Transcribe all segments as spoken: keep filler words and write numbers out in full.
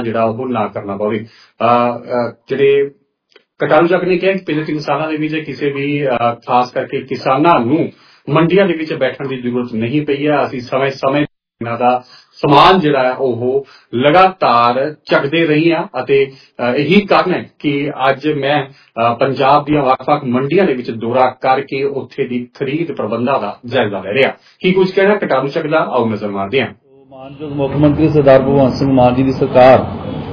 ਜਿਹੜਾ ਉਹ ਨਾ ਕਰਨਾ ਪਵੇ। ਜਿਹੜੇ ਕਟਾਰੂ ਚੱਕ ਨੇ ਕਿਹਾ ਕਿ ਪਿਛਲੇ ਤਿੰਨ ਸਾਲਾਂ ਦੇ ਵਿੱਚ ਕਿਸੇ ਵੀ ਖਾਸ ਕਰਕੇ ਕਿਸਾਨਾਂ ਨੂੰ ਮੰਡੀਆਂ ਦੇ ਵਿੱਚ ਬੈਠਣ ਦੀ ਜ਼ਰੂਰਤ ਨਹੀਂ ਪਈ ਹੈ। ਅਸੀਂ ਸਮੇਂ ਸਮੇਂ ਇਹਨਾਂ ਦਾ ਸਮਾਨ ਜਿਹੜਾ ਹੈ ਉਹ ਲਗਾਤਾਰ ਚੱਕਦੇ ਰਹੇ ਹਾਂ ਅਤੇ ਇਹੀ ਕਾਰਨ ਹੈ ਕਿ ਅੱਜ ਮੈਂ ਪੰਜਾਬ ਦੀਆਂ ਵੱਖ-ਵੱਖ ਮੰਡੀਆਂ ਦੇ ਵਿੱਚ ਦੌਰਾ ਕਰਕੇ ਉੱਥੇ ਦੀ ਖਰੀਦ ਪ੍ਰਬੰਧਾਂ ਦਾ ਜਾਇਜ਼ਾ ਲੈ ਰਿਹਾ। ਕੀ ਕੁਝ ਕਹਿਣਾ ਕਟਾਰੂ ਚੱਕ ਦਾ, ਆਓ ਨਜ਼ਰ ਮਾਰਦੇ ਹਾਂ। ਮਾਨਯੋਗ ਮੁੱਖ ਮੰਤਰੀ ਸਰਦਾਰ ਭਗਵੰਤ ਸਿੰਘ ਮਾਨ ਜੀ ਦੀ ਸਰਕਾਰ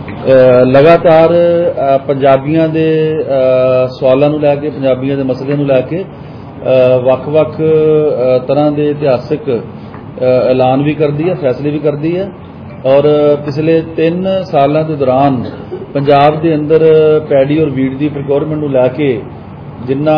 ਲਗਾਤਾਰ ਪੰਜਾਬੀਆਂ ਦੇ ਸਵਾਲਾਂ ਨੂੰ ਲੈ ਕੇ, ਪੰਜਾਬੀਆਂ ਦੇ ਮਸਲਿਆਂ ਨੂੰ ਲੈ ਕੇ ਵੱਖ-ਵੱਖ ਤਰ੍ਹਾਂ ਦੇ ਇਤਿਹਾਸਕ ਐਲਾਨ ਵੀ ਕਰਦੀ ਹੈ, ਫੈਸਲੇ ਵੀ ਕਰਦੀ ਹੈ। ਔਰ ਪਿਛਲੇ ਤਿੰਨ ਸਾਲਾਂ ਦੇ ਦੌਰਾਨ ਪੰਜਾਬ ਦੇ ਅੰਦਰ ਪੈਡੀ ਔਰ ਵੀਟ ਦੀ ਪ੍ਰੋਕਿਉਰਮੈਂਟ ਨੂੰ ਲੈ ਕੇ ਜਿੰਨਾ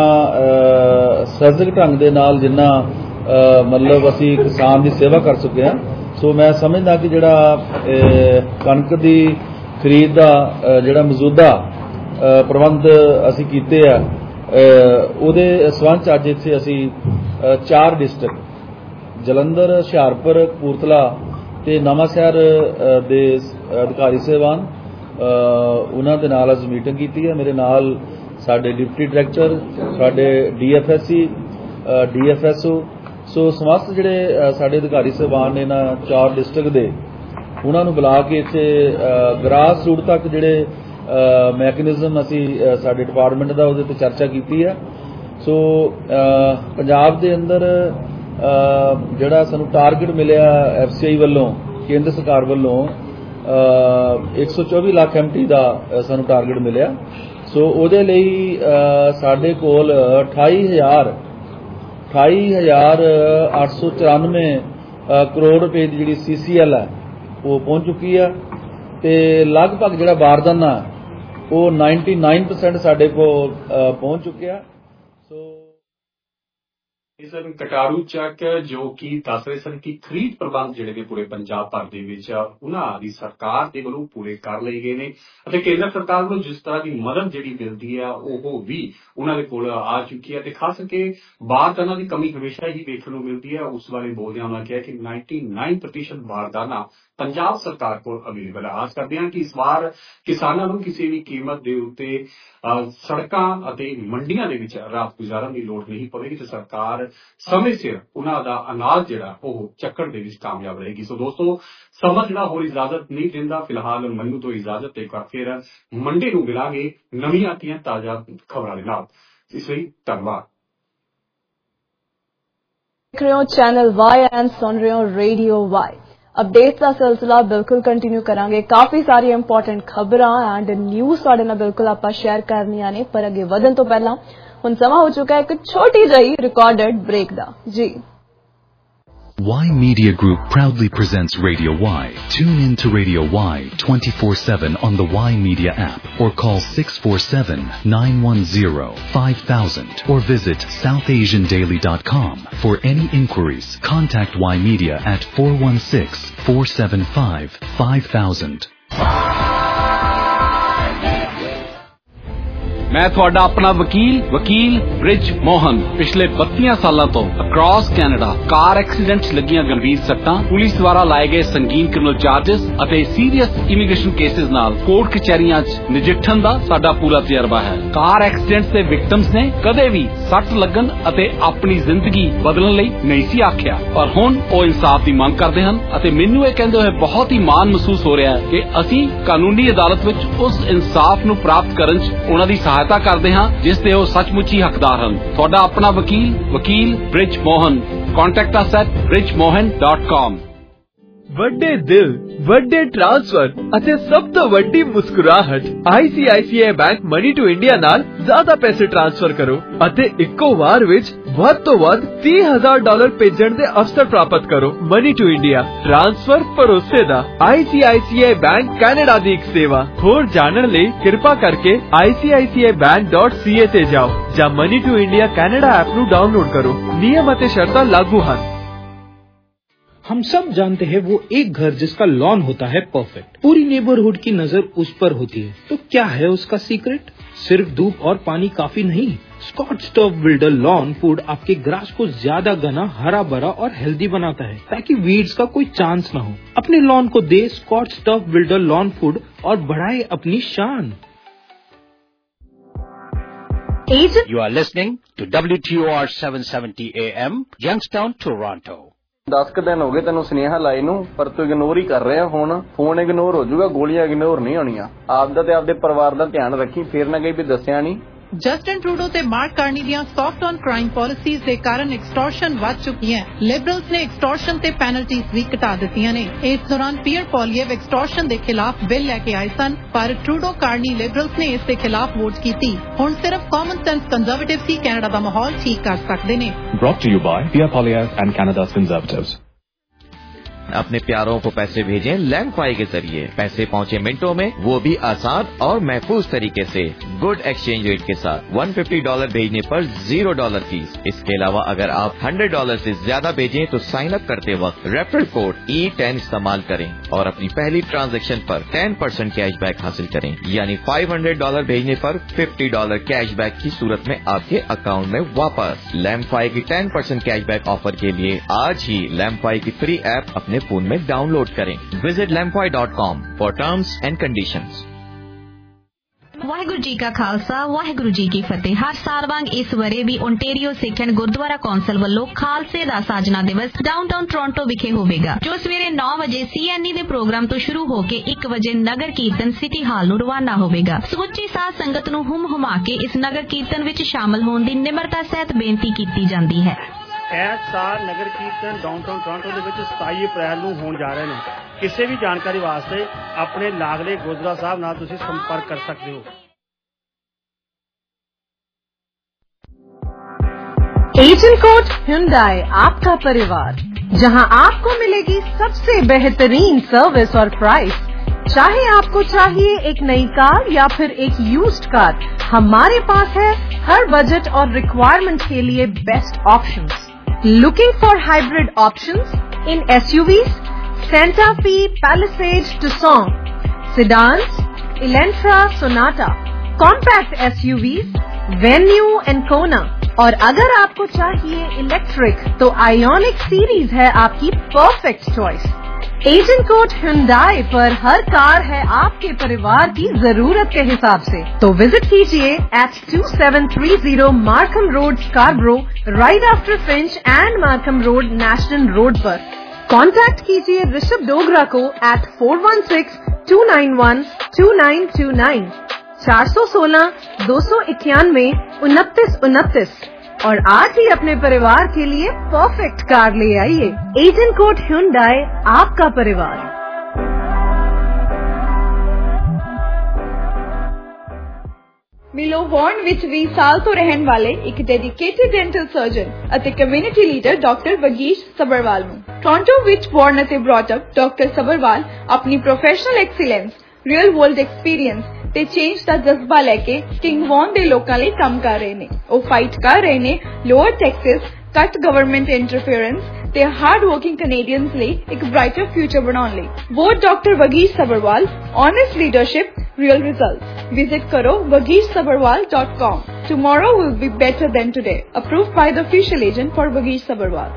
ਸਰਜਕ ਢੰਗ ਦੇ ਨਾਲ ਜਿੰਨਾ ਮਤਲਬ ਅਸੀਂ ਕਿਸਾਨ ਦੀ ਸੇਵਾ ਕਰ ਚੁੱਕੇ ਹਾਂ, ਸੋ ਮੈਂ ਸਮਝਦਾ ਕਿ ਜਿਹੜਾ ਕਣਕ ਦੀ ਖਰੀਦ ਦਾ ਜਿਹੜਾ ਮੌਜੂਦਾ ਪ੍ਰਬੰਧ ਅਸੀਂ ਕੀਤੇ ਆ ਉਹਦੇ ਸੰਬੰਧ 'ਚ ਅੱਜ ਇੱਥੇ ਅਸੀਂ ਚਾਰ ਡਿਸਟ੍ਰਿਕਟ ਜਲੰਧਰ, ਹੁਸ਼ਿਆਰਪੁਰ, ਕਪੂਰਥਲਾ ਤੇ ਨਵਾਂਸ਼ਹਿਰ ਦੇ ਅਧਿਕਾਰੀ ਸਾਹਿਬਾਨ ਉਹਨਾਂ ਦੇ ਨਾਲ ਅੱਜ ਮੀਟਿੰਗ ਕੀਤੀ ਹੈ। ਮੇਰੇ ਨਾਲ ਸਾਡੇ ਡਿਪਟੀ ਡਾਇਰੈਕਟਰ, ਸਾਡੇ D F S C, D F S O, so ਸਮਸਤ ਜਿਹੜੇ ਸਾਡੇ ਅਧਿਕਾਰੀ ਸਾਹਿਬਾਨ ਨੇ ਇਹਨਾਂ ਚਾਰ ਡਿਸਟ੍ਰਿਕਟ ਦੇ, ਉਹਨਾਂ ਨੂੰ ਬੁਲਾ ਕੇ ਇੱਥੇ ਗ੍ਰਾਸ ਰੂਟ ਤੱਕ ਜਿਹੜੇ ਮੈਕੈਨਿਜ਼ਮ ਅਸੀਂ ਸਾਡੇ ਡਿਪਾਰਟਮੈਂਟ ਦਾ ਉਹਦੇ ਤੇ ਚਰਚਾ ਕੀਤੀ ਹੈ। ਸੋ ਪੰਜਾਬ ਦੇ ਅੰਦਰ ਜਿਹੜਾ ਸਾਨੂੰ ਟਾਰਗੇਟ ਮਿਲਿਆ ਐਫ ਸੀ ਆਈ ਵੱਲੋਂ, ਕੇਂਦਰ ਸਰਕਾਰ ਵੱਲੋਂ ਇੱਕ ਸੌ ਚੌਵੀ ਲੱਖ ਐਮ ਟੀ ਦਾ ਸਾਨੂੰ ਟਾਰਗੇਟ ਮਿਲਿਆ। ਸੋ ਉਹਦੇ ਲਈ ਸਾਡੇ ਕੋਲ ਅਠਾਈ ਹਜ਼ਾਰ ਅਠਾਈ ਹਜ਼ਾਰ ਅੱਠ ਸੌ ਚੁਰਾਨਵੇਂ ਕਰੋੜ ਰੁਪਏ ਦੀ ਜਿਹੜੀ ਸੀ ਸੀ ਐਲ ਹੈ ਉਹ ਪਹੁੰਚ ਚੁੱਕੀ ਹੈ ਤੇ ਲਗਭਗ ਜਿਹੜਾ ਬਾਰਦਾਨਾ ਉਹ ਨਿਨਆਨਵੇਂ ਪਰਸੈਂਟ ਸਾਡੇ ਕੋਲ ਪਹੁੰਚ ਚੁੱਕਿਆ। ਸੋ ਸਨ ਕਟਾਰੂ ਚੱਕ ਜੋ ਕਿ ਦੱਸ ਰਹੇ ਸਨ ਕਿ ਖਰੀਦ ਪ੍ਰਬੰਧ ਜਿਹੜੇ ਨੇ ਪੂਰੇ ਪੰਜਾਬ ਭਰ ਦੇ ਵਿੱਚ ਉਹਨਾਂ ਦੀ ਸਰਕਾਰ ਦੇ ਵੱਲੋਂ ਪੂਰੇ ਕਰ ਲਏ ਗਏ ਨੇ ਅਤੇ ਕੇਂਦਰ ਸਰਕਾਰ ਵੱਲੋਂ ਜਿਸ ਤਰ੍ਹਾਂ ਦੀ ਮਦਦ ਜਿਹੜੀ ਮਿਲਦੀ ਹੈ ਉਹ ਵੀ ਉਹਨਾਂ ਦੇ ਕੋਲ ਆ ਚੁੱਕੀ ਹੈ ਤੇ ਖਾਸ ਕਰਕੇ ਬਾਰਦਾਨਾ ਦੀ ਕਮੀ ਹਮੇਸ਼ਾ ਹੀ ਵੇਖਣ ਨੂੰ ਮਿਲਦੀ ਹੈ। ਉਸ ਬਾਰੇ ਬੋਲਦਿਆਂ ਉਹਨਾਂ ਕਿਹਾ ਕਿ ਨਿਨਆਨਵੇਂ ਪ੍ਰਤੀਸ਼ਤ ਬਾਰਦਾਨਾ ਪੰਜਾਬ ਸਰਕਾਰ ਕੋਲ ਅਵੇਲੇਬਲ ਹੈ। ਆਸ ਕਰਦੇ ਹਾਂ ਕਿ ਇਸ ਵਾਰ ਕਿਸਾਨਾਂ ਨੂੰ ਕਿਸੇ ਵੀ ਕੀਮਤ ਦੇ ਉੱਤੇ ਸੜਕਾਂ ਅਤੇ ਮੰਡੀਆਂ ਦੇ ਵਿੱਚ ਰਾਤ ਗੁਜ਼ਾਰਨ ਦੀ ਲੋੜ ਨਹੀਂ ਪਵੇਗੀ ਤੇ ਸਰਕਾਰ ਸਮੇਂ ਸਿਰ ਉਹਨਾਂ ਦਾ ਅਨਾਜ ਜਿਹੜਾ ਉਹ ਚੱਕਣ ਦੇ ਵਿੱਚ ਕਾਮਯਾਬ ਰਹੇਗੀ। ਸੋ ਦੋਸਤੋ, ਸਮਾਂ ਜਿਹੜਾ ਹੋਰ ਇਜਾਜ਼ਤ ਨਹੀਂ ਦਿੰਦਾ, ਫਿਲਹਾਲ ਮੈਨੂੰ ਤੋਂ ਇਜਾਜ਼ਤ ਤੇ ਫਿਰ ਮੰਡੇ ਨੂੰ ਮਿਲਾਂਗੇ ਨਵੀਆਂ ਆਤੀਆਂ ਤਾਜ਼ਾ ਖਬਰਾਂ ਦੇ ਨਾਲ। ਇਸ ਲਈ ਧੰਨਵਾਦ। ਦੇਖ ਰਹੇ ਹੋ ਚੈਨਲ ਵਾਈ ਐਂਡ ਸੁਣ ਰਹੇ ਹੋ ਰੇਡੀਓ ਵਾਈ। ਅਪਡੇਟ ਦਾ ਸਿਲਸਿਲਾ ਬਿਲਕੁਲ ਕੰਟੀਨਿਊ ਕਰਾਂਗੇ। ਕਾਫੀ ਸਾਰੀ ਇੰਪੋਰਟੈਂਟ ਖਬਰਾਂ ਐਂਡ ਨਿਊਜ਼ ਤੁਹਾਡੇ ਨਾਲ ਬਿਲਕੁਲ ਆਪਾਂ ਸ਼ੇਅਰ ਕਰਨੀਆਂ ਨੇ, ਪਰ ਅੱਗੇ ਵਧਣ ਤੋਂ ਪਹਿਲਾਂ ਹੁਣ ਸਮਾਂ ਹੋ ਚੁੱਕਾ ਹੈ ਇੱਕ ਛੋਟੀ ਜਿਹੀ ਰਿਕਾਰਡਡ ਬ੍ਰੇਕ ਦਾ। ਜੀ Y Media Group proudly presents Radio Y. Tune in to Radio Y twenty-four seven on the Y Media app or call six four seven, nine one zero, five thousand or visit south asian daily dot com. For any inquiries, contact Y Media at four one six, four seven five, five thousand. मैं ਤੁਹਾਡਾ ਆਪਣਾ ਵਕੀਲ ਵਕੀਲ ਬ੍ਰਿਜ ਮੋਹਨ ਪਿਛਲੇ ਬੱਤੀਆਂ ਸਾਲਾਂ ਤੋਂ across Canada ਕਾਰ accidents ਲੱਗੀਆਂ ਗੰਭੀਰ ਸੱਟਾਂ, ਪੁਲਿਸ ਦੁਆਰਾ ਲਾਏ ਗਏ ਸੰਗੀਨ ਕ੍ਰਿਮੀਨਲ ਚਾਰजेस ਅਤੇ ਸੀਰੀਅਸ ਇਮੀਗ੍ਰੇਸ਼ਨ ਕੇਸਿਸ ਨਾਲ ਕੋਰਟ ਕਚਹਿਰੀਆਂ 'ਚ ਨਜਿੱਠਣ ਦਾ ਸਾਡਾ ਪੂਰਾ ਤਜਰਬਾ ਹੈ। ਕਾਰ ਐਕਸੀਡੈਂਟਸ ਦੇ ਵਿਕਟਮਸ ਨੇ ਕਦੇ ਵੀ ਸੱਟ ਲੱਗਣ ਅਤੇ ਆਪਣੀ ਜ਼ਿੰਦਗੀ ਬਦਲਣ ਲਈ ਨਹੀਂ ਸੀ ਆਖਿਆ, ਪਰ ਹੁਣ ਉਹ ਇਨਸਾਫ ਦੀ ਮੰਗ ਕਰਦੇ ਹਨ ਅਤੇ ਮੈਨੂੰ ਇਹ ਕਹਿੰਦੇ ਹੋਏ ਬਹੁਤ ਹੀ ਮਾਣ ਮਹਿਸੂਸ ਹੋ ਰਿਹਾ ਹੈ ਕਿ ਅਸੀਂ ਕਾਨੂੰਨੀ ਅਦਾਲਤ ਵਿੱਚ ਉਸ ਇਨਸਾਫ ਨੂੰ ਪ੍ਰਾਪਤ ਕਰਨ 'ਚ ਉਹਨਾਂ ਦੀ ਸਹਾਇਤਾ ਕਰਦੇ ਹਾਂ ਜਿਸ ਦੇ ਉਹ ਸੱਚਮੁੱਚ ਹੀ ਹੱਕਦਾਰ ਹਨ। ਤੁਹਾਡਾ ਆਪਣਾ ਵਕੀਲ ਵਕੀਲ Brij Mohan. Contact us at bridge mohan dot com। ਵੱਡੇ ਦਿਲ, ਵੱਡੇ ਟ੍ਰਾਂਸਫਰ ਅਤੇ ਸਭ ਤੋਂ ਵੱਡੀ ਮੁਸਕਰਾਹਟ I C I C I bank money to India ਨਾਲ ਜ਼ਿਆਦਾ ਪੈਸੇ ਟ੍ਰਾਂਸਫਰ ਕਰੋ ਅਤੇ ਇੱਕੋ ਵਾਰ ਵਿੱਚ ਵੱਧ ਤੋਂ ਵੱਧ ਤੀਹ ਹਜ਼ਾਰ ਡਾਲਰ ਭੇਜਣ ਦੇ ਅਵਸਰ ਪ੍ਰਾਪਤ ਕਰੋ। ਮਨੀ ਟੂ ਇੰਡੀਆ ਟ੍ਰਾਂਸਫਰ ਭਰੋਸੇ ਦਾ ਆਈ C I C I bank Canada ਦੀ ਇੱਕ ਸੇਵਾ। ਹੋਰ ਜਾਣਨ ਲਈ ਕਿਰਪਾ ਕਰਕੇ ਆਈ C I C I bank dot ਸੀ ਏ ਤੇ ਜਾਓ ਜਾਂ money to India Canada app ਨੂੰ ਡਾਊਨਲੋਡ ਕਰੋ। ਨਿਯਮ ਅਤੇ ਸ਼ਰਤਾਂ ਲਾਗੂ ਹਨ। हम सब जानते हैं वो एक घर जिसका लॉन होता है परफेक्ट, पूरी नेबरहुड की नजर उस पर होती है, तो क्या है उसका सीक्रेट? सिर्फ धूप और पानी काफी नहीं, Scotts turf builder lawn food आपके ग्रास को ज्यादा घना, हरा भरा और हेल्दी बनाता है ताकि वीड्स का कोई चांस न हो। अपने लॉन को दे Scotts turf builder lawn food और बढ़ाए अपनी शान। You are listening to W T O R seven seventy A M, Youngstown, Toronto. दस क दिन हो गए तेन सुनेहा लाई नू, पर तू इग्नोर ही कर रहा फोन फोन इग्नोर हो जाऊगा, गोलियां इग्नोर नहीं होनियां। आपदा ते आपदे परिवार दा ध्यान रखी, फिर ना कहीं भी दस्सिया नहीं। जस्टिन ट्रूडो ते मार्क कार्नी दियां सॉफ्ट ऑन क्राइम पॉलिसीज दे कारण एक्सटॉर्शन वध चुकी है। लिबरल्स ने एक्सटॉर्शन ते पेनल्टीज भी घटा दित्तियां ने। इस दौरान पियर पॉलिएव एक्सटॉर्शन दे खिलाफ बिल लेके आए सन, पर ट्रूडो कार्नी लिबरल्स ने इस दे खिलाफ वोट कीती। हुण सिर्फ कॉमन सेंस कंजर्वेटिव्स ही कैनेडा दा माहौल ठीक कर सकदे ने। Brought to you by Pierre Poilievre and Canada's Conservatives. अपने प्यारों को पैसे भेजें लैंडफाई के जरिए, पैसे पहुंचे मिनटों में, वो भी आसान और महफूज तरीके से, गुड एक्सचेंज रेट के साथ। एक सौ पचास डॉलर भेजने पर जीरो डॉलर फीस। इसके अलावा अगर आप सौ डॉलर से ज्यादा भेजें तो साइन अप करते वक्त रेफरल कोड ई टेन इस्तेमाल करें और अपनी पहली ट्रांजैक्शन पर दस परसेंट कैशबैक हासिल करें, यानी पाँच सौ डॉलर भेजने पर पचास डॉलर कैशबैक की सूरत में आपके अकाउंट में वापस। लैंडफाई की दस परसेंट कैशबैक ऑफर के लिए आज ही लैंडफाई की फ्री ऐप अपने फोन में डाउनलोड करें। Visit Landfy dot com for terms and conditions. Waheguru ji का खालसा, वाहिगुरु जी की फतेह। हर साल वांग इस वरे भी Ontario Sikh and gurdwara council ਵੱਲੋਂ ਖਾਲਸੇ ਦਾ ਸਾਜਨਾ ਦਿਵਸ ਡਾਊਨਟਾਊਨ ਟੋਰਾਂਟੋ ਵਿਖੇ ਹੋਵੇਗਾ, ਜੋ ਸਵੇਰੇ नौ ਵਜੇ ਸੀਐਨਈ ਦੇ ਪ੍ਰੋਗਰਾਮ ਤੋਂ ਸ਼ੁਰੂ ਹੋ ਕੇ ਇੱਕ ਵਜੇ ਨਗਰ ਕੀਰਤਨ ਸਿਟੀ ਹਾਲ ਨੂੰ ਰਵਾਨਾ ਹੋਵੇਗਾ। ਸਮੁੱਚੀ ਸਾਧ ਸੰਗਤ ਨੂੰ ਹੁਮ ਹੁਮਾ ਕੇ ਇਸ ਨਗਰ ਕੀਰਤਨ ਵਿੱਚ ਸ਼ਾਮਲ ਹੋਣ ਦੀ ਨਿਮਰਤਾ ਸਹਿਤ ਬੇਨਤੀ ਕੀਤੀ ਜਾਂਦੀ ਹੈ। ਇਸ ਸਾਲ ਨਗਰ ਕੀਰਤਨ ਡਾਊਨਟਾਊਨ ਟੋਰਾਂਟੋ ਦੇ ਵਿੱਚ ਸਤਾਈ ਅਪ੍ਰੈਲ ਨੂੰ ਹੋਣ ਜਾ ਰਹੇ ਨੇ। ਕਿਸੇ ਵੀ ਜਾਣਕਾਰੀ ਵਾਸਤੇ ਆਪਣੇ ਲਾਗਲੇ ਗੁਰਦੁਆਰਾ ਸਾਹਿਬ ਨਾਲ ਤੁਸੀਂ ਸੰਪਰਕ ਕਰ ਸਕਦੇ ਹੋ। एजेंटकोट Hyundai आपका परिवार, जहां आपको मिलेगी सबसे बेहतरीन सर्विस और प्राइस। चाहे आपको चाहिए एक नई कार या फिर एक यूज्ड कार, हमारे पास है हर बजट और रिक्वायरमेंट के लिए best options. Looking for hybrid options in SUVs, Santa Fe, Palisade, Tucson, sedans, Elantra, Sonata, compact SUVs, Venue and Kona. और अगर आपको चाहिए इलेक्ट्रिक तो आयोनिक सीरीज है आपकी परफेक्ट चॉइस। एजेंटकोट Hyundai पर हर कार है आपके परिवार की जरूरत के हिसाब से, तो विजिट कीजिए at two seven three zero Markham road, Scarborough, right after Finch and Markham road, national road पर। कांटेक्ट कीजिए ऋषभ डोगरा को at four one six two nine one two nine two nine, चार सौ सोलह दो सौ इक्यानवे उनतीस उनतीस, और आज ही अपने परिवार के लिए परफेक्ट कार ले आइए। एजेंटकोट Hyundai आपका परिवार। मिलोवॉर्न विच बीस साल तो रहने वाले एक डेडिकेटेड डेंटल सर्जन ਅਤੇ community leader doctor Vagish Sabharwal ਨੂੰ टोरंटो विच बॉर्न ਅਤੇ brought up डॉक्टर सबरवाल अपनी professional excellence, real world experience ਤੇ ਚੇਂਜ ਦਾ ਜਜ਼ਬਾ ਲੈ ਕੇ ਕਿੰਗਵੌਨ ਦੇ ਲੋਕਾਂ ਲਈ ਕੰਮ ਕਰ ਰਹੇ ਨੇ। ਉਹ ਫਾਈਟ ਕਰ ਰਹੇ ਨੇ lower taxes, cut government interference ਤੇ ਹਾਰਡ ਵਰਕਿੰਗ ਕੈਨੇਡੀਅਨਸ ਲਈ ਇੱਕ ਬ੍ਰਾਈਟਰ ਫਿਊਚਰ ਬਣਾਉਣ ਲਈ। Vote doctor Vagish Sabharwal, honest leadership, real results. Visit करो Vagish sabharwal dot com। Tomorrow will be better than today। Approved by the official agent for Vagish Sabharwal।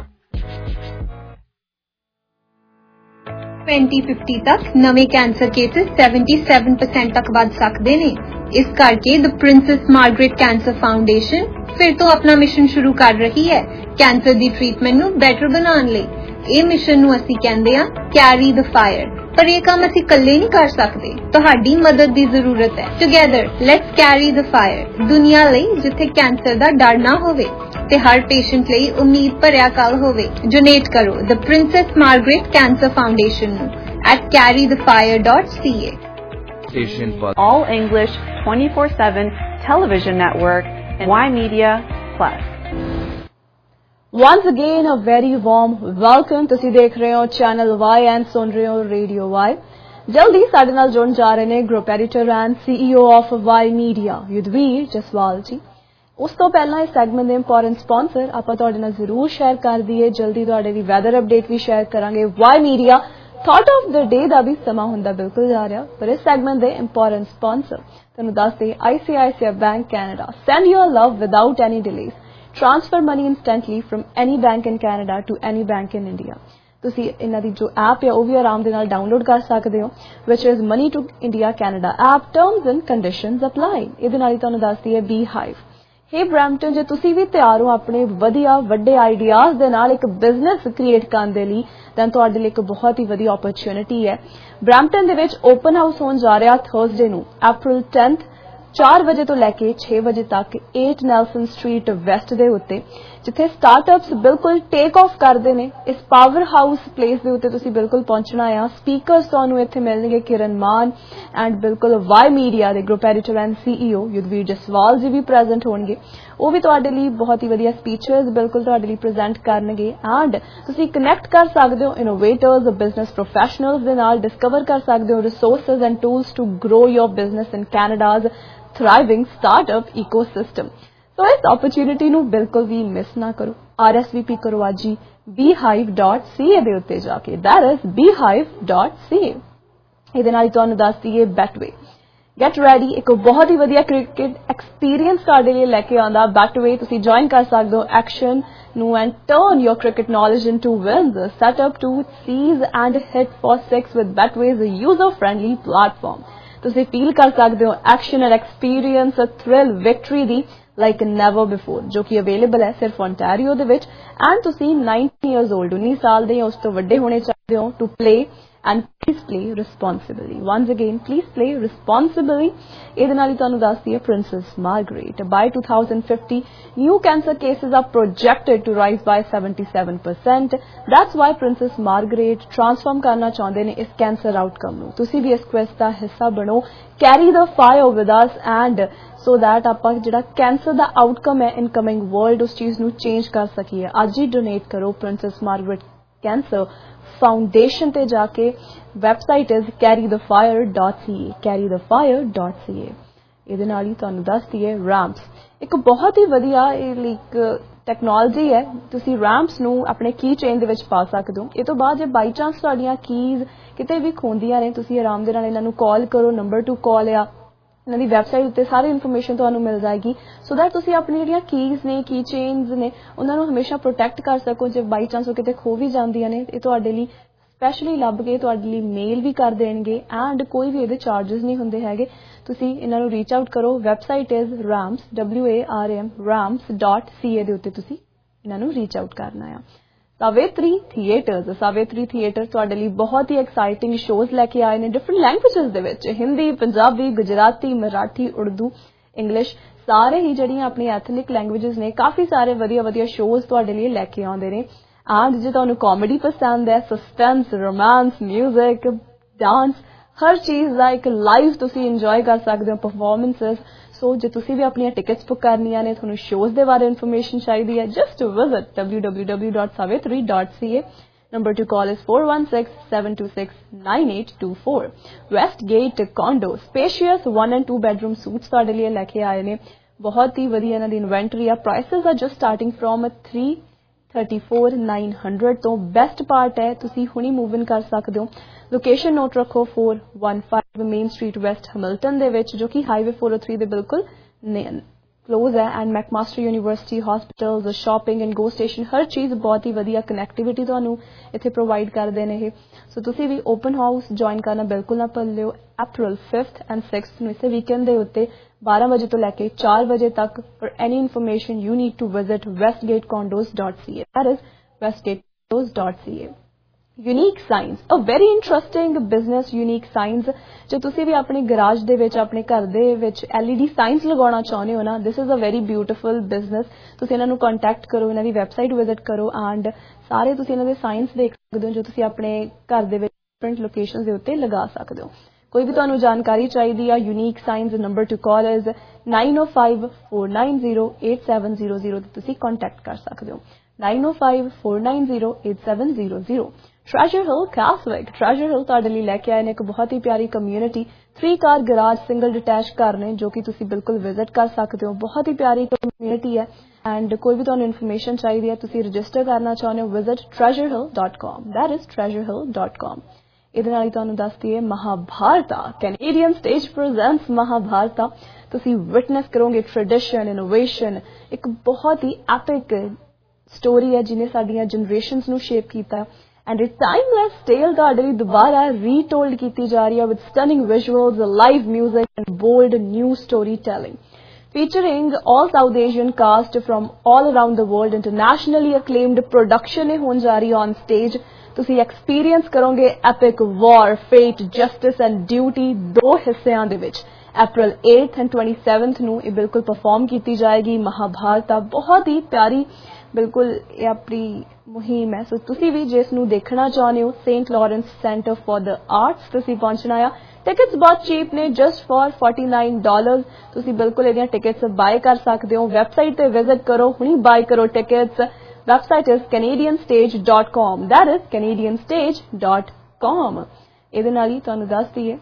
Twenty fifty तक नਵੇਂ cancer cases सतहत्तर percent ਤੱਕ ਵੱਧ ਸਕਦੇ ਨੇ। ਇਸ ਕਰਕੇ the princess Margaret cancer foundation ਫਿਰ ਤੋਂ ਆਪਣਾ ਮਿਸ਼ਨ ਸ਼ੁਰੂ ਕਰ ਰਹੀ ਹੈ ਕੈਂਸਰ ਦੀ ਟ੍ਰੀਟਮੈਂਟ ਨੂੰ ਬੈਟਰ ਬਣਾਉਣ ਲਈ। ਇਹ ਮਿਸ਼ਨ ਨੂੰ ਅਸੀਂ ਕਹਿੰਦੇ ਹਾਂ ਕੈਰੀ ਦ ਫਾਇਰ, ਪਰ ਇਹ ਕੰਮ ਅਸੀਂ ਇਕੱਲੇ ਨਹੀਂ ਕਰ ਸਕਦੇ, ਤੁਹਾਡੀ ਮਦਦ ਦੀ ਜ਼ਰੂਰਤ ਹੈ। Together let's carry the fire, ਦੁਨੀਆ ਲਈ ਜਿੱਥੇ ਕੈਂਸਰ ਦਾ ਡਰ ਨਾ ਹੋਵੇ ਤੇ ਹਰ ਪੇਸ਼ੈਂਟ ਲਈ ਉਮੀਦ ਭਰਿਆ ਕੱਲ ਹੋਵੇ। ਡੋਨੇਟ ਕਰੋ the princess Margaret cancer foundation ਨੂੰ at carry the fire dot c a। Station for all English twenty-four seven television network and Y Media Plus। Once again a very warm welcome। ਤੁਸੀਂ ਦੇਖ ਰਹੇ ਹੋ channel Y and ਸੁਣ ਰਹੇ ਹੋ radio Y। ਜਲਦੀ ਸਾਡੇ ਨਾਲ ਜੁੜਨ ਜਾ ਰਹੇ ਨੇ group editor and CEO of Y Media Yudhvir Jaswal ji. ਉਸ ਤੋਂ ਪਹਿਲਾਂ ਇਸ ਸੈਗਮੈਂਟ ਦੇ ਇੰਪੋਰਟੈਂਟ ਸਪਾਂਸਰ ਆਪਾਂ ਤੁਹਾਡੇ ਨਾਲ ਜ਼ਰੂਰ ਸ਼ੇਅਰ ਕਰ ਦਈਏ। ਜਲਦੀ ਤੁਹਾਡੇ ਲਈ ਵੈਦਰ ਅਪਡੇਟ ਵੀ ਸ਼ੇਅਰ ਕਰਾਂਗੇ। Y Media thought of the day का भी समा हुंदा बिल्कुल जा रहा, पर इस सैगमेंट के इंपोर्टेंट स्पॉन्सर तुहानू दसदे I C I C I bank Canada. Send your love without any delays, transfer money instantly from any bank in Canada to any bank in India. ਤੁਸੀਂ ਇਹਨਾਂ ਦੀ ਜੋ ਐਪ ਹੈ ਉਹ ਵੀ ਆਰਾਮ ਦੇ ਨਾਲ ਡਾਊਨਲੋਡ ਕਰ ਸਕਦੇ ਹੋ, which is money to India Canada app. Terms and conditions apply. ਇਹਦੇ ਨਾਲ ਹੀ ਤੁਹਾਨੂੰ ਦੱਸਦੀ ਹੈ ਬੀ ਹਾਈਵ। हे ब्रैम्पटन, जे तुसी भी तैयार हो अपने वधिया वड्डे आइडियाज दे नाल एक बिजनेस क्रिएट करने दे लई, दैन तुहाडे लई एक बहुत ही वधिया अपॉर्चुनिटी है। ब्रैम्पटन दे विच ओपन हाउस होण जा रहा थर्सडे नूं अप्रैल टेंथ चार बजे तो लैके छे बजे तक एट नेल्सन स्ट्रीट वेस्ट दे उत्ते, जिथे स्टार्टअप्स बिल्कुल टेक ऑफ करते हैं। इस पावर हाउस प्लेस के उत्ते तुसी बिल्कुल पहुंचना है। स्पीकर्स तुहानू इत्थे मिलणगे किरण मान एंड बिल्कुल वाई मीडिया के group editor and CEO Yudhvir Jaswal ji भी प्रेजेंट होणगे। वो भी तुहाडे लई बहुत ही वधिया स्पीचेस बिल्कुल तुहाडे लई प्रेजेंट करनगे एंड तुसी कनैक्ट कर सकते हो इनोवेटर्स बिजनेस प्रोफैशनल्स दे नाल, डिस्कवर कर सकते हो resources and tools to grow your business in Canada's thriving startup ecosystem. तो इस अपॉर्चुनिटी नू बिल्कुल भी मिस ना करो। आर एस वी पी करो आज ही B hive dot C A दे उत्ते जाके, that is B hive dot C A. इहदे नाल तुहानू दस दईए बैटवे गेट रेडी, एक बहुत ही वधिया क्रिकेट एक्सपीरियंस तुहाडे लई लैके आंदा बैटवे। तुसी ज्वाइन कर सकदे हो एक्शन नू and turn your cricket knowledge into wins. Set up to seize and hit for six with Betway's user friendly platform. तुसी फील कर सकते हो action and experience thrill victory दी लाइक नेवर बिफोर, जो कि अवेलेबल है सिर्फ ओंटारियो दे विच। एंड तुसी नाइनटीन ईयर्स ओल्ड उन्नीस साल दे उस तो वड्डे होने चाहिए हो to play and please play responsibly. Once again please play responsibly. इहदे नाल ही तुहानू दसदी है princess Margaret. By two thousand fifty new cancer cases are projected to rise by seventy seven percent. That's why princess Margaret transform करना चाहते हैं इस कैंसर आउटकम नू। तुसी भी इस क्वेस्ट का हिस्सा बनो, carry the fire with us and so that आपां जिहड़ा कैंसर दा आउटकम है इन कमिंग वर्ल्ड उस चीज़ नू चेंज कर सकीए। अज ही डोनेट करो प्रिंसेस मार्गरेट कैंसर फाउंडेशन ते जाके। Website is carry the fire dot C A, carry the fire dot C A. इहदे नाल ही तुहानू दसदी है रैम्प्स, एक बहुत ही वधिया एक टैक्नोलॉजी है। तुसी रैम्प्स नू अपने की चेन दे विच पा सकदे हो। इस तो बाद जे बाई चांस तुहाडीआं कीज किते भी खोंदियां ने, तुसी आराम दे नाल इन्हां नू कॉल करो, नंबर टू कॉल या इन्हां दी वैबसाइट उत्ते सारी इन्फॉर्मेशन तुहानू मिल जाएगी, सो दैट तुसी अपनी जिहड़ियां कीज ने की चेन्स ने उन्हां नू हमेशा प्रोटैक्ट कर सको। जे बाई चांस वो किते खो भी जांदियां ने, इह तुहाडे लई स्पैशली लभ के तुहाडे लई मेल भी कर देणगे एंड कोई भी इहदे चार्जेस नहीं हुंदे हैगे। तुसी इन्हां नू रीच आउट करो। Website is Rams W A R M Rams dot C A दे उत्ते तुसी इन्हां नू रीच आउट करना है। सावित्री थिएटर्स, सावित्री थिएटर तुहाडे लई बहुत ही एक्साइटिंग शोज लैके आए ने डिफरेंट लैंग्वेजेस दे विच, हिंदी, पंजाबी, गुजराती, मराठी, उर्दू, इंग्लिश, सारे ही जड़ियां अपनी एथनिक लैंग्वेजेस ने। काफी सारे वधिया वधिया शोज तुहाडे लई लैके आउंदे ने। एंड जे तुहानू कॉमेडी पसंद है, सस्पेंस, रोमांस, म्यूजिक, डांस, हर चीज़ का एक लाइव तुसी इंजॉय कर सकते हो परफॉर्मेंसेस। सो जे तुसी भी अपनी टिकट्स बुक करनियां ने, तुहानू शोज के बारे इन्फॉर्मेशन चाहिए है, just visit W W W dot Savitri dot C A. Number to call is four one six seven two six nine eight two four. West gate condo spacious one and two bedroom suites तुहाडे लिए लैके आए ने। बहुत ही वधिया इन्हां दी इन्वेंटरी आ। Prices are just starting from three thirty four nine hundred तो। बेस्ट पार्ट है तुसी हुणी मूव इन कर सकते हो। लोकेशन नोट रखो four one five main street west Hamilton दे विच, जो कि हाईवे फोर ओ थ्री दे बिल्कुल क्लोज है। And McMaster university, hospitals, shopping and GO station, हर चीज़ बहुत ही वधिया कनैक्टिविटी तुहानू इत्थे प्रोवाइड करदे ने। सो तुसी भी ओपन हाउस ज्वाइन करना बिल्कुल ना भुल्लिओ। अप्रैल फिफ्थ एंड सिक्स्थ नूं इसे वीकेंड दे उत्ते बारह बजे तो लैके चार बजे तक। For any information you need to visit Westgate condos dot C A, that is Westgate condos dot C A. Unique science, a very interesting business unique science. जो तुसी भी अपने गराज दे विच, अपने घर दे विच एलईडी साइंस लगाना चाहते हो ना, this is a very beautiful business. तुसी इन्हां नूं कॉन्टैक्ट करो, इन्हां दी वैबसाइट विजिट करो एंड सारे तुसी इन्हां दे साइंस देख सकते हो जो तुसी अपने घर दे विच डिफरेंट लोकेशंस दे उत्ते लगा सकते हो। कोई भी तुहानू जानकारी चाहिए है, unique science number to call is nine O five four nine zero eight seven zero zero तुसी कॉन्टैक्ट कर सकते हो। Nine O five four nine zero eight seven zero zero. Treasure Hill Keswick, Treasure Hill तुहाडे लई लैके आए ने एक बहुत ही प्यारी community. Three car garage single detach घर ने जो कि तुसी बिल्कुल विजिट कर सकते हो। बहुत ही प्यारी कम्यूनिटी है एंड कोई भी तुहानू इन्फॉर्मेशन चाहिए है, तुसी रजिस्टर करना चाहते हो, visit Treasure Hill dot com, that is Treasure Hill dot com. ਇਹਦੇ ਨਾਲ ਹੀ ਤੁਹਾਨੂੰ ਦੱਸ ਦਈਏ Mahabharata Canadian stage presents Mahabharata ਤੁਸੀਂ ਵਿਟਨੈਸ ਕਰੋਗੇ ਟ੍ਰੈਡੀਸ਼ਨ ਇਨੋਵੇਸ਼ਨ ਇੱਕ ਬਹੁਤ ਹੀ ਐਪਿਕ ਸਟੋਰੀ ਹੈ ਜਿਹਨੇ ਸਾਡੀਆਂ ਜਨਰੇਸ਼ਨਸ ਨੂੰ ਸ਼ੇਪ ਕੀਤਾ and a timeless tale ਤੁਹਾਡੇ ਲਈ ਦੁਬਾਰਾ ਰੀਟੋਲਡ ਕੀਤੀ ਜਾ ਰਹੀ ਹੈ with stunning visuals, live music and bold new storytelling featuring all South Asian cast from all around the world. Internationally acclaimed production है होने जा रही है on stage. ਤੁਸੀਂ experience ਕਰੋਗੇ epic war, fate, justice and duty ਦੋ ਹਿੱਸਿਆਂ ਦੇ ਵਿੱਚ April eighth and twenty-seventh ਨੂੰ ਇਹ ਬਿਲਕੁਲ ਪਰਫਾਰਮ ਕੀਤੀ ਜਾਏਗੀ ਮਹਾਭਾਰਤਾ ਬਹੁਤ ਹੀ ਪਿਆਰੀ ਬਿਲਕੁਲ ਇਹ ਆਪਣੀ ਮੁਹਿੰਮ ਹੈ ਸੋ ਤੁਸੀਂ ਵੀ ਜਿਸ ਨੂੰ ਦੇਖਣਾ ਚਾਹੁੰਦੇ ਹੋ Saint Lawrence centre for the arts ਤੁਸੀਂ ਪਹੁੰਚਣਾ ਆ ਟਿਕਟਸ ਬਹੁਤ ਚੀਪ ਨੇ ਜਸਟ ਫॉर forty-nine dollars ਤੁਸੀਂ ਬਿਲਕੁਲ ਇਹਦੀਆਂ ਟਿਕਟਸ ਬਾਏ ਕਰ ਸਕਦੇ ਹੋ ਵੈਬਸਾਈਟ ਤੇ ਵਿਜ਼ਿਟ ਕਰੋ ਹੁਣੀ ਬਾਏ ਕਰੋ tickets website is canadian stage dot com that is canadian stage dot com ਇਹਦੇ ਨਾਲ ਹੀ ਤੁਹਾਨੂੰ ਦੱਸ ਦਈਏ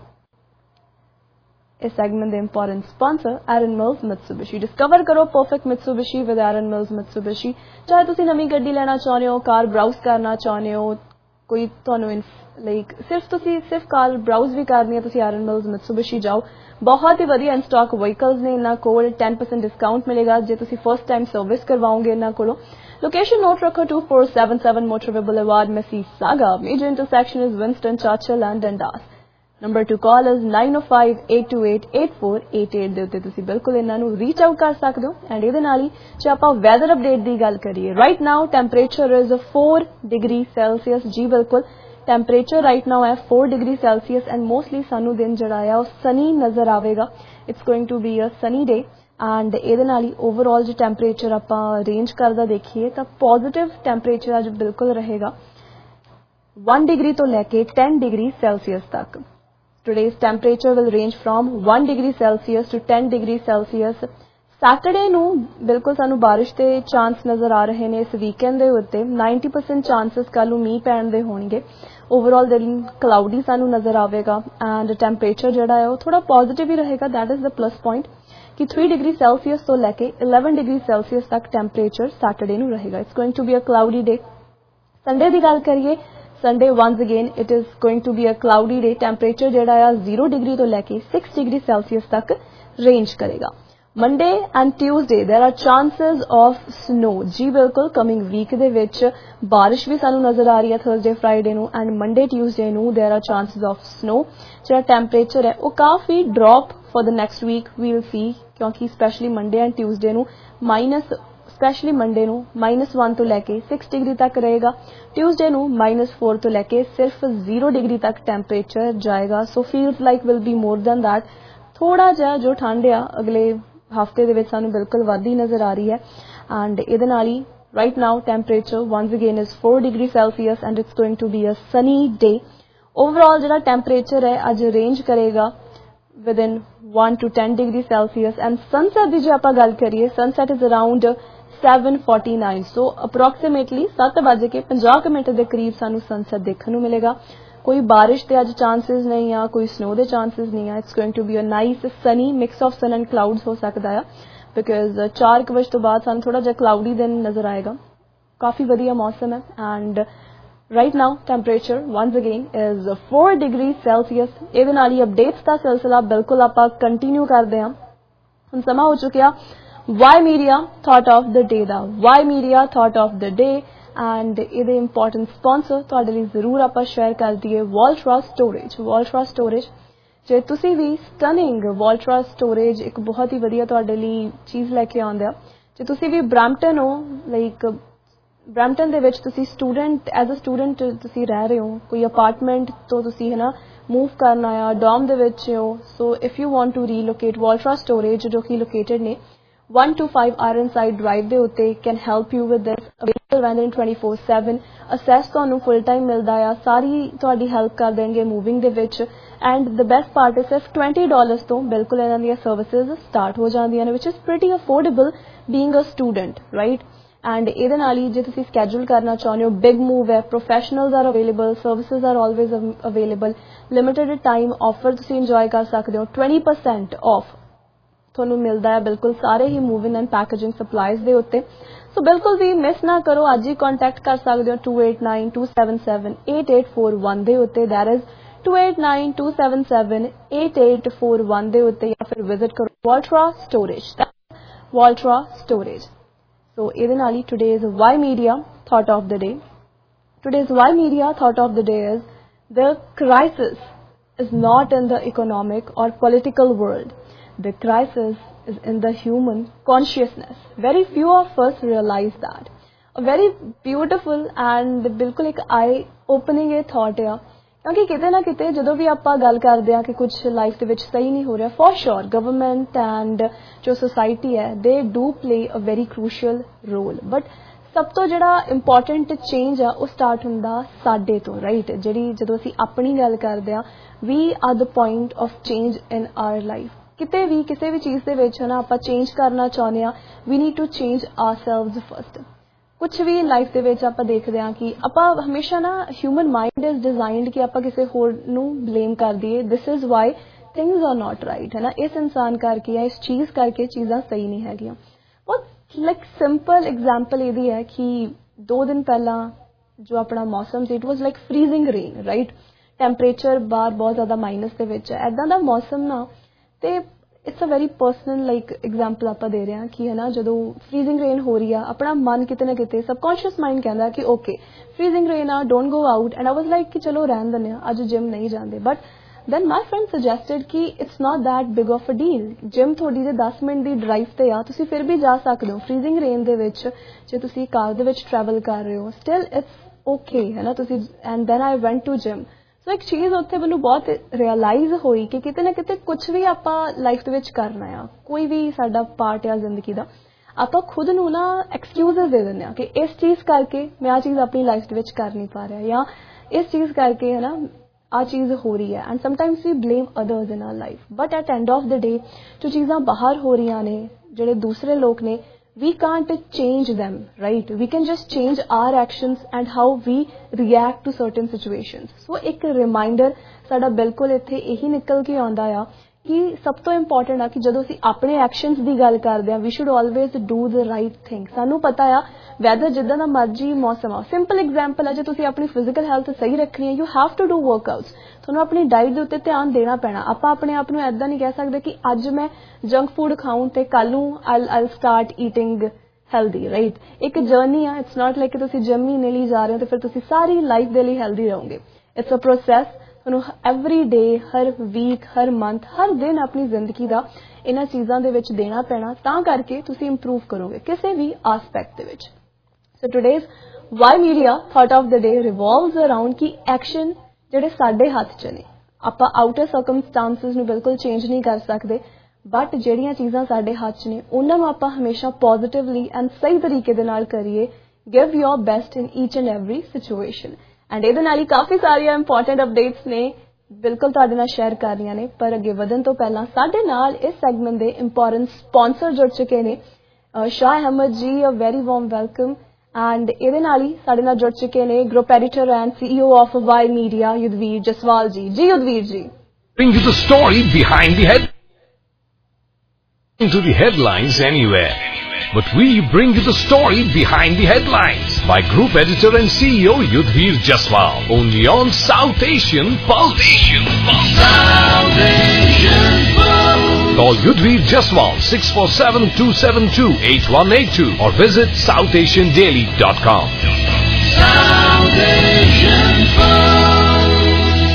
इस segment the important sponsor Aaron Mills Mitsubishi discover करो perfect Mitsubishi with Aaron Mills Mitsubishi चाहे तुसी नवी गड्डी लेना चाहते हो कार ब्राउज करना चाहते हो कोई ਤੁਹਾਨੂੰ ਲਾਈਕ ਸਿਰਫ ਤੁਸੀਂ ਸਿਰਫ ਕਾਰ ਬਰਾਊਜ਼ ਵੀ ਕਰਨੀ ਹੈ ਤੁਸੀਂ Aaron Mills Mitsubishi ਜਾਓ ਬਹੁਤ ਹੀ ਵਧੀਆ ਇਨ ਸਟਾਕ ਵਹੀਕਲਸ ਨੇ ਇਹਨਾਂ ਕੋਲ ten percent ਡਿਸਕਾਊਂਟ ਮਿਲੇਗਾ ਜੇ ਤੁਸੀਂ ਫਰਸਟ ਟਾਈਮ ਸਰਵਿਸ ਕਰਵਾਓਗੇ ਇਹਨਾਂ ਕੋਲੋਂ ਲੋਕੇਸ਼ਨ ਨੋਟ ਰੱਖੋ two four seven seven Motorway Boulevard Mississauga major intersection is Winston Churchill and Dundas number to call is nine oh five eight two eight eight four eight eight ਦੇ ਉੱਤੇ ਤੁਸੀਂ ਬਿਲਕੁਲ ਇਹਨਾਂ ਨੂੰ ਰੀਚ ਆਊਟ ਕਰ ਸਕਦੇ ਹੋ ਐਂਡ ਇਹਦੇ ਨਾਲ ਹੀ ਜੇ ਆਪਾਂ ਵੈਦਰ ਅਪਡੇਟ ਦੀ ਗੱਲ ਕਰੀਏ right now temperature is four degree Celsius ਜੀ ਬਿਲਕੁਲ ਟੈਂਪਰੇਚਰ ਰਾਈਟ ਨਾਓ ਹੈ four degree Celsius and mostly ਸਾਨੂੰ ਦਿਨ ਜਿਹੜਾ ਆ ਉਹ ਸਨੀ ਨਜ਼ਰ ਆਵੇਗਾ it's going to be a sunny day and ਇਹਦੇ ਨਾਲ ਹੀ ਓਵਰਆਲ ਜੇ ਟੈਂਪਰੇਚਰ ਆਪਾਂ ਰੇਂਜ ਕਰਦਾ ਦੇਖੀਏ ਤਾਂ ਪੋਜ਼ਿਟਿਵ ਟੈਂਪਰੇਚਰ ਅੱਜ ਬਿਲਕੁਲ ਰਹੇਗਾ one degree ਤੋਂ ਲੈ ਕੇ ten degree Celsius ਤੱਕ Today's temperature will range from one degree Celsius to ten degree Celsius. Saturday ਨੂੰ ਬਿਲਕੁਲ ਸਾਨੂੰ ਬਾਰਿਸ਼ ਦੇ ਚਾਂਸ ਨਜ਼ਰ ਆ ਰਹੇ ਨੇ ਇਸ ਵੀਕਐਂਡ ਦੇ ਉੱਤੇ ninety percent ਚਾਂਸਸ ਕੱਲ ਨੂੰ ਮੀਂਹ ਪੈਣ ਦੇ ਹੋਣਗੇ ਓਵਰਆਲ ਦਿਨ ਕਲਾਉਡੀ ਸਾਨੂੰ ਨਜ਼ਰ ਆਵੇਗਾ ਐਂਡ ਟੈਂਪਰੇਚਰ ਜਿਹੜਾ ਹੈ ਉਹ ਥੋੜਾ ਪੋਜ਼ਿਟਿਵ ਹੀ ਰਹੇਗਾ that is the plus point ਕਿ three degree Celsius ਤੋਂ ਲੈ ਕੇ eleven degree Celsius ਤੱਕ ਟੈਂਪਰੇਚਰ ਸੈਟਰਡੇ ਨੂੰ ਰਹੇਗਾ it's going to be a cloudy day Sunday ਦੀ ਗੱਲ ਕਰੀਏ Sunday once again it is going to be a cloudy day temperature ਜਿਹੜਾ ਆ zero degree ਤੋਂ ਲੈ ਕੇ six degree Celsius ਤੱਕ range ਕਰੇਗਾ Monday and Tuesday there are chances of snow ਜੀ ਬਿਲਕੁਲ coming week ਦੇ ਵਿੱਚ ਬਾਰਿਸ਼ ਵੀ ਸਾਨੂੰ ਨਜ਼ਰ ਆ ਰਹੀ ਹੈ Thursday Friday ਨੂੰ and Monday Tuesday ਨੂੰ there are chances of snow ਜਿਹੜਾ temperature ਹੈ ਉਹ ਕਾਫੀ drop for the next week we will see ਕਿਉਂਕਿ especially Monday and Tuesday ਨੂੰ minus स्पेशली मंडे ਨੂੰ minus one ਤੋਂ ਲੈ ਕੇ six degree ਤੱਕ ਰਹੇਗਾ ਟਿਊਜ਼ਡੇ ਨੂੰ minus four ਤੋਂ ਲੈ ਕੇ ਸਿਰਫ zero degree ਤੱਕ ਟੈਂਪਰੇਚਰ ਜਾਏਗਾ so feels like will be more than that ਥੋੜਾ ਜਿਹਾ ਜੋ ਠੰਡ ਆ ਅਗਲੇ ਹਫਤੇ ਦੇ ਵਿੱਚ ਸਾਨੂੰ ਬਿਲਕੁਲ ਵੱਧਦੀ ਨਜ਼ਰ ਆ ਰਹੀ ਹੈ ਐਂਡ ਇਹਦੇ ਨਾਲ ਹੀ right now temperature once again is four degree Celsius and it's going to be a sunny day overall ਜਿਹੜਾ ਟੈਂਪਰੇਚਰ ਹੈ ਅੱਜ ਰੇਂਜ ਕਰੇਗਾ within one to ten degree Celsius and sunset ਦੀ ਜੇ ਆਪਾਂ ਗੱਲ ਕਰੀਏ sunset is around seven forty-nine so approximately seven ਵਜੇ ਕੇ fifty minute ਦੇ ਕਰੀਬ ਸਾਨੂੰ ਸਨਸੈਟ ਦੇਖਣ ਨੂੰ ਮਿਲੇਗਾ ਕੋਈ ਬਾਰਿਸ਼ ਦੇ ਅੱਜ ਚਾਂਸਸ ਨਹੀਂ ਆ ਕੋਈ ਸਨੋ ਦੇ ਚਾਂਸਸ ਨਹੀਂ ਆ it's going to be a nice sunny mix of sun and clouds ਹੋ ਸਕਦਾ ਆ ਬਿਕਾਜ਼ four ਵਜੇ ਤੋਂ ਬਾਅਦ ਸਾਨੂੰ ਥੋੜਾ ਜਿਹਾ ਕਲਾਉਡੀ ਦਿਨ ਨਜ਼ਰ ਆਏਗਾ ਕਾਫੀ ਵਧੀਆ ਮੌਸਮ ਹੈ and right now temperature once again is four degree Celsius ਇਹਦੇ ਨਾਲ ਹੀ ਅਪਡੇਟਸ ਦਾ ਸਿਲਸਿਲਾ ਬਿਲਕੁਲ ਆਪਾਂ ਕੰਟੀਨਿਊ ਕਰਦੇ ਹਾਂ ਹੁਣ ਸਮਾਂ ਹੋ ਚੁੱਕਿਆ Why Media Thought of the Day ਦਾ Why Media Thought of the Day and ਇਹਦੇ ਇੰਪੋਰਟੈਂਟ ਸਪਾਂਸਰ ਤੁਹਾਡੇ ਲਈ ਜ਼ਰੂਰ ਆਪਾਂ ਸ਼ੇਅਰ ਕਰ ਦਈਏ Voltra Storage Voltra Storage ਜੇ ਤੁਸੀਂ ਵੀ ਸਟਨਿੰਗ Voltra Storage ਇੱਕ ਬਹੁਤ ਹੀ ਵਧੀਆ ਤੁਹਾਡੇ ਲਈ ਚੀਜ਼ ਲੈ ਕੇ ਆਉਂਦੇ ਆ ਜੇ ਤੁਸੀਂ ਵੀ ਬ੍ਰੈਂਪਟਨ ਹੋ ਲਾਈਕ ਬ੍ਰੈਂਪਟਨ ਦੇ ਵਿੱਚ ਤੁਸੀਂ ਸਟੂਡੈਂਟ ਐਜ਼ ਅ ਸਟੂਡੈਂਟ ਤੁਸੀਂ ਰਹਿ ਰਹੇ ਹੋ ਕੋਈ ਅਪਾਰਟਮੈਂਟ ਤੋਂ ਤੁਸੀਂ ਹੈ ਨਾ ਮੂਵ ਕਰਨਾ ਆ ਡੋਮ ਦੇ ਵਿੱਚ ਹੋ so if you want to relocate Voltra Storage ਜੋ ਕਿ ਲੋਕੇਟਡ ਨੇ one two five Ironside Drive ਦੇ ਉੱਤੇ can help you with this available vendor twenty-four seven assess ਤੁਹਾਨੂੰ full time ਮਿਲਦਾ ਆ ਸਾਰੀ ਤੁਹਾਡੀ ਹੈਲਪ ਕਰ ਦੇਣਗੇ ਮੂਵਿੰਗ ਦੇ ਵਿੱਚ and the best part is ਸਿਰਫ twenty dollars ਤੋਂ ਬਿਲਕੁਲ ਇਹਨਾਂ ਦੀਆਂ ਸਰਵਿਸਿਜ਼ ਸਟਾਰਟ ਹੋ ਜਾਂਦੀਆਂ ਨੇ which is pretty affordable being a student right and ਇਹਦੇ ਨਾਲ ਹੀ ਜੇ ਤੁਸੀਂ schedule ਕਰਨਾ ਚਾਹੁੰਦੇ ਹੋ big move ਹੈ professionals are available services are always available limited time offer ਤੁਸੀਂ enjoy ਕਰ ਸਕਦੇ ਹੋ twenty percent off ਤੁਹਾਨੂੰ ਮਿਲਦਾ ਹੈ ਬਿਲਕੁਲ ਸਾਰੇ ਹੀ ਮੂਵਿੰਗ ਐਂਡ ਪੈਕੇਜਿੰਗ ਸਪਲਾਈਜ਼ ਦੇ ਉੱਤੇ। ਸੋ ਬਿਲਕੁਲ ਵੀ ਮਿਸ ਨਾ ਕਰੋ, ਅੱਜ ਹੀ ਕੰਟੈਕਟ ਕਰ ਸਕਦੇ ਹੋ two eight nine two seven seven eight eight four one ਦੇ ਉੱਤੇ, that is two eight nine two seven seven eight eight four one ਦੇ ਉੱਤੇ, ਜਾਂ ਫਿਰ ਵਿਜ਼ਿਟ ਕਰੋ Voltra Storage, Voltra Storage। ਸੋ ਇਹਦੇ ਨਾਲ ਹੀ today's Why Media thought of the day, today's Why Media thought of the day is the crisis is not in the economic or political world, the crisis is in the human consciousness. Very few of us realize that. A very beautiful and ਬਿਲਕੁਲ ਇੱਕ eye opening ਇਹ thought ਆ, ਕਿਉਂਕਿ ਕਿਤੇ ਨਾ ਕਿਤੇ ਜਦੋਂ ਵੀ ਆਪਾਂ ਗੱਲ ਕਰਦੇ ਹਾਂ ਕਿ ਕੁਝ ਲਾਈਫ ਦੇ ਵਿੱਚ ਸਹੀ ਨਹੀਂ ਹੋ ਰਿਹਾ, ਫॉर श्योर ਗਵਰਨਮੈਂਟ ਐਂਡ ਜੋ ਸੋਸਾਇਟੀ ਹੈ ਦੇ do play a very crucial role, but ਸਭ ਤੋਂ ਜਿਹੜਾ ਇੰਪੋਰਟੈਂਟ ਚੇਂਜ ਆ ਉਹ ਸਟਾਰਟ ਹੁੰਦਾ ਸਾਡੇ ਤੋਂ, ਰਾਈਟ। ਜਿਹੜੀ ਜਦੋਂ ਅਸੀਂ ਆਪਣੀ ਗੱਲ ਕਰਦੇ ਹਾਂ, we are the point of change in our life. ਕਿਤੇ ਵੀ ਕਿਸੇ ਵੀ ਚੀਜ਼ ਦੇ ਵਿੱਚ ਹੈ ਨਾ ਆਪਾਂ ਚੇਂਜ ਕਰਨਾ ਚਾਹੁੰਦੇ ਹਾਂ, we need to change ourselves first. ਕੁਛ ਵੀ ਲਾਈਫ ਦੇ ਵਿੱਚ ਆਪਾਂ ਦੇਖਦੇ ਹਾਂ ਕਿ ਆਪਾਂ ਹਮੇਸ਼ਾ ਨਾ ਹਿਊਮਨ ਮਾਈਂਡ ਇਜ਼ ਡਿਜ਼ਾਈਨਡ ਕਿ ਆਪਾਂ ਕਿਸੇ ਹੋਰ ਨੂੰ ਬਲੇਮ ਕਰ ਦਈਏ, this is why things are not right, ਹੈ ਨਾ, ਇਸ ਇਨਸਾਨ ਕਰਕੇ ਜਾਂ ਇਸ ਚੀਜ਼ ਕਰਕੇ ਚੀਜ਼ਾਂ ਸਹੀ ਨਹੀਂ ਹੈਗੀਆਂ। ਬਹੁਤ ਲਾਈਕ ਸਿੰਪਲ ਐਗਜ਼ਾਮਪਲ ਇਹਦੀ ਹੈ ਕਿ ਦੋ ਦਿਨ ਪਹਿਲਾਂ ਜੋ ਆਪਣਾ ਮੌਸਮ ਸੀ, it was like freezing rain, right. Temperature ਬਾਹਰ ਬਹੁਤ ਜ਼ਿਆਦਾ ਮਾਈਨਸ ਦੇ ਵਿੱਚ ਹੈ, ਇੱਦਾਂ ਦਾ ਮੌਸਮ ਨਾ, ਤੇ it's a very personal like example ਆਪਾਂ ਦੇ ਰਹੇ ਹਾਂ ਕਿ ਹੈ ਨਾ ਜਦੋਂ ਫਰੀਜ਼ਿੰਗ ਰੇਨ ਹੋ ਰਹੀ ਆ, ਆਪਣਾ ਮਨ ਕਿਤੇ ਨਾ ਕਿਤੇ ਸਬਕੌਂਸ਼ੀਅਸ ਮਾਈਂਡ ਕਹਿੰਦਾ ਕਿ ਓਕੇ ਫਰੀਜ਼ਿੰਗ ਰੇਨ ਆ, don't go out, and I was like ਕਿ ਚਲੋ ਰਹਿਣ ਦਿੰਦੇ ਹਾਂ, ਅੱਜ ਜਿਮ ਨਹੀਂ ਜਾਂਦੇ। But then my friend suggested ਕਿ it's not that big of a deal, gym ਤੁਹਾਡੀ ਦੇ ਦਸ ਮਿੰਟ ਦੀ ਡਰਾਈਵ ਤੇ ਆ, ਤੁਸੀਂ ਫਿਰ ਵੀ ਜਾ ਸਕਦੇ ਹੋ ਫਰੀਜ਼ਿੰਗ ਰੇਨ ਦੇ ਵਿੱਚ, ਜੇ ਤੁਸੀਂ ਕਾਰ ਦੇ ਵਿੱਚ ਟਰੈਵਲ ਕਰ ਰਹੇ ਹੋ, ਸਟਿਲ ਇਟਸ ਓਕੇ, ਹੈ ਨਾ ਤੁਸੀਂ। And then I went to gym. So ਇੱਕ ਚੀਜ਼ ਉੱਥੇ ਮੈਨੂੰ ਬਹੁਤ ਰਿਅਲਾਈਜ਼ ਹੋਈ ਕਿ ਕਿਤੇ ਨਾ ਕਿਤੇ ਕੁਛ ਵੀ ਆਪਾਂ ਲਾਈਫ ਦੇ ਵਿੱਚ ਕਰਨਾ ਆ, ਕੋਈ ਵੀ ਸਾਡਾ ਪਾਰਟ ਆ ਜ਼ਿੰਦਗੀ ਦਾ, ਆਪਾਂ ਖੁਦ ਨੂੰ ਨਾ ਐਕਸਕਿਊਜ਼ਸ ਦੇ ਦਿੰਦੇ ਹਾਂ ਕਿ ਇਸ ਚੀਜ਼ ਕਰਕੇ ਮੈਂ ਆਹ ਚੀਜ਼ ਆਪਣੀ ਲਾਈਫ ਦੇ ਵਿੱਚ ਕਰ ਨਹੀਂ ਪਾ ਰਿਹਾ, ਜਾਂ ਇਸ ਚੀਜ਼ ਕਰਕੇ ਹੈ ਨਾ ਆਹ ਚੀਜ਼ ਹੋ ਰਹੀ ਹੈ। And sometimes we blame others in our life, but at end of the day ਜੋ ਚੀਜ਼ਾਂ ਬਾਹਰ ਹੋ ਰਹੀਆਂ ਨੇ, ਜਿਹੜੇ ਦੂਸਰੇ ਲੋਕ ਨੇ, we can't change them, right? We can just change our actions and how we react to certain situations. So एक reminder साडा बिल्कुल इत्थे यही निकल के आंदा आ कि सब तो इंपॉर्टेंट आ कि जदों असीं अपने एक्शनस दी गल करदे आ, we should always do the right thing. सानू पता आ वैदर जिद्दां दा मर्जी मौसम आ, सिंपल एग्जाम्पल है, जे तुसीं अपनी फिजिकल हैल्थ सही रखनी है, you have to do workouts, ਤੁਹਾਨੂੰ ਆਪਣੀ ਡਾਈਟ ਦੇ ਉੱਤੇ ਧਿਆਨ ਦੇਣਾ ਪੈਣਾ। ਆਪਾਂ ਆਪਣੇ ਆਪ ਨੂੰ ਐਦਾਂ ਨਹੀਂ ਕਹਿ ਸਕਦੇ ਕਿ ਅੱਜ ਮੈਂ ਜੰਕ ਫੂਡ ਖਾऊं ਤੇ ਕੱਲ ਨੂੰ I I start eating healthy, right. ਇੱਕ ਜਰਨੀ ਆ, ਇਟਸ ਨਾਟ ਲਾਈਕ ਕਿ ਤੁਸੀਂ ਜਿਮ ਮਹੀਨੇ ਲਈ ਜਾ ਰਹੇ ਹੋ ਤੇ ਫਿਰ ਤੁਸੀਂ ਸਾਰੀ ਲਾਈਫ ਦੇ ਲਈ ਹੈਲਦੀ ਰਹੋਗੇ। It's a process. ਤੁਹਾਨੂੰ ਐਵਰੀ ਡੇ, ਹਰ ਵੀਕ, ਹਰ ਮੰਥ, ਹਰ ਦਿਨ ਆਪਣੀ ਜ਼ਿੰਦਗੀ ਦਾ ਇਹਨਾਂ ਚੀਜ਼ਾਂ ਦੇ ਵਿੱਚ ਦੇਣਾ ਪੈਣਾ, ਤਾਂ ਕਰਕੇ ਤੁਸੀਂ ਇੰਪਰੂਵ ਕਰੋਗੇ ਕਿਸੇ ਵੀ ਆਸਪੈਕਟ ਦੇ ਵਿੱਚ। So today's Y Media thought of the day revolves around ਕਿ ਐਕਸ਼ਨ ਜਿਹੜੇ ਸਾਡੇ ਹੱਥ 'ਚ ਨੇ, ਆਪਾਂ ਆਊਟਰ ਸਰਕਮਸਟਾਂਸਿਸ ਨੂੰ ਬਿਲਕੁਲ ਚੇਂਜ ਨਹੀਂ ਕਰ ਸਕਦੇ, ਬਟ ਜਿਹੜੀਆਂ ਚੀਜ਼ਾਂ ਸਾਡੇ ਹੱਥ 'ਚ ਨੇ ਉਹਨਾਂ ਨੂੰ ਆਪਾਂ ਹਮੇਸ਼ਾ ਪੋਜ਼ਿਟਿਵਲੀ ਐਂਡ ਸਹੀ ਤਰੀਕੇ ਦੇ ਨਾਲ ਕਰੀਏ। Give your best in each and every situation. And ਇਹਦੇ ਨਾਲ ਹੀ ਕਾਫੀ ਸਾਰੀਆਂ ਇੰਪੋਰਟੈਂਟ ਅਪਡੇਟਸ ਨੇ, ਬਿਲਕੁਲ ਤੁਹਾਡੇ ਨਾਲ ਸ਼ੇਅਰ ਕਰ ਰਹੀਆਂ ਨੇ, ਪਰ ਅੱਗੇ ਵਧਣ ਤੋਂ ਪਹਿਲਾਂ ਸਾਡੇ ਨਾਲ ਇਸ ਸੈਗਮੈਂਟ ਦੇ ਇੰਪੋਰਟੈਂਟ ਸਪਾਂਸਰ ਜੁੜ ਚੁੱਕੇ ਨੇ। Shah Ahmed ji, a very warm welcome. And ਇਹਦੇ ਨਾਲ ਹੀ ਸਾਡੇ ਨਾਲ ਜੁੜ ਚੁੱਕੇ ਨੇ group editor and CEO of Y Media Yudhvir Jaswal ji. Ji Yudhvir ਜੀ। Bring you the story behind the head into the headlines anywhere. But we bring you the story behind the headlines by group editor and C E O Yudhvir Jaswal. Only on South Asian Pulse. South Asian Pulse. Call Yudhvir Jaswal six four seven two seven two eight one eight two or visit south asian daily dot com. South Asian Pulse.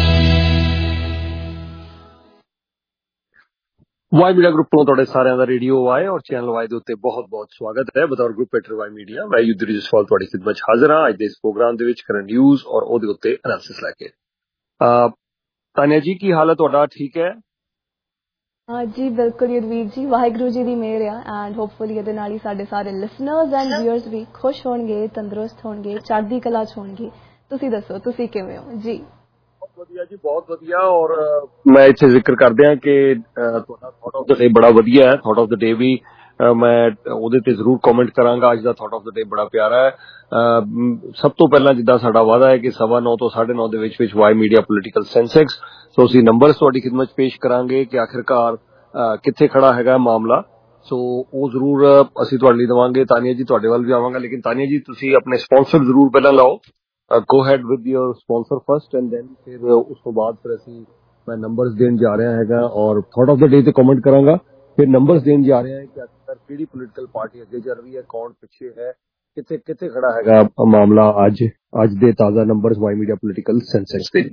Y Media group ਤੋਂ ਤੁਹਾਡੇ ਸਾਰਿਆਂ ਦਾ radio Y ਔਰ channel Y ਦੇ ਉੱਤੇ ਬਹੁਤ-ਬਹੁਤ ਸਵਾਗਤ ਹੈ। ਬਤੌਰ ਗਰੁੱਪ ਐਡੀਟਰ ਵਾਈ ਮੀਡੀਆ ਮੈਂ ਯੁਧਵੀਰ ਜਸਵਾਲ ਤੁਹਾਡੀ ਖਿਦਮਤ 'ਚ ਹਾਜ਼ਰ ਹਾਂ। ਅੱਜ ਦੇ ਇਸ ਪ੍ਰੋਗਰਾਮ ਦੇ ਵਿੱਚ ਕਰੰਟ ਨਿਊਜ਼ ਔਰ ਉਹਦੇ ਉੱਤੇ ਐਨਾਲਿਸਿਸ ਲੈ ਕੇ। ਤਾਨੀਆ ਜੀ, ਕੀ ਹਾਲ ਹੈ ਤੁਹਾਡਾ? ਠੀਕ ਹੈ ਜੀ ਬਿਲਕੁਲ ਯੁਧਵੀਰ ਜੀ, ਵਾਹਿਗੁਰੂ ਜੀ ਦੀ ਮਿਹਰ ਆ। ਐਂਡ ਹੋਪਫੁਲੀ ਇਹਦੇ ਨਾਲ ਹੀ ਸਾਡੇ ਸਾਰੇ ਲਿਸਨਰਸ ਐਂਡ ਵਿਊਅਰਸ ਵੀ ਖੁਸ਼ ਹੋਣਗੇ, ਤੰਦਰੁਸਤ ਹੋਣਗੇ, ਚੜ੍ਹਦੀ ਕਲਾ 'ਚ ਹੋਣਗੇ। ਤੁਸੀਂ ਦੱਸੋ ਤੁਸੀਂ ਕਿਵੇਂ ਹੋ ਜੀ? ਵਧੀਆ ਜੀ, ਬਹੁਤ ਵਧੀਆ। ਔਰ ਮੈਂ ਇੱਥੇ ਜ਼ਿਕਰ ਕਰਦਿਆਂ ਕਿ ਤੁਹਾਡਾ ਥਾਟ ਆਫ ਦ ਡੇ ਬੜਾ ਵਧੀਆ ਹੈ। ਥਾਟ ਆਫ ਦ ਡੇ ਵੀ ਮੈਂ ਉਹਦੇ ਤੇ ਜ਼ਰੂਰ ਕਮੈਂਟ ਕਰਾਂਗਾ। ਅੱਜ ਦਾ ਥਾਟ ਆਫ ਦ ਡੇ ਬੜਾ ਪਿਆਰਾ ਹੈ। ਸਭ ਤੋਂ ਪਹਿਲਾਂ ਜਿੱਦਾਂ ਸਾਡਾ ਵਾਅਦਾ ਹੈ ਕਿ ਸਵਾ ਨੌ ਤੋਂ ਸਾਢੇ ਨੌ ਦੇ ਵਿੱਚ ਵਿੱਚ Y Media political Sensex, so ਅਸੀਂ ਨੰਬਰਸ ਤੁਹਾਡੀ ਖਿਦਮਤ 'ਚ ਪੇਸ਼ ਕਰਾਂਗੇ ਕਿ ਆਖਿਰਕਾਰ ਕਿੱਥੇ ਖੜਾ ਹੈਗਾ ਮਾਮਲਾ। ਸੋ ਉਹ ਜ਼ਰੂਰ ਅਸੀਂ ਤੁਹਾਡੇ ਲਈ ਦੇਵਾਂਗੇ। ਤਾਨੀਆ ਜੀ ਤੁਹਾਡੇ ਵੱਲ ਵੀ ਆਵਾਂਗਾ, ਲੇਕਿਨ ਤਾਨੀਆ ਜੀ ਤੁਸੀਂ ਆਪਣੇ ਸਪਾਂਸਰ ਜ਼ਰੂਰ ਪਹਿਲਾਂ ਲਾਓ। Go ahead with your sponsor first and then ਫਿਰ ਉਸ ਤੋਂ ਬਾਅਦ ਫਿਰ ਅਸੀਂ ਮੈਂ ਨੰਬਰਸ ਦੇਣ ਜਾ ਰਿਹਾ ਹੈਗਾ ਔਰ ਥਾਟ ਆਫ ਦ ਡੇ ਤੇ ਕਮੈਂਟ ਕਰਾਂਗਾ। ਫਿਰ ਨੰਬਰਸ ਦੇਣ ਜਾ ਰਿਹਾ ਹੈ ਕਿ ਅਕਸਰ ਕਿਹੜੀ ਪੋਲੀਟੀਕਲ ਪਾਰਟੀ ਅੱਗੇ ਚੱਲ ਰਹੀ ਹੈ, ਕੌਣ ਪਿੱਛੇ ਹੈ, ਕਿੱਥੇ ਕਿੱਥੇ ਖੜਾ ਹੈਗਾ ਮਾਮਲਾ ਅੱਜ ਅੱਜ ਦੇ ਤਾਜ਼ਾ numbers Y Media political Sensex ਦੇ।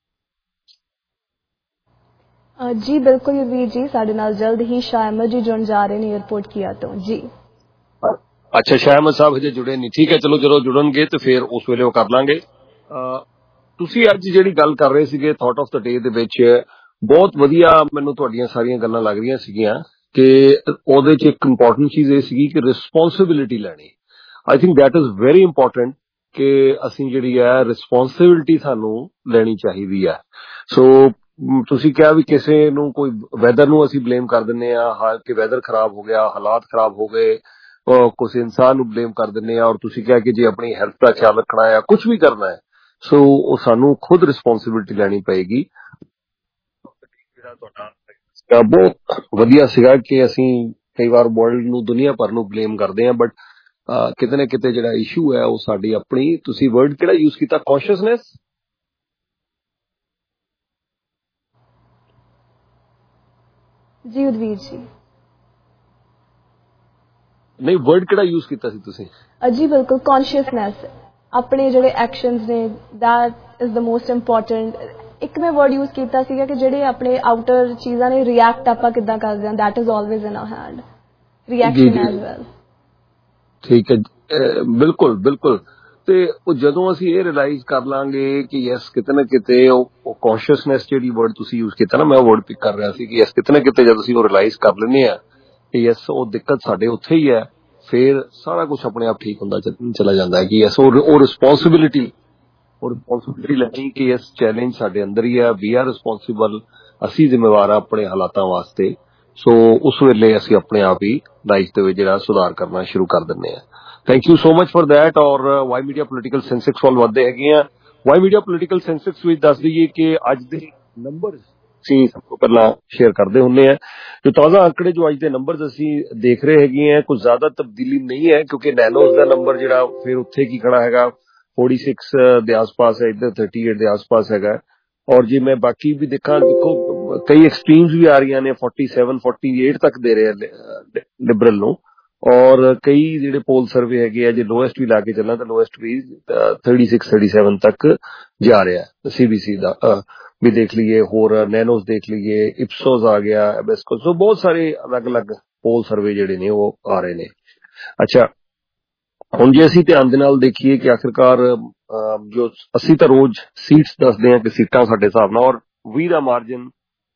ਜੀ ਬਿਲਕੁਲ ਯੁਧਵੀਰ ਜੀ, ਸਾਡੇ ਨਾਲ ਜਲਦ ਹੀ ਸ਼ਾਹ ਅਹਿਮਦ ਜੀ ਜੁੜਨ ਜਾ ਰਹੇ ਨੇ ਏਅਰਪੋਰਟ ਕੀਆ ਤੋਂ ਜੀ। ਅੱਛਾ, ਸ਼ਾਹ ਅਹਿਮਦ ਸਾਹਿਬ ਹਜੇ ਜੁੜੇ ਨਹੀਂ, ਠੀਕ ਹੈ, ਚਲੋ ਜਦੋਂ ਜੁੜਨਗੇ ਤੇ ਫਿਰ ਉਸ ਵੇਲੇ ਉਹ ਕਰ ਲਾਂਗੇ। ਤੁਸੀਂ ਅੱਜ ਜਿਹੜੀ ਗੱਲ ਕਰ ਰਹੇ ਸੀਗੇ ਥਾਟ ਆਫ ਦ ਡੇ ਦੇ ਵਿੱਚ, ਬਹੁਤ ਵਧੀਆ ਮੈਨੂੰ ਤੁਹਾਡੀਆਂ ਸਾਰੀਆਂ ਗੱਲਾਂ ਲੱਗ ਰਹੀਆਂ ਸੀਗੀਆਂ ਕਿ ਉਹਦੇ 'ਚ ਇੱਕ ਇੰਪੋਰਟੈਂਟ ਚੀਜ਼ ਇਹ ਸੀਗੀ ਕਿ ਰਿਸਪੌਂਸਿਬਿਲਿਟੀ ਲੈਣੀ। I think that is very important ਕਿ ਅਸੀਂ ਜਿਹੜੀ ਹੈ ਰਿਸਪੌਂਸਿਬਿਲਿਟੀ ਸਾਨੂੰ ਲੈਣੀ ਚਾਹੀਦੀ ਹੈ। ਸੋ ਤੁਸੀਂ ਕਿਹਾ ਵੀ ਕਿਸੇ ਨੂੰ ਕੋਈ ਵੈਦਰ ਨੂੰ ਅਸੀਂ ਬਲੇਮ ਕਰ ਦਿੰਦੇ ਹਾਂ ਕਿ ਵੈਦਰ ਖਰਾਬ ਹੋ ਗਿਆ, ਹਾਲਾਤ ਖਰਾਬ ਹੋ ਗਏ, ਕਿਸੇ ਇਨਸਾਨ ਨੂੰ ਬਲੇਮ ਕਰ ਦਿੰਦੇ ਹਾਂ। ਔਰ ਤੁਸੀਂ ਕਿਹਾ ਕਿ ਜੇ ਆਪਣੀ ਹੈਲਥ ਦਾ ਖਿਆਲ ਰੱਖਣਾ ਹੈ, ਕੁਝ ਵੀ ਕਰਨਾ ਹੈ, ਸੋ ਉਹ ਸਾਨੂੰ ਖੁਦ ਰਿਸਪੌਂਸਿਬਿਲਿਟੀ ਲੈਣੀ ਪਏਗੀ। ਜਿਹੜਾ ਤੁਹਾਡਾ ਬਹੁਤ ਵਧੀਆ ਸੀਗਾ ਕਿ ਅਸੀਂ ਕਈ ਵਾਰ ਵਰਲਡ ਨੂੰ, ਦੁਨੀਆ ਭਰ ਨੂੰ ਬਲੇਮ ਕਰਦੇ ਹਾਂ, ਬਟ ਕਿਤੇ ਨਾ ਕਿਤੇ ਜਿਹੜਾ ਇਸ਼ੂ ਹੈ ਉਹ ਸਾਡੀ ਆਪਣੀ, ਤੁਸੀਂ ਵਰਡ ਕਿਹੜਾ ਯੂਜ਼ ਕੀਤਾ, ਕੌਨਸ਼ੀਅਸਨੈਸ ਜੀ ਯੁਧਵੀਰ ਜੀ? ਨਹੀਂ, ਵਰਡ ਕਿਹੜਾ ਯੂਜ਼ ਕੀਤਾ ਸੀ ਤੁਸੀਂ? ਜੀ ਬਿਲਕੁਲ, ਕੌਨਸ਼ੀਅਸਨੈਸ। ਆਪਣੇ ਜਿਹੜੇ ਐਕਸ਼ਨਸ ਨੇ, that is the most important. ਇੱਕ ਮੈਂ ਵਰਡ ਯੂਜ਼ ਕੀਤਾ ਸੀਗਾ ਕਿ ਜਿਹੜੇ ਆਪਣੇ ਆਊਟਰ ਚੀਜ਼ਾਂ ਨੇ, ਰਿਐਕਟ ਆਪਾਂ ਕਿੱਦਾਂ ਕਰਦੇ ਹਾਂ, that is always in our hand, reaction as well. ਠੀਕ ਹੈ, ਬਿਲਕੁਲ ਬਿਲਕੁਲ। ਤੇ ਉਹ ਜਦੋਂ ਅਸੀਂ ਇਹ ਰਿਅਲਾਈਜ਼ ਕਰ ਲਾਂਗੇ ਕਿ ਯੈਸ ਕਿਤੇ ਨਾ ਕਿਤੇ ਉਹ ਕੌਨਸ਼ੀਅਸਨੈਸ ਜਿਹੜੀ ਵਰਡ ਤੁਸੀਂ ਯੂਜ਼ ਕੀਤਾ ਨਾ, ਮੈਂ ਉਹ ਵਰਡ ਪਿਕ ਕਰ ਰਿਹਾ ਸੀ ਕਿ ਯੈਸ ਕਿਤੇ ਨਾ ਕਿਤੇ ਜਦ ਅਸੀਂ ਉਹ ਰਿਅਲਾਈਜ਼ ਕਰ ਲੈਂਦੇ ਹਾਂ ਕਿ ਯੈਸ ਉਹ ਦਿੱਕਤ ਸਾਡੇ ਉੱਥੇ ਹੀ ਹੈ, ਫਿਰ ਸਾਰਾ ਕੁਝ ਆਪਣੇ ਆਪ ਠੀਕ ਹੁੰਦਾ ਚਲਾ ਜਾਂਦਾ ਹੈ ਕਿ ਯੈਸ ਉਹ ਉਹ ਰਿਸਪੌਂਸਿਬਿਲਿਟੀ ਉਹ ਰਿਸਪੌਂਸਿਬਿਲਿਟੀ ਲੈਣੀ ਕਿ ਯੈਸ ਚੈਲੰਜ ਸਾਡੇ ਅੰਦਰ ਹੀ ਹੈ, ਵੀ ਆਰ ਰਿਸਪੌਂਸਿਬਲ, ਅਸੀਂ ਜ਼ਿੰਮੇਵਾਰ ਹਾਂ ਆਪਣੇ ਹਾਲਾਤਾਂ ਵਾਸਤੇ। ਸੋ ਉਸ ਵੇਲੇ ਅਸੀਂ ਆਪਣੇ ਆਪ ਹੀ ਲਾਈਫ ਦੇ ਵਿੱਚ ਜਿਹੜਾ ਸੁਧਾਰ ਕਰਨਾ ਸ਼ੁਰੂ ਕਰ ਦਿੰਦੇ ਹਾਂ। Thank you so much for that. ਔਰ ਵਾਈ ਮੀਡੀਆ ਪੋਲੀਟੀਕਲ ਸੈਂਸੈਕਸ ਵੱਲ ਵੱਧਦੇ ਹੈਗੇ ਆ। ਵਾਈ ਮੀਡੀਆ ਪੋਲੀਟੀਕਲ ਸੈਂਸੈਕਸ ਵਿੱਚ ਦੱਸ ਦਈਏ ਕਿ ਅੱਜ ਦੇ ਨੰਬਰਸ ਅਸੀਂ ਸਭ ਤੋਂ ਪਹਿਲਾਂ ਸ਼ੇਅਰ ਕਰਦੇ ਹੁੰਦੇ ਆ। ਜੋ ਤਾਜ਼ਾ ਅੰਕੜੇ ਜੋ ਅੱਜ ਦੇ ਨੰਬਰਸ ਅਸੀਂ ਦੇਖ ਰਹੇ ਹੈਗੇ ਆ, ਕੁਝ ਜ਼ਿਆਦਾ ਤਬਦੀਲੀ ਨਹੀਂ ਹੈ ਕਿਉਂਕਿ ਨੈਨੋਜ਼ ਦਾ ਨੰਬਰ ਜਿਹੜਾ ਫਿਰ ਉੱਥੇ ਕੀ ਖੜਾ ਹੈਗਾ, छियालीस ਦੇ ਆਸ-ਪਾਸ ਹੈ, ਇੱਧਰ अड़तीस ਦੇ ਆਸ-ਪਾਸ ਹੈਗਾ। ਔਰ ਜੇ ਮੈਂ ਬਾਕੀ ਵੀ ਦੇਖਾਂ, ਦੇਖੋ ਕਈ ਐਕਸਟ੍ਰੀਮਸ ਵੀ ਆ ਰਹੀਆਂ ਨੇ, सैंतालीस अड़तालीस ਤੱਕ ਦੇ ਰਹੇ ਲਿਬਰਲ ਨੂੰ। ਔਰ ਕਈ ਜਿਹੜੇ ਪੋਲ ਸਰਵੇ ਹੈਗੇ ਆ, ਜੇ ਲੋਐਸਟ ਵੀ ਲਾ ਕੇ ਚੱਲਾਂ ਤਾਂ ਲੋਐਸਟ ਵੀ छत्तीस सैंतीस ਤੱਕ ਜਾ ਰਿਹਾ। ਸੀਬੀਸੀ ਦਾ ਵੀ ਦੇਖ ਲਈਏ, ਹੋਰ ਨੈਨੋਸ ਦੇਖ ਲਈਏ, ਇਪਸੋਸ ਆ ਗਿਆ, ਐਬੈਸਕੋ, ਸੋ ਬਹੁਤ ਸਾਰੇ ਅਲੱਗ-ਅਲੱਗ ਪੋਲ ਸਰਵੇ ਜਿਹੜੇ ਨੇ ਉਹ ਆ ਰਹੇ ਨੇ। ਅੱਛਾ, ਹੁਣ ਜੇ ਅਸੀਂ ਧਿਆਨ ਦੇ ਨਾਲ ਦੇਖੀਏ ਕਿ ਆਖਿਰਕਾਰ ਜੋ ਅਸੀਂ ਤਾਂ ਰੋਜ਼ ਸੀਟਸ ਦੱਸਦੇ ਹਾਂ ਕਿ ਸੀਟਾਂ ਸਾਡੇ ਹਿਸਾਬ ਨਾਲ, ਔਰ ਵੀਹ ਦਾ ਮਾਰਜਨ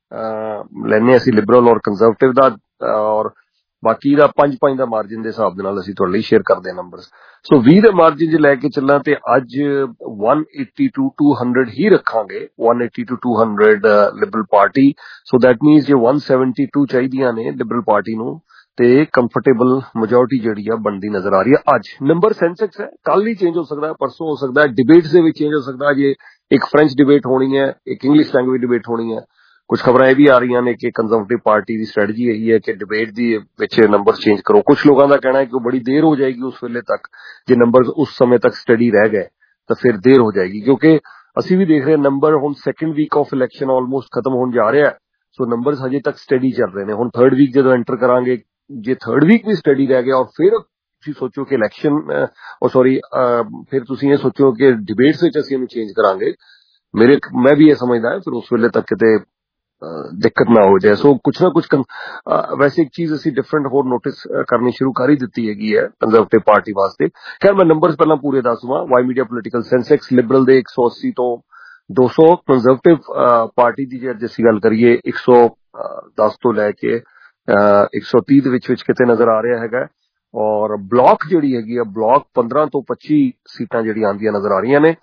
ਲੈਂਦੇ ਅਸੀਂ ਲਿਬਰਲ ਔਰ ਕੰਜ਼ਰਵੇਟਿਵ ਦਾ, ਔਰ ਬਾਕੀ ਦਾ ਪੰਜ ਪੰਜ ਦਾ ਮਾਰਜਨ ਦੇ ਹਿਸਾਬ ਦੇ ਨਾਲ ਅਸੀਂ ਤੁਹਾਡੇ ਲਈ ਸ਼ੇਅਰ ਕਰਦੇ ਹਾਂ ਨੰਬਰਸ। ਸੋ ਵੀਹ ਦੇ ਮਾਰਜਨ ਜੇ ਲੈ ਕੇ ਚੱਲਾਂ ਤੇ ਅੱਜ एक सौ अस्सी टू दो सौ ਹੀ ਰੱਖਾਂਗੇ, एक सौ अस्सी टू दो सौ Liberal Party. So that means ਜੇ एक सौ बहत्तर ਚਾਹੀਦੀਆਂ ਨੇ ਲਿਬਰਲ ਪਾਰਟੀ ਨੂੰ ਤੇ ਕੰਫਰਟੇਬਲ ਮੈਜੋਰਟੀ ਜਿਹੜੀ ਆ ਬਣਦੀ ਨਜ਼ਰ ਆ ਰਹੀ ਹੈ। ਅੱਜ ਨੰਬਰ ਸੈਂਸੈਕਸ ਹੈ, ਕੱਲ ਹੀ ਚੇਂਜ ਹੋ ਸਕਦਾ, ਪਰਸੋਂ ਹੋ ਸਕਦਾ, ਡਿਬੇਟਸ ਦੇ ਵਿੱਚ ਚੇਂਜ ਹੋ ਸਕਦਾ। ਜੇ ਇੱਕ ਫ੍ਰੈਂਚ ਡਿਬੇਟ ਹੋਣੀ ਹੈ, ਇੱਕ ਇੰਗਲਿਸ਼ ਲੈਂਗੁਏਜ ਡਿਬੇਟ ਹੋਣੀ ਹੈ। ਕੁਝ ਖਬਰਾਂ ਇਹ ਵੀ ਆ ਰਹੀਆਂ ਨੇ ਕਿ ਕੰਜ਼ਰਵੇਟਿਵ ਪਾਰਟੀ ਦੀ ਸਟ੍ਰੈਟਜੀ ਇਹੀ ਹੈ ਕਿ ਡਿਬੇਟ ਦੀ ਵਿੱਚ ਨੰਬਰ ਚੇਂਜ ਕਰੋ। ਕੁਝ ਲੋਕਾਂ ਦਾ ਕਹਿਣਾ ਹੈ ਕਿ ਉਹ ਬੜੀ ਦੇਰ ਹੋ ਜਾਏਗੀ ਉਸ ਵੇਲੇ ਤੱਕ, ਜੇ ਨੰਬਰ ਉਸ ਸਮੇਂ ਤੱਕ ਸਟੱਡੀ ਰਹਿ ਗਏ ਤਾਂ ਫਿਰ ਦੇਰ ਹੋ ਜਾਏਗੀ, ਕਿਉਂਕਿ ਅਸੀਂ ਵੀ ਦੇਖ ਰਹੇ ਹਾਂ ਨੰਬਰ ਹੁਣ second week of election almost ਖਤਮ ਹੋਣ ਜਾ ਰਿਹਾ। ਸੋ ਨੰਬਰਸ ਹਜੇ ਤੱਕ ਸਟੱਡੀ ਚੱਲ ਰਹੇ ਨੇ। ਹੁਣ ਥਰਡ ਵੀਕ ਜਦੋਂ ਐਂਟਰ ਕਰਾਂਗੇ, ਜੇ ਥਰਡ ਵੀਕ ਵੀ ਸਟੱਡੀ ਰਹਿ ਗਿਆ ਔਰ ਫਿਰ ਤੁਸੀਂ ਸੋਚੋ ਕਿ ਇਲੈਕਸ਼ਨ ਉਹ ਸੌਰੀ ਫਿਰ ਤੁਸੀਂ ਇਹ ਸੋਚੋ ਕਿ ਡਿਬੇਟਸ ਵਿੱਚ ਅਸੀਂ ਇਹਨੂੰ ਚੇਂਜ ਕਰਾਂਗੇ, ਮੇਰੇ ਮੈਂ ਵੀ ਇਹ ਸਮਝਦਾ ਫਿਰ ਉਸ ਵੇਲੇ ਤੱਕ ਕਿਤੇ ਦਿੱਕਤ ਨਾ ਹੋ ਜਾਏ। ਸੋ ਕੁਛ ਨਾ ਕੁਛ ਵੈਸੇ ਇੱਕ ਚੀਜ਼ ਅਸੀਂ ਡਿਫਰੈਂਟ ਹੋਰ ਨੋਟਿਸ ਕਰਨੀ ਸ਼ੁਰੂ ਕਰ ਹੀ ਦਿੱਤੀ ਹੈਗੀ ਹੈ ਕੰਜ਼ਰਵੇਟਿਵ ਪਾਰਟੀ ਵਾਸਤੇ। ਖੈਰ ਮੈਂ ਨੰਬਰਸ ਪਹਿਲਾਂ ਪੂਰੇ ਦੱਸ ਦਵਾਂ। Y Media political Sensex Liberal ਦੇ एक सौ अस्सी ਤੋਂ दो सौ, ਕੰਜ਼ਰਵੇਟਿਵ ਪਾਰਟੀ ਦੀ ਜੇ ਅਸੀਂ ਗੱਲ ਕਰੀਏ एक सौ दस ਤੋਂ ਲੈ ਕੇ एक सौ तीस ਦੇ ਵਿੱਚ ਵਿੱਚ ਕਿਤੇ ਨਜ਼ਰ ਆ ਰਿਹਾ ਹੈਗਾ। ਔਰ ਬਲਾਕ ਜਿਹੜੀ ਹੈਗੀ ਆ, ਬਲਾਕ पंद्रह ਤੋਂ पच्चीस ਸੀਟਾਂ ਜਿਹੜੀਆਂ ਆਉਂਦੀਆਂ ਨਜ਼ਰ ਆ ਰਹੀਆਂ ਨੇ।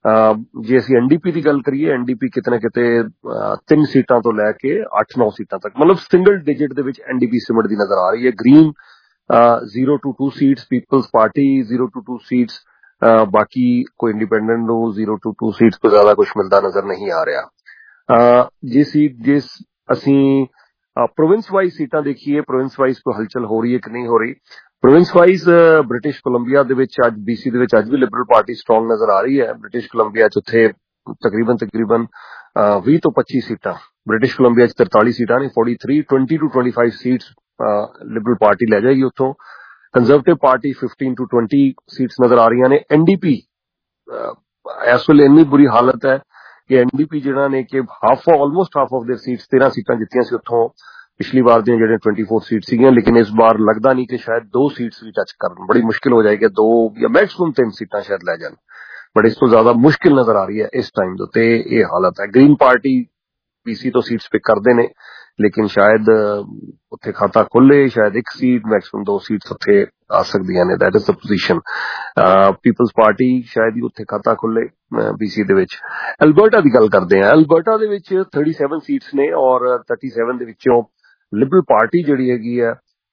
ਜੇ ਅਸੀਂ ਐਨਡੀਪੀ ਦੀ ਗੱਲ ਕਰੀਏ, ਐਨਡੀਪੀ ਕਿਤੇ ਨਾ ਕਿਤੇ ਤਿੰਨ ਸੀਟਾਂ ਤੋਂ ਲੈ ਕੇ ਅੱਠ ਨੌ ਸੀਟਾਂ ਤੱਕ, ਮਤਲਬ ਸਿੰਗਲ ਡਿਜਿਟ ਦੇ ਵਿੱਚ ਐਨਡੀਪੀ ਸਿਮਟ ਦੀ ਨਜ਼ਰ ਆ ਰਹੀ ਹੈ। Green zero to two seats, People's Party zero to two seats, ਬਾਕੀ ਕੋਈ ਇੰਡੀਪੈਂਡੈਂਟ ਨੂੰ ਜ਼ੀਰੋ ਟੂ ਟੂ ਸੀਟਸ ਤੋਂ ਜ਼ਿਆਦਾ ਕੁਝ ਮਿਲਦਾ ਨਜ਼ਰ ਨਹੀਂ ਆ ਰਿਹਾ। ਜੇ ਸੀਟ ਜਿਸ ਅਸੀਂ प्रोविंस वाइज सीटां देखिए, प्रोविंस वाइज कोई हलचल हो रही है कि नहीं हो रही। प्रोविंस वाइज ब्रिटिश कोलंबिया ਦੇ ਵਿੱਚ ਅੱਜ ਬੀਸੀ ਦੇ ਵਿੱਚ ਅੱਜ ਵੀ ਲਿਬਰਲ ਪਾਰਟੀ ਸਟਰੋਂਗ ਨਜ਼ਰ ਆ ਰਹੀ ਹੈ। ਬ੍ਰਿਟਿਸ਼ ਕੋਲੰਬੀਆ ਚ ਉੱਥੇ ਤਕਰੀਬਨ ਤਕਰੀਬਨ ਵੀਹ ਤੋਂ ਪੱਚੀ ਸੀਟਾਂ, ਬ੍ਰਿਟਿਸ਼ ਕੋਲੰਬੀਆ ਚ ਤਰਤਾਲੀ ਸੀਟਾਂ ਨੇ, ਤੈਂਤਾਲੀ ਵੀਹ ਟੂ ਪੱਚੀ ਸੀਟਸ ਲਿਬਰਲ ਪਾਰਟੀ ਲੈ ਜਾਏਗੀ ਉੱਥੋਂ। ਕੰਜ਼ਰਵੇਟਿਵ ਪਾਰਟੀ ਪੰਦਰਾਂ ਟੂ ਵੀਹ ਸੀਟਸ ਨਜ਼ਰ ਆ ਰਹੀਆਂ ਨੇ। ਐਨਡੀਪੀ ਇਸ ਵੇਲੇ ਇੰਨੀ ਬੁਰੀ ਹਾਲਤ ਹੈ ਕਿ ਐਨਡੀਪੀ ਜਿਹੜਾ ਨੇ ਕਿ half almost half of their seats तेरह ਸੀਟਾਂ ਜਿੱਤੀਆਂ ਸੀ ਉੱਥੋਂ पिछली बार ਦੀਆਂ ਜਿਹੜੀਆਂ चौबीस सीट ਸੀਗੀਆਂ, लेकिन इस बार लगता नहीं कि शायद दो सीट्स भी टच करन, बड़ी मुश्किल हो जाएगी, दो या मैक्सिमम तीन सीटां शायद लै जान, बट इस तो ज्यादा मुश्किल नजर आ रही है इस टाइम दे उत्ते। ये हालत है। ग्रीन पार्टी पीसी तो सीट्स पिक करते ने, लेकिन शायद उत्थे खाता खुले, शायद एक सीट मैक्सिमम दो सीट्स उत्थे आ सकदियां ने, that is the position. People's Party शायद ही उत्थे खाता खुले बीसी दे विच। अल्बर्टा दी गल करदे हां, अल्बर्टा दे विच सैंतीस सीट्स ने और सैंतीस दे विचों लिबरल पार्टी जिहड़ी हैगी है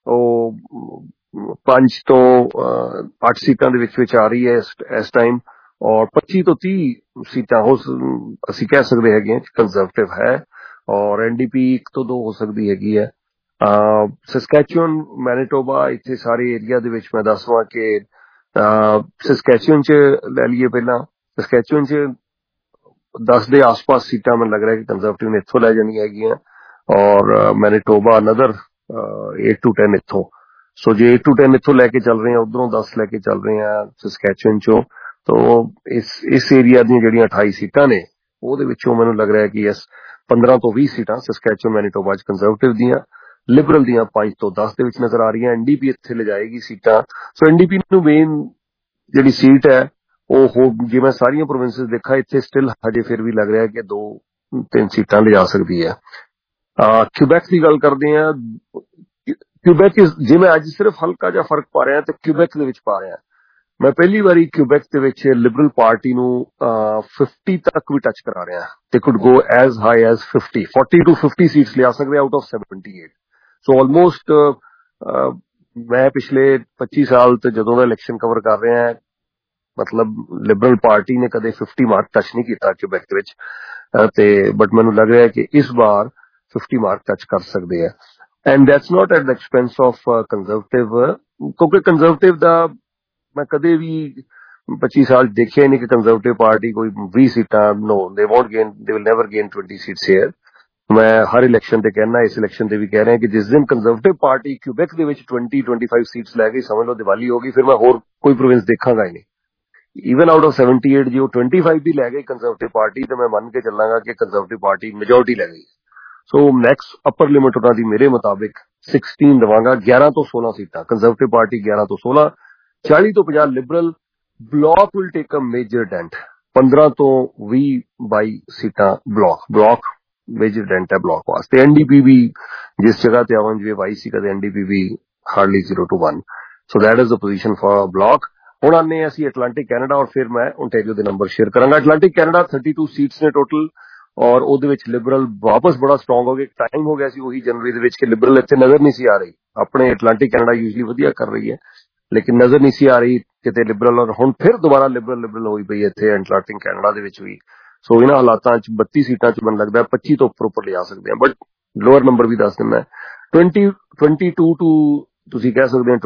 ਉਹ ਪੰਜ ਤੋਂ ਅੱਠ ਸੀਟਾਂ ਦੇ ਵਿੱਚ ਵਿੱਚ ਆ ਰਹੀ ਹੈ ਇਸ ਟਾਈਮ, ਔਰ पच्चीस ਤੋਂ तीस ਸੀਟਾਂ ਹੋ ਅਸੀਂ ਕਹਿ ਸਕਦੇ ਹੈਗੇ ਕੰਜ਼ਰਵੇਟਿਵ ਹੈ, ਔਰ ਐਨਡੀਪੀ ਇੱਕ ਤੋਂ ਦੋ ਹੋ ਸਕਦੀ ਹੈਗੀ ਹੈ। ਸਸਕੈਚੂਅਨ, ਮੈਨੀਟੋਬਾ, ਇੱਥੇ ਸਾਰੇ ਏਰੀਆ ਦੇ ਵਿੱਚ ਮੈਂ ਦੱਸਵਾਂ ਕਿ ਸਸਕੈਚੂਅਨ ਚ ਲੈ ਲਈਏ ਪਹਿਲਾਂ, ਸਸਕੈਚੂਅਨ ਚ दस ਦੇ ਆਸ-ਪਾਸ ਸੀਟਾਂ ਮੈਨੂੰ ਲੱਗ ਰਿਹਾ ਕਿ ਕੰਜ਼ਰਵੇਟਿਵ ਨੇ ਇੱਥੋਂ ਲੈ ਜਾਣੀਆਂ ਹੈਗੀਆਂ, और Manitoba another eight to ten इत्थों। सो जे एट टू टेन इत्थों लैके चल रहे हैं, उधरों दस लैके चल रहे हैं सस्कैचुअन चो, तो इस इस एरिया दी जिहड़ियां अट्ठाईस सीटां ने ਉਹਦੇ ਵਿੱਚੋਂ ਮੈਨੂੰ ਲੱਗ ਰਿਹਾ ਕਿ यस पंद्रह ਤੋਂ बीस सीटां सस्कैचुअन मैनीटोबा च कंजरवेटिव ਦੀਆਂ, लिबरल ਦੀਆਂ पांच ਤੋਂ दस ਦੇ ਵਿੱਚ ਨਜ਼ਰ ਆ ਰਹੀਆਂ। ਐਨਡੀਪੀ ਇੱਥੇ ਲੈ ਜਾਏਗੀ ਸੀਟਾਂ। ਸੋ ਐਨਡੀਪੀ ਨੂੰ ਮੇਨ ਜਿਹੜੀ ਸੀਟ ਹੈ ਉਹ ਜੇ ਮੈਂ ਸਾਰੀਆਂ ਪ੍ਰੋਵਿੰਸਿਸ ਦੇਖਾਂ ਇੱਥੇ ਸਟਿਲ ਹਜੇ ਫਿਰ ਵੀ ਲੱਗ ਰਿਹਾ ਕਿ ਦੋ ਤਿੰਨ ਸੀਟਾਂ ਲਿਜਾ ਸਕਦੀ ਹੈ। क्यूबैक की गल करते हैं, क्यूबैक जे मैं अज सिर्फ हल्का जा फर्क पा रहा तो क्यूबैक दे विच पा रहा। मैं पहली बारी क्यूबैक दे विच लिबरल पार्टी नू फिफ्टी तक भी टच करा रहा। They could go as high as fifty forty to fifty seats लिया सकते out of seventy eight. So almost मैं पिछले पच्चीस साल तो जदों दा इलेक्शन कवर कर रहा है, मतलब लिबरल पार्टी ने कदे फिफ्टी मार्क टच नहीं किया क्यूबैक दे विच, ते बट मैनूं लग रहा है कि इस बार फिफ्टी मार्क टच कर सकते हैं। And that's not at the expense of Conservative, क्योंकि कंजरवेटिव दा मैं कदे भी पच्चीस साल देखिया नहीं कि कंजरवेटिव पार्टी कोई बीस सीटां, no they won't gain, they will never gain twenty seats here. मैं हर इलेक्शन ते कहना, इस इलेक्शन ते भी कह रहे हैं कि जिस दिन कंजरवेटिव पार्टी क्यूबैक दे विच ट्वेंटी ट्वेंटी फाइव सीट्स लै गई, समझ लो दिवाली होगी, फिर मैं होर कोई प्रोविंस देखांगा ही नहीं। Even out of seventy eight जो ट्वेंटी फाइव भी लै गई कंजरवेटिव पार्टी, तो मैं मन के चलांगा कि कंजरवेटिव पार्टी मेजोरिटी लै गई। सो मैक्स अपर लिमिट उन्हां दी मेरे मुताबिक सोलह दवांगा, ग्यारह तो सोलह सीटां कंजरवेटिव पार्टी, ग्यारह तो सोलह, चालीस तो पचास Liberal. Bloc will take a major dent, पंद्रह तो बीस बाई सीटां ब्लॉक ब्लॉक मेजर डेंट है ब्लॉक वास्ते। एनडीपी भी जिस जगह ते आवन जिवें वाई सी कदे एनडीपी भी hardly zero to one. So that is the position for Bloc. हुण आने असीं अटलांटिक कैनेडा, और फिर मैं ओंटारियो दे नंबर शेयर करांगा। Atlantic Canada thirty two seats ने टोटल, और ਉਹਦੇ ਵਿੱਚ ਲਿਬਰਲ ਵਾਪਸ ਬੜਾ ਸਟਰੋਂਗ ਹੋ ਗਿਆ। ਟਾਈਮ ਹੋ ਗਿਆ ਸੀ ਉਹੀ ਜਨਵਰੀ ਦੇ ਵਿੱਚ ਕਿ ਲਿਬਰਲ ਇੱਥੇ ਨਜ਼ਰ ਨਹੀਂ ਸੀ ਆ ਰਹੀ। ਆਪਣੇ ਅਟਲਾਂਟਿਕ ਕੈਨੇਡਾ ਯੂਜਲੀ ਵਧੀਆ ਕਰ ਰਹੀ ਹੈ, ਲੇਕਿਨ ਨਜ਼ਰ ਨਹੀਂ ਸੀ ਆ ਰਹੀ ਕਿਤੇ ਲਿਬਰਲ, ਔਰ ਹੁਣ ਫਿਰ ਦੁਬਾਰਾ ਲਿਬਰਲ ਲਿਬਰਲ ਹੋਈ ਪਈ ਇੱਥੇ ਅਟਲਾਂਟਿਕ ਕੈਨੇਡਾ ਦੇ ਵਿੱਚ ਵੀ। ਸੋ ਇਹਨਾਂ ਹਾਲਾਤਾਂ 'ਚ ਬੱਤੀ ਸੀਟਾਂ 'ਚ ਮੈਨੂੰ ਲੱਗਦਾ ਪੱਚੀ ਤੋਂ ਉੱਪਰ ਉੱਪਰ ਲਿਆ ਸਕਦੇ ਆ, ਬਟ ਲੋਅਰ ਨੰਬਰ ਵੀ ਦੱਸ ਦਿੰਦਾ ट्वेंटी ट्वेंटी टू टू ਤੁਸੀਂ ਕਹਿ ਸਕਦੇ ਹੋ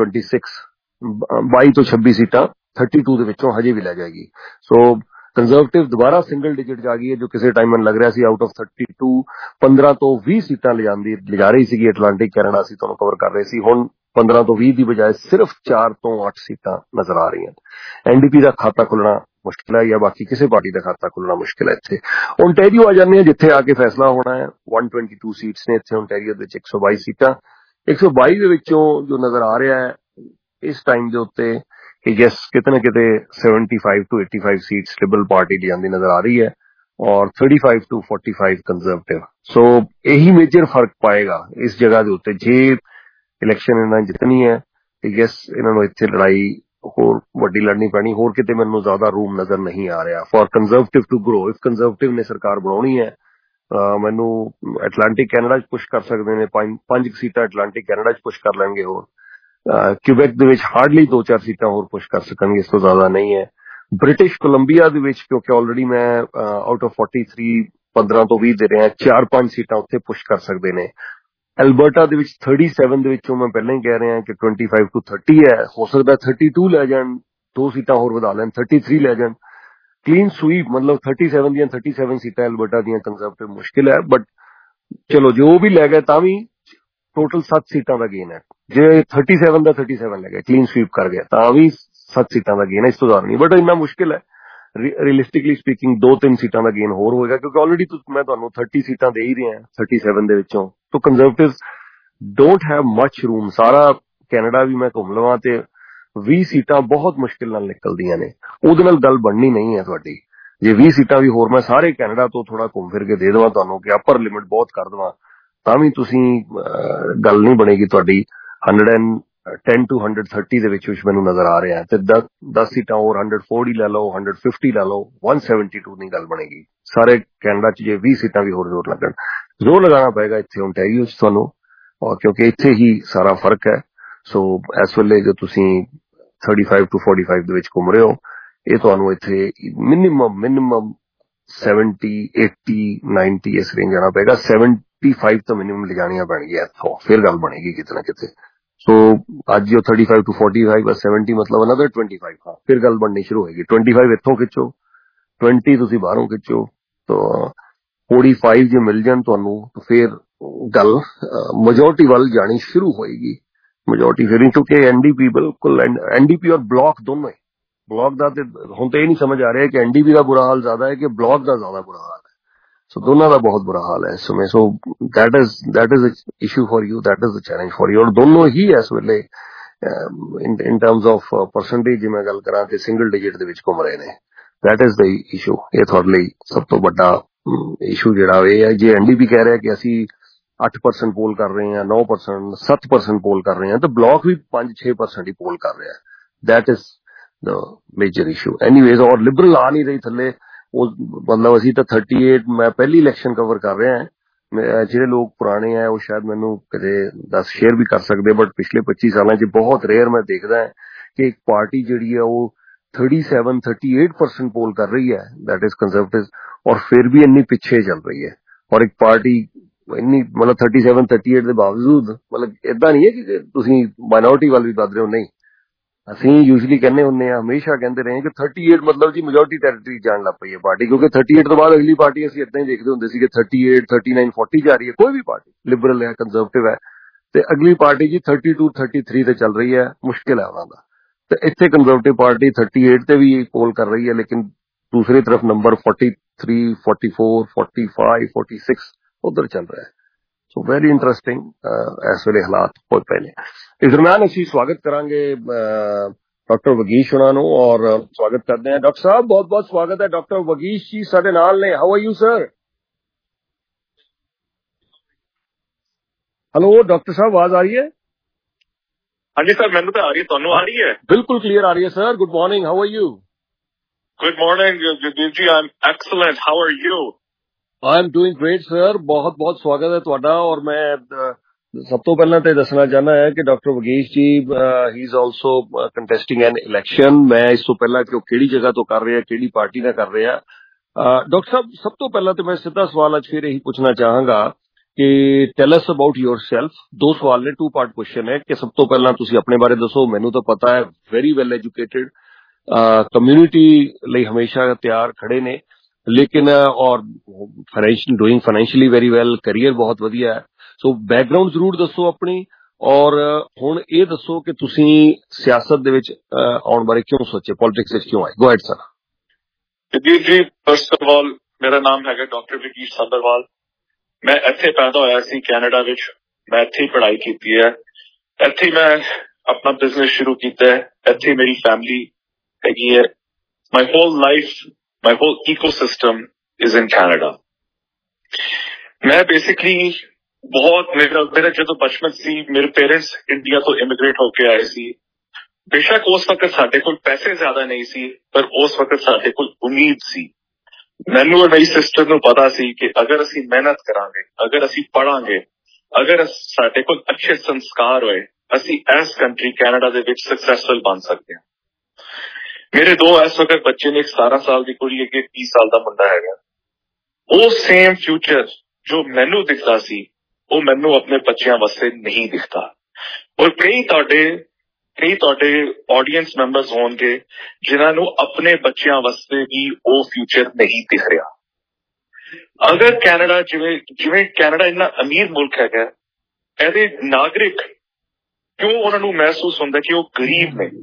छब्बीस बाई ਤੋਂ छब्बीस ਸੀਟਾਂ बत्तीस ਦੇ ਵਿੱਚੋਂ ਹਜੇ ਵੀ ਲੈ ਜਾਏਗੀ। ਸੋ कंजरवेटिव दोबारा सिंगल डिजिट आ गई है, जो किसी टाइम लग रहा सी आउट ऑफ थर्टी टू पंद्रह तो बीस सीटां ले जांदी ले जा रही सी अटलांटिक कैनेडा सी तुहानूं कवर कर रहे सी। हुण पंद्रह तो बीस की बजाय सिर्फ चार तो आठ सीटां नजर आ रही हैं। एनडीपी का खाता खुलना मुश्किल है, या बाकी किसी पार्टी का खाता खुलना मुश्किल है। इत्थे ओंटारियो आ जाने जिथे आके फैसला होना है। वन ट्वेंटी टू सीट्स ने इत्थे ओंटारियो दे एक सौ बाईस सीटां, एक सौ बाईस दे विचों जो नजर आ रहा है इस टाइम के उत्ते कि यस कितने ना कितने seventy five to eighty five seats Liberal Party ले आंदी नजर आ रही है, और thirty five to forty five Conservative. So यही मेजर फर्क पाएगा इस जगह के उत्ते। जे इलेक्शन इन्हां जितनी है कि यस इन्हां इत्थे लड़ाई होर वड्डी लड़नी पैनी, होर किते मैनूं ज्यादा रूम नजर नहीं आ रहा for Conservative to grow. If Conservative ने सरकार बनाउणी है, मैनूं अटलांटिक कैनेडा च पुश कर सकते हैं, पंज सीटां अटलांटिक कैनेडा च पुश कर लैणगे, होर क्यूबैक दे विच हार्डली दो चार सीटां होर पुश कर सकणगे, इस तो ज्यादा नहीं है। ब्रिटिश कोलंबिया दे विच क्योंकि ऑलरेडी मैं आउट ऑफ फोर्टी थ्री पंद्रह तो बीस दे रहे हैं, चार पांच सीटां उत्थे पुश कर सकते हैं। ਐਲਬਰਟਾ ਦੇ ਵਿੱਚ thirty-seven ਦੇ ਵਿੱਚੋਂ ਮੈਂ ਪਹਿਲਾਂ ਹੀ ਕਹਿ ਰਿਹਾ ਕਿ twenty-five to thirty ਹੈ, ਹੋ ਸਕਦਾ thirty-two ਲੈ ਜਾਣ, ਦੋ ਸੀਟਾਂ ਹੋਰ ਵਧਾ ਲੈਣ, thirty-three ਲੈ ਜਾਣ। ਕਲੀਨ ਸਵੀਪ ਮਤਲਬ thirty-seven ਦੀਆਂ thirty-seven ਸੀਟਾਂ ਐਲਬਰਟਾ ਦੀਆਂ ਕੰਜ਼ਰਵੇਟਿਵ ਮੁਸ਼ਕਿਲ ਹੈ, ਬਟ ਚਲੋ ਜੋ ਵੀ ਲੈ ਗਏ ਤਾਂ ਵੀ ਟੋਟਲ ਸੱਤ ਸੀਟਾਂ ਦਾ ਗੇਨ ਹੈ। ਜੇ thirty-seven ਦਾ thirty-seven ਲੈ ਗਏ, ਕਲੀਨ ਸਵੀਪ ਕਰ ਗਿਆ ਤਾਂ ਵੀ ਸੱਤ ਸੀਟਾਂ ਦਾ ਗੇਨ ਹੈ, ਇਸ ਤੋਂ ਜ਼ਿਆਦਾ ਨਹੀਂ। ਬਟ ਇੰਨਾ ਮੁਸ਼ਕਿਲ ਹੈ ਰੀਅਲਿਸਟਿਕਲੀ ਸਪੀਕਿੰਗ, ਦੋ ਤਿੰਨ ਸੀਟਾਂ ਦਾ ਗੇਨ ਹੋਰ ਹੋਏਗਾ, ਕਿਉਂਕਿ ਆਲਰੇਡੀ ਮੈਂ ਤੁਹਾਨੂੰ thirty ਸੀਟਾਂ ਦੇ ਹੀ ਰਿਹਾ thirty-seven ਦੇ ਵਿੱਚੋਂ। So Conservative don't have much room. ਸਾਰਾ ਕੈਨੇਡਾ ਵੀ ਮੈਂ ਘੁੰਮ ਲਵਾਂ ਤੇ ਵੀਹ ਸੀਟਾਂ ਬਹੁਤ ਮੁਸ਼ਕਿਲ ਨਾਲ ਨਿਕਲਦੀਆਂ ਨੇ, ਉਹਦੇ ਨਾਲ ਗੱਲ ਬਣਨੀ ਨਹੀਂ ਹੈ ਤੁਹਾਡੀ। ਜੇ ਵੀਹ ਸੀਟਾਂ ਵੀ ਹੋਰ ਮੈਂ ਸਾਰੇ ਕੈਨੇਡਾ ਤੋਂ ਥੋੜਾ ਘੁੰਮ ਫਿਰ ਕੇ ਦੇ ਦੇਵਾਂ ਤੁਹਾਨੂੰ ਕਿ ਅਪਰ ਲਿਮਿਟ ਬਹੁਤ ਕਰ ਦੇਵਾਂ, ਤਾਂ ਵੀ ਤੁਸੀਂ ਗੱਲ ਨਹੀਂ ਬਣੇਗੀ ਤੁਹਾਡੀ। Hundred and ten to one thirty ਦੇ ਵਿੱਚ ਵਿੱਚ ਮੈਨੂੰ ਨਜ਼ਰ ਆ ਰਿਹਾ, ਤੇ ਦਸ ਸੀਟਾਂ ਹੋਰ one forty ਲੈ ਲਓ, one fifty ਲੈ ਲਓ, one seventy-two ਨਹੀਂ ਗੱਲ ਬਣੇਗੀ। ਸਾਰੇ ਕੈਨੇਡਾ ਚ ਜੇ ਵੀਹ ਸੀਟਾਂ ਵੀ ਹੋਰ ਜ਼ੋਰ ਲੱਗਣ, ਜ਼ੋਰ ਲਗਾਉਣਾ ਪਏਗਾ ਇੱਥੇ ਓਨਟਾਰੀਓ ਚ ਤੁਹਾਨੂੰ, ਔਰ ਕਿਉਂਕਿ ਇੱਥੇ ਹੀ ਸਾਰਾ ਫਰਕ ਹੈ। ਸੋ ਇਸ ਵੇਲੇ ਜੋ ਤੁਸੀਂ thirty-five to forty-five ਦੇ ਵਿੱਚ ਘੁੰਮ ਰਹੇ ਹੋ, ਇਹ ਤੁਹਾਨੂੰ ਇੱਥੇ minimum minimum seventy, eighty, ninety ਇਸ ਰੇਂਜ ਆਉਣਾ ਪਏਗਾ। seventy-five ਤਾਂ ਮਿਨੀਮਮ ਲਿਜਾਣੀਆਂ ਪੈਣਗੀਆਂ ਇੱਥੋਂ, ਫਿਰ ਗੱਲ ਬਣੇਗੀ ਕਿਤੇ ਨਾ ਕਿਤੇ। ਸੋ ਅੱਜ ਜੋ thirty-five to forty-five seventy ਮਤਲਬ another twenty-five, ਹਾਂ ਫਿਰ ਗੱਲ ਬਣਨੀ ਸ਼ੁਰੂ ਹੋਏਗੀ। twenty-five ਇੱਥੋਂ ਖਿੱਚੋ, twenty ਤੁਸੀਂ ਬਾਹਰੋਂ ਖਿੱਚੋ, ਤਾਂ forty-five ਜੇ ਮਿਲ ਜਾਣ ਤੁਹਾਨੂੰ ਤਾਂ ਫਿਰ ਗੱਲ ਮੈਜੋਰਟੀ ਵੱਲ ਜਾਣੀ ਸ਼ੁਰੂ ਹੋਏਗੀ। ਮੈਜੋਰਟੀ ਫਿਰ ਕਿਉਂਕਿ ਐਨਡੀਪੀ ਬਿਲਕੁਲ ਐਨਡੀਪੀ ਔਰ ਬਲੌਕ ਦੋਨੋਂ ਹੀ, ਬਲੌਕ ਦਾ ਤੇ ਹੁਣ ਤਾਂ ਇਹ ਨਹੀਂ ਸਮਝ ਆ ਰਿਹਾ ਕਿ ਐਨਡੀਪੀ ਦਾ ਬੁਰਾ ਹਾਲ ਜ਼ਿਆਦਾ ਹੈ ਕਿ ਬਲੌਕ ਦਾ ਜ਼ਿਆਦਾ ਬੁਰਾ ਹਾਲ ਹੈ। ਸੋ ਦੋਨਾਂ ਦਾ ਬਹੁਤ ਬੁਰਾ ਹਾਲ ਹੈ ਇਸ ਸਮੇਂ। So that is that is issue for you, that is a challenge for you. ਔਰ ਦੋਨੋਂ ਹੀ ਇਸ ਵੇਲੇ ਇਨ ਟਰਮਸ ਆਫ ਪਰਸੈਂਟੇਜ ਜੇ ਮੈਂ ਗੱਲ ਕਰਾਂ ਤੇ ਸਿੰਗਲ ਡਿਜਿਟ ਦੇ ਵਿੱਚ ਘੁੰਮ ਰਹੇ ਨੇ। That is the issue. ਇਹ ਤੁਹਾਡੇ ਲਈ ਸਭ ਤੋਂ ਵੱਡਾ ਇਸ਼ੂ ਜਿਹੜਾ ਇਹ ਹੈ। ਜੇ ਐਨਡੀਪੀ ਕਹਿ ਰਿਹਾ ਕਿ ਅਸੀਂ eight percent ਪੋਲ ਕਰ ਰਹੇ ਹਾਂ, nine percent, seven percent ਪੋਲ ਕਰ ਰਹੇ ਹਾਂ, ਤਾਂ ਬਲੌਕ ਵੀ five to six percent ਹੀ ਪੋਲ ਕਰ ਰਿਹਾ। That is the major issue anyways. ਔਰ ਲਿਬਰਲ ਆ ਨਹੀਂ ਰਹੀ ਥੱਲੇ, ਉਹ ਮਤਲਬ ਅਸੀਂ ਤਾਂ thirty-eight, ਮੈਂ ਪਹਿਲੀ ਇਲੈਕਸ਼ਨ ਕਵਰ ਕਰ ਰਿਹਾ। ਜਿਹੜੇ ਲੋਕ ਪੁਰਾਣੇ ਆ ਉਹ ਸ਼ਾਇਦ ਮੈਨੂੰ ਕਦੇ ਦਸ ਸ਼ੇਅਰ ਵੀ ਕਰ ਸਕਦੇ, ਬਟ ਪਿਛਲੇ ਪੱਚੀ ਸਾਲਾਂ 'ਚ ਬਹੁਤ ਰੇਅਰ ਮੈਂ ਦੇਖਦਾ ਕਿ ਇੱਕ ਪਾਰਟੀ ਜਿਹੜੀ ਹੈ ਉਹ thirty-seven, thirty-eight percent ਪੋਲ ਕਰ ਰਹੀ ਹੈ, ਦੈਟ ਇਜ਼ ਕੰਜ਼ਰਵੇਟਿਵ, ਔਰ ਫਿਰ ਵੀ ਇੰਨੀ ਪਿੱਛੇ ਚੱਲ ਰਹੀ ਹੈ। ਔਰ ਇੱਕ ਪਾਰਟੀ ਇੰਨੀ ਮਤਲਬ thirty-seven, thirty-eight ਦੇ ਬਾਵਜੂਦ ਮਤਲਬ ਏਦਾਂ ਨਹੀਂ ਹੈ ਕਿ ਤੁਸੀਂ ਮਾਈਨੋਰਿਟੀ ਵੱਲ ਵੀ ਵੱਧ ਰਹੇ ਹੋ, ਨਹੀਂ। ਅਸੀਂ ਯੂਜਲੀ ਕਹਿੰਦੇ ਹੁੰਦੇ ਹਾਂ, ਹਮੇਸ਼ਾ ਕਹਿੰਦੇ ਰਹੇ ਕਿ thirty-eight ਮਤਲਬ ਜੀ ਮੈਜੋਰਟੀ ਟੈਰੀਟਰੀ ਜਾਣ ਲੱਗ ਪਈ ਹੈ ਪਾਰਟੀ, ਕਿਉਂਕਿ thirty-eight ਤੋਂ ਬਾਅਦ ਅਗਲੀ ਪਾਰਟੀ ਅਸੀਂ ਏਦਾਂ ਹੀ ਦੇਖਦੇ ਹੁੰਦੇ ਸੀ ਕਿ thirty-eight, thirty-nine, forty ਜਾ ਰਹੀ ਹੈ, ਕੋਈ ਵੀ ਪਾਰਟੀ, ਲਿਬਰਲ ਹੈ, ਕੰਜ਼ਰਵੇਟਿਵ ਹੈ, ਤੇ ਅਗਲੀ ਪਾਰਟੀ ਜੀ thirty-two, thirty-three ਤੇ ਚੱਲ ਰਹੀ ਹੈ, ਮੁਸ਼ਕਿਲ ਹੈ ਉਹਨਾਂ ਦਾ। ਤੇ ਇੱਥੇ ਕੰਜ਼ਰਵੇਟਿਵ ਪਾਰਟੀ thirty-eight ਤੇ ਵੀ ਪੋਲ ਕਰ ਰਹੀ ਹੈ, ਲੇਕਿਨ ਦੂਸਰੀ ਤਰਫ number forty-three, forty-four, forty-five, forty-six ਉਧਰ ਚੱਲ ਰਿਹਾ ਹੈ। ਸੋ ਵੈਰੀ ਇੰਟਰਸਟਿੰਗ ਇਸ ਵੇਲੇ ਹਾਲਾਤ ਬਹੁਤ ਪਏ ਨੇ। ਇਸ ਦਰਮਿਆਨ ਅਸੀਂ ਸਵਾਗਤ ਕਰਾਂਗੇ ਡਾਕਟਰ ਵਗੀਸ਼ ਹੋਣਾ ਨੂੰ, ਔਰ ਸਵਾਗਤ ਕਰਦੇ ਹਾਂ ਡਾਕਟਰ ਸਾਹਿਬ, ਬਹੁਤ ਬਹੁਤ ਸਵਾਗਤ ਹੈ। ਡਾਕਟਰ ਵਗੀਸ਼ ਜੀ ਸਾਡੇ ਨਾਲ ਨੇ। How are you sir? Hello doctor ਸਾਹਿਬ, ਆਵਾਜ਼ ਆ ਰਹੀ ਹੈ? ਹਾਂਜੀ ਸਰ, ਮੈਨੂੰ ਤਾਂ ਆ ਰਹੀ ਹੈ, ਤੁਹਾਨੂੰ ਆ ਰਹੀ ਹੈ? ਬਿਲਕੁਲ ਕਲੀਅਰ ਆ ਰਹੀ ਹੈ sir. Good morning, how are you? Good morning Jagdeep ji, I am excellent, how are you? I am doing great sir, ਬਹੁਤ ਬਹੁਤ ਸਵਾਗਤ ਹੈ ਤੁਹਾਡਾ। ਔਰ ਮੈਂ ਸਭ ਤੋਂ ਪਹਿਲਾਂ ਤਾਂ ਦੱਸਣਾ ਚਾਹੁੰਦਾ ਹੈ ਕਿ doctor Vagish ji he is also contesting an election. ਮੈਂ ਇਸ ਤੋਂ ਪਹਿਲਾਂ ਕਿ ਉਹ ਕਿਹੜੀ ਜਗ੍ਹਾ ਤੋਂ ਕਰ ਰਿਹਾ, ਕਿਹੜੀ ਪਾਰਟੀ ਨਾਲ ਕਰ ਰਿਹਾ। ਡਾਕਟਰ ਸਾਹਿਬ, ਸਭ ਤੋਂ ਪਹਿਲਾਂ ਤਾਂ ਮੈਂ ਸਿੱਧਾ ਸਵਾਲ ਅੱਜ ਫਿਰ ਇਹੀ ਪੁੱਛਣਾ ਚਾਹਾਂਗਾ ਕਿ ਟੈਲ ਅਸ ਅਬਾਊਟ ਯੋਰਸੈਲਫ। ਦੋ ਸਵਾਲ ਨੇ, ਟੂ ਪਾਰਟ ਕੁਐਸਚਨ ਹੈ ਕਿ ਸਭ ਤੋਂ ਪਹਿਲਾਂ ਤੁਸੀਂ ਆਪਣੇ ਬਾਰੇ ਦੱਸੋ। ਮੈਨੂੰ ਤਾਂ ਪਤਾ ਹੈ, ਵੈਰੀ ਵੈਲ ਐਜੂਕੇਟਿਡ, ਕਮਿਊਨਿਟੀ ਲਈ ਹਮੇਸ਼ਾ ਤਿਆਰ ਖੜੇ ਨੇ, ਲੇਕਿਨ ਔਰ financial doing financially very well, career ਬਹੁਤ ਵਧੀਆ ਹੈ। ਸੋ ਬੈਕਗਰਾਉਂਡ ਜ਼ਰੂਰ ਦੱਸੋ ਆਪਣੀ, ਔਰ ਹੁਣ ਇਹ ਦੱਸੋ ਕਿ ਤੁਸੀਂ ਸਿਆਸਤ ਦੇ ਵਿੱਚ ਆਉਣ ਬਾਰੇ ਕਿਉਂ ਸੋਚੇ, ਪੋਲਿਟਿਕਸ ਵਿੱਚ ਕਿਉਂ ਆਏ? Go ahead sir. ਜਗਦੀਪ ਜੀ, ਫਸਟ ਆਫ ਆਲ ਮੇਰਾ ਨਾਮ ਹੈਗਾ ਡਾਕਟਰ ਵਗੀਸ਼ ਸਾਬਰਵਾਲ। ਮੈਂ ਇੱਥੇ ਪੈਦਾ ਹੋਇਆ ਸੀ ਕੈਨੇਡਾ ਵਿੱਚ, ਮੈਂ ਇੱਥੇ ਹੀ ਪੜ੍ਹਾਈ ਕੀਤੀ ਹੈ, ਇੱਥੇ ਮੈਂ ਆਪਣਾ ਬਿਜ਼ਨਸ ਸ਼ੁਰੂ ਕੀਤਾ ਹੈ, ਇੱਥੇ ਮੇਰੀ ਫੈਮਿਲੀ ਹੈਗੀ ਹੈ। My whole life, my whole ecosystem is in Canada. ਮੈਂ ਬੇਸਿਕਲੀ ਬਹੁਤ ਮੇਰਾ ਮੇਰਾ ਜਦੋਂ ਬਚਪਨ ਸੀ, ਮੇਰੇ ਪੇਰੈਂਟਸ ਇੰਡੀਆ ਤੋਂ ਇਮੀਗ੍ਰੇਟ ਹੋ ਕੇ ਆਏ ਸੀ। ਬੇਸ਼ੱਕ ਉਸ ਵਕਤ ਸਾਡੇ ਕੋਲ ਪੈਸੇ ਜ਼ਿਆਦਾ ਨਹੀਂ ਸੀ, ਪਰ ਉਸ ਵਕਤ ਸਾਡੇ ਕੋਲ ਉਮੀਦ ਸੀ। ਮੈਨੂੰ ਔਰ ਮੇਰੀ ਸਿਸਟਰ ਨੂੰ ਪਤਾ ਸੀ ਕਿ ਅਗਰ ਅਸੀਂ ਮਿਹਨਤ ਕਰਾਂਗੇ, ਅਗਰ ਅਸੀਂ ਪੜਾਂਗੇ, ਅਗਰ ਸਾਡੇ ਕੋਲ ਅੱਛੇ ਸੰਸਕਾਰ ਹੋਏ, ਅਸੀਂ ਇਸ ਕੰਟਰੀ ਕੈਨੇਡਾ ਦੇ ਵਿੱਚ ਸਕਸੈਸਫੁਲ ਬਣ ਸਕਦੇ ਹਾਂ। ਮੇਰੇ ਦੋ ਇਸ ਵਕਤ ਬੱਚੇ ਨੇ, ਇੱਕ ਸਤਾਰਾਂ ਸਾਲ ਦੀ ਕੁੜੀ ਹੈਗੀ, ਤੀਹ ਸਾਲ ਦਾ ਮੁੰਡਾ ਹੈਗਾ। ਉਹ ਸੇਮ ਫਿਊਚਰ ਜੋ ਮੈਨੂੰ ਦਿਖਦਾ ਸੀ, ਉਹ ਮੈਨੂੰ ਆਪਣੇ ਬੱਚਿਆਂ ਵਾਸਤੇ ਨਹੀਂ ਦਿਖਦਾ। ਔਰ ਕਈ ਤੁਹਾਡੇ ਕਈ ਤੁਹਾਡੇ ਆਡੀਅנס ਮੈਂਬਰਸ ਹੋਣਗੇ ਜਿਨ੍ਹਾਂ ਨੂੰ ਆਪਣੇ ਬੱਚਿਆਂ ਵਾਸਤੇ ਵੀ ਉਹ ਫਿਊਚਰ ਨਹੀਂ ਦਿਖ ਰਿਹਾ। ਅਗਰ ਕੈਨੇਡਾ ਜਿਵੇਂ ਜਿਵੇਂ ਕੈਨੇਡਾ ਇੰਨਾ ਅਮੀਰ ਮੁਲਕ ਹੈਗਾ, ਇਹਦੇ ਨਾਗਰਿਕ ਕਿਉਂ ਉਹਨਾਂ ਨੂੰ ਮਹਿਸੂਸ ਹੁੰਦਾ ਕਿ ਉਹ ਗਰੀਬ ਨੇ?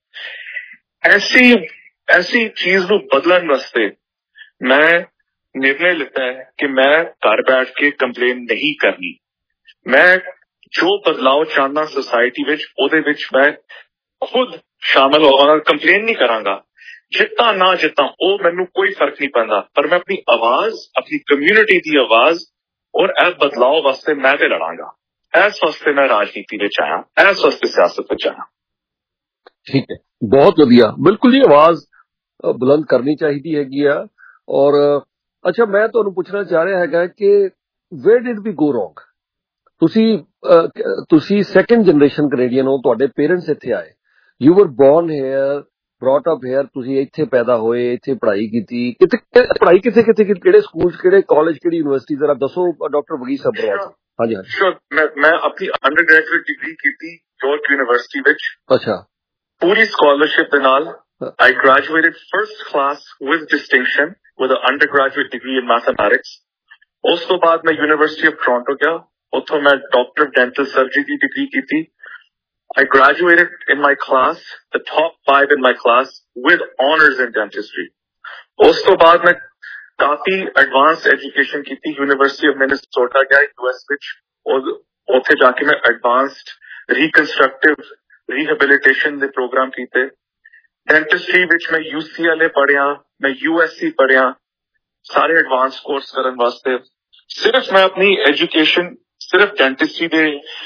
ਐਸੀ ਐਸੀ ਚੀਜ਼ ਨੂੰ ਬਦਲਣ ਵਾਸਤੇ ਮੈਂ ਨਿਰਣੇ ਲਿੱਤਾ ਹੈ ਕਿ ਮੈਂ ਘਰ ਬੈਠ ਕੇ ਕੰਪਲੇਨ ਨਹੀਂ ਕਰਨੀ। ਮੈਂ ਜੋ ਬਦਲਾਅ ਚਾਹੁੰਦਾ ਸੋਸਾਇਟੀ ਵਿੱਚ, ਉਹਦੇ ਵਿੱਚ ਮੈਂ ਖੁਦ ਸ਼ਾਮਲ ਹੋਵਾਂਗਾ। ਕੰਪਲੇਨ ਨਹੀਂ ਕਰਾਂਗਾ, ਜਿੱਤਾ ਨਾ ਜਿੱਤਾ ਉਹ ਮੈਨੂੰ ਕੋਈ ਫਰਕ ਨਹੀਂ ਪੈਂਦਾ, ਪਰ ਮੈਂ ਆਪਣੀ ਆਵਾਜ਼, ਆਪਣੀ ਕਮਿਊਨਿਟੀ ਦੀ ਆਵਾਜ਼ ਔਰ ਇਹ ਬਦਲਾਅ ਵਾਸਤੇ ਮੈਂ ਤੇ ਲੜਾਂਗਾ। ਇਸ ਵਾਸਤੇ ਮੈਂ ਰਾਜਨੀਤੀ ਵਿੱਚ ਆਇਆ, ਇਸ ਵਾਸਤੇ ਸਿਆਸਤ ਵਿੱਚ ਆਇਆ। ਠੀਕ ਹੈ, ਬਹੁਤ ਵਧੀਆ। ਬਿਲਕੁਲ ਜੀ, ਆਵਾਜ਼ ਬੁਲੰਦ ਕਰਨੀ ਚਾਹੀਦੀ ਹੈਗੀ ਆ। ਔਰ ਅੱਛਾ, ਮੈਂ ਤੁਹਾਨੂੰ ਪੁੱਛਣਾ ਚਾਹ ਰਿਹਾ ਹੈਗਾ ਕਿ where did we go wrong? ਤੁਸੀਂ ਤੁਸੀਂ ਸੈਕੰਡ ਜਨਰੇਸ਼ਨ ਕੈਨੇਡੀਅਨ ਹੋ, ਤੁਹਾਡੇ ਪੇਰੈਂਟਸ ਇੱਥੇ ਆਏ, you were born here, brought up here, ਤੁਸੀਂ ਇੱਥੇ ਪੈਦਾ ਹੋਏ, ਇੱਥੇ ਪੜ੍ਹਾਈ ਕੀਤੀ। ਕਿਤੇ ਪੜ੍ਹਾਈ ਕਿੱਥੇ ਕਿੱਥੇ ਕੀਤੀ? ਕਿਹੜੇ ਸਕੂਲ, ਕਿਹੜੇ ਕਾਲਜ, ਕਿਹੜੀ ਯੂਨੀਵਰਸਿਟੀ? ਜ਼ਰਾ ਦੱਸੋ ਡਾਕਟਰ ਵਗੀਰ ਸੱਭਰਵਾਲ। ਹਾਂਜੀ ਹਾਂਜੀ ਸ਼ੋਰ। ਮੈਂ ਮੈਂ ਆਪਣੀ ਅੰਡਰ ਗ੍ਰੈਜੂਏਟ ਡਿਗਰੀ ਕੀਤੀ ਯਾਰਕ ਯੂਨੀਵਰਸਿਟੀ ਵਿੱਚ। ਅੱਛਾ। ਪੂਰੀ ਸਕਾਲਰਸ਼ਿਪ ਦੇ ਨਾਲ। I graduated first class with distinction with an undergraduate degree in mathematics. ਉਸ ਤੋਂ ਬਾਅਦ ਮੈਂ ਯੂਨੀਵਰਸਿਟੀ ਆਫ ਟੋਰਾਂਟੋ ਗਿਆ, ਉੱਥੋਂ ਮੈਂ ਡਾਕਟਰ ਆਫ ਡੈਂਟਲ ਸਰਜਰੀ ਦੀ ਡਿਗਰੀ ਕੀਤੀ। I graduated in my class, the top five in my class, with honors in dentistry. ਉਸ ਤੋਂ ਬਾਅਦ ਮੈਂ ਕਾਫੀ ਐਡਵਾਂਸ ਐਜੂਕੇਸ਼ਨ ਕੀਤੀ, ਯੂਨੀਵਰਸਿਟੀ ਆਫ ਮਿਨੇਸੋਟਾ ਗਿਆ ਯੂਐਸ ਵਿੱਚ। ਉੱਥੇ ਜਾ ਕੇ ਮੈਂ ਐਡਵਾਂਸਡ ਰੀਕਨਸਟਰਕਟਿਵ ਰੀਹੈਬਿਲਿਟੇਸ਼ਨ ਦੇ ਪ੍ਰੋਗਰਾਮ ਕੀਤੇ। ਡੈਂਟਿਸਟਰੀ ਵਿੱਚ ਮੈਂ ਯੂ ਸੀ ਐਲ ਏ ਪੜ੍ਹਿਆ, ਮੈਂ ਯੂ ਐਸ ਸੀ ਪੜ੍ਹਿਆ, ਸਾਰੇ ਐਡਵਾਂਸ ਕੋਰਸ ਕਰਨ ਵਾਸਤੇ। ਸਿਰਫ ਮੈਂ ਆਪਣੀ ਐਜੂਕੇਸ਼ਨ ਸਿਰਫ ਡੈਂਟਿਸਟਰੀ ਦੇ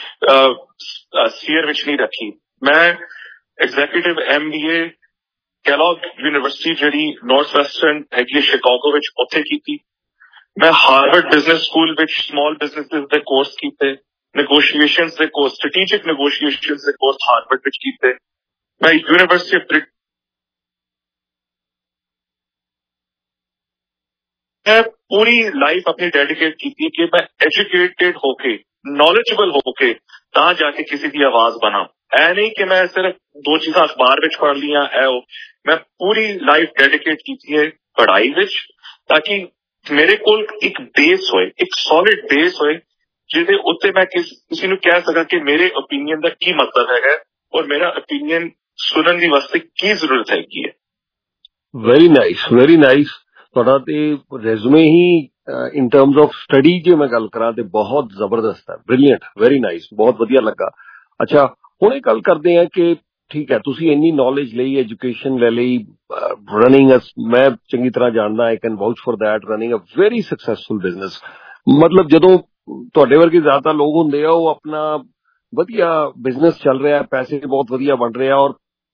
ਸਫੀਅਰ ਵਿੱਚ ਨਹੀਂ ਰੱਖੀ। ਮੈਂ executive M B A Kellogg University ਜਿਹੜੀ ਨਾਰਥ ਵੈਸਟਰਨ ਹੈਗੀ ਸ਼ਿਕਾਗੋ ਵਿੱਚ, ਉੱਥੇ ਕੀਤੀ। ਮੈਂ ਹਾਰਵਰਡ ਬਿਜ਼ਨਸ ਸਕੂਲ ਵਿੱਚ ਸਮਾਲ ਬਿਜ਼ਨਸਿਸ ਦੇ ਕੋਰਸ ਕੀਤੇ, ਨੈਗੋਸ਼ੀਏਸ਼ਨਸ ਦੇ ਕੋਰਸ, ਸਟ੍ਰੈਟੇਜਿਕ ਨੈਗੋਸ਼ੀਏਸ਼ਨਸ ਦੇ ਕੋਰਸ ਹਾਰਵਰਡ ਵਿੱਚ ਕੀਤੇ। ਮੈਂ ਯੂਨੀਵਰਸਿਟੀ ਆਫ ਮੈਂ ਪੂਰੀ ਲਾਈਫ ਆਪਣੀ ਡੈਡੀਕੇਟ ਕੀਤੀ ਕਿ ਮੈਂ ਐਜੂਕੇਟਿਡ ਹੋ ਕੇ, ਨੌਲੇਜੇਬਲ ਹੋ ਕੇ ਤਾਂ ਜਾ ਕੇ ਕਿਸੇ ਦੀ ਆਵਾਜ਼ ਬਣਾ। ਇਹ ਨਹੀਂ ਕਿ ਮੈਂ ਸਿਰਫ ਦੋ ਚੀਜ਼ਾਂ ਅਖਬਾਰ ਵਿੱਚ ਪੜ੍ਹ ਲਈਆਂ, ਇਹ ਉਹ। ਮੈਂ ਪੂਰੀ ਲਾਈਫ ਡੈਡੀਕੇਟ ਕੀਤੀ ਹੈ ਪੜ੍ਹਾਈ ਵਿੱਚ, ਤਾਂ ਕਿ ਮੇਰੇ ਕੋਲ ਇੱਕ ਬੇਸ ਹੋਏ, ਇੱਕ ਸੋਲਿਡ ਬੇਸ ਹੋਏ, ਜਿਹਦੇ ਉੱਤੇ ਮੈਂ ਕਿਸ ਕਿਸੇ ਨੂੰ ਕਹਿ ਸਕਾਂ ਕਿ ਮੇਰੇ ਓਪੀਨੀਅਨ ਦਾ ਕੀ ਮਤਲਬ ਹੈਗਾ ਔਰ ਮੇਰਾ ਓਪੀਨੀਅਨ ਸੁਣਨ ਦੀ ਵਾਸਤੇ ਕੀ ਜ਼ਰੂਰਤ ਹੈਗੀ ਹੈ। Very nice, very nice. ਤੁਹਾਡਾ ਤੇ ਰੈਜ਼ੂਮੇ ਹੀ ਇਨ ਟਰਮਸ ਆਫ ਸਟੱਡੀ ਜੇ ਮੈਂ ਗੱਲ ਕਰਾਂ ਤੇ ਬਹੁਤ ਜ਼ਬਰਦਸਤ ਹੈ, ਬ੍ਰਿਲੀਅੰਟ, ਵੈਰੀ ਨਾਈਸ, ਬਹੁਤ ਵਧੀਆ ਲੱਗਾ। ਅੱਛਾ, ਹੁਣ ਇਹ ਗੱਲ ਕਰਦੇ ਆ ਕਿ ਠੀਕ ਹੈ, ਤੁਸੀਂ ਇੰਨੀ ਨੌਲੇਜ ਲਈ, ਐਜੂਕੇਸ਼ਨ ਲੈ ਲਈ, ਰਨਿੰਗ, ਮੈਂ ਚੰਗੀ ਤਰ੍ਹਾਂ ਜਾਣਦਾ, I can vouch for that, running a very successful business. ਮਤਲਬ ਜਦੋਂ ਤੁਹਾਡੇ ਵਰਗੇ ਜ਼ਿਆਦਾ ਲੋਕ ਹੁੰਦੇ ਆ, ਉਹ ਆਪਣਾ ਵਧੀਆ ਬਿਜ਼ਨਸ ਚੱਲ ਰਿਹਾ, ਪੈਸੇ ਬਹੁਤ ਵਧੀਆ ਬਣ ਰਹੇ ਆ, ਔਰ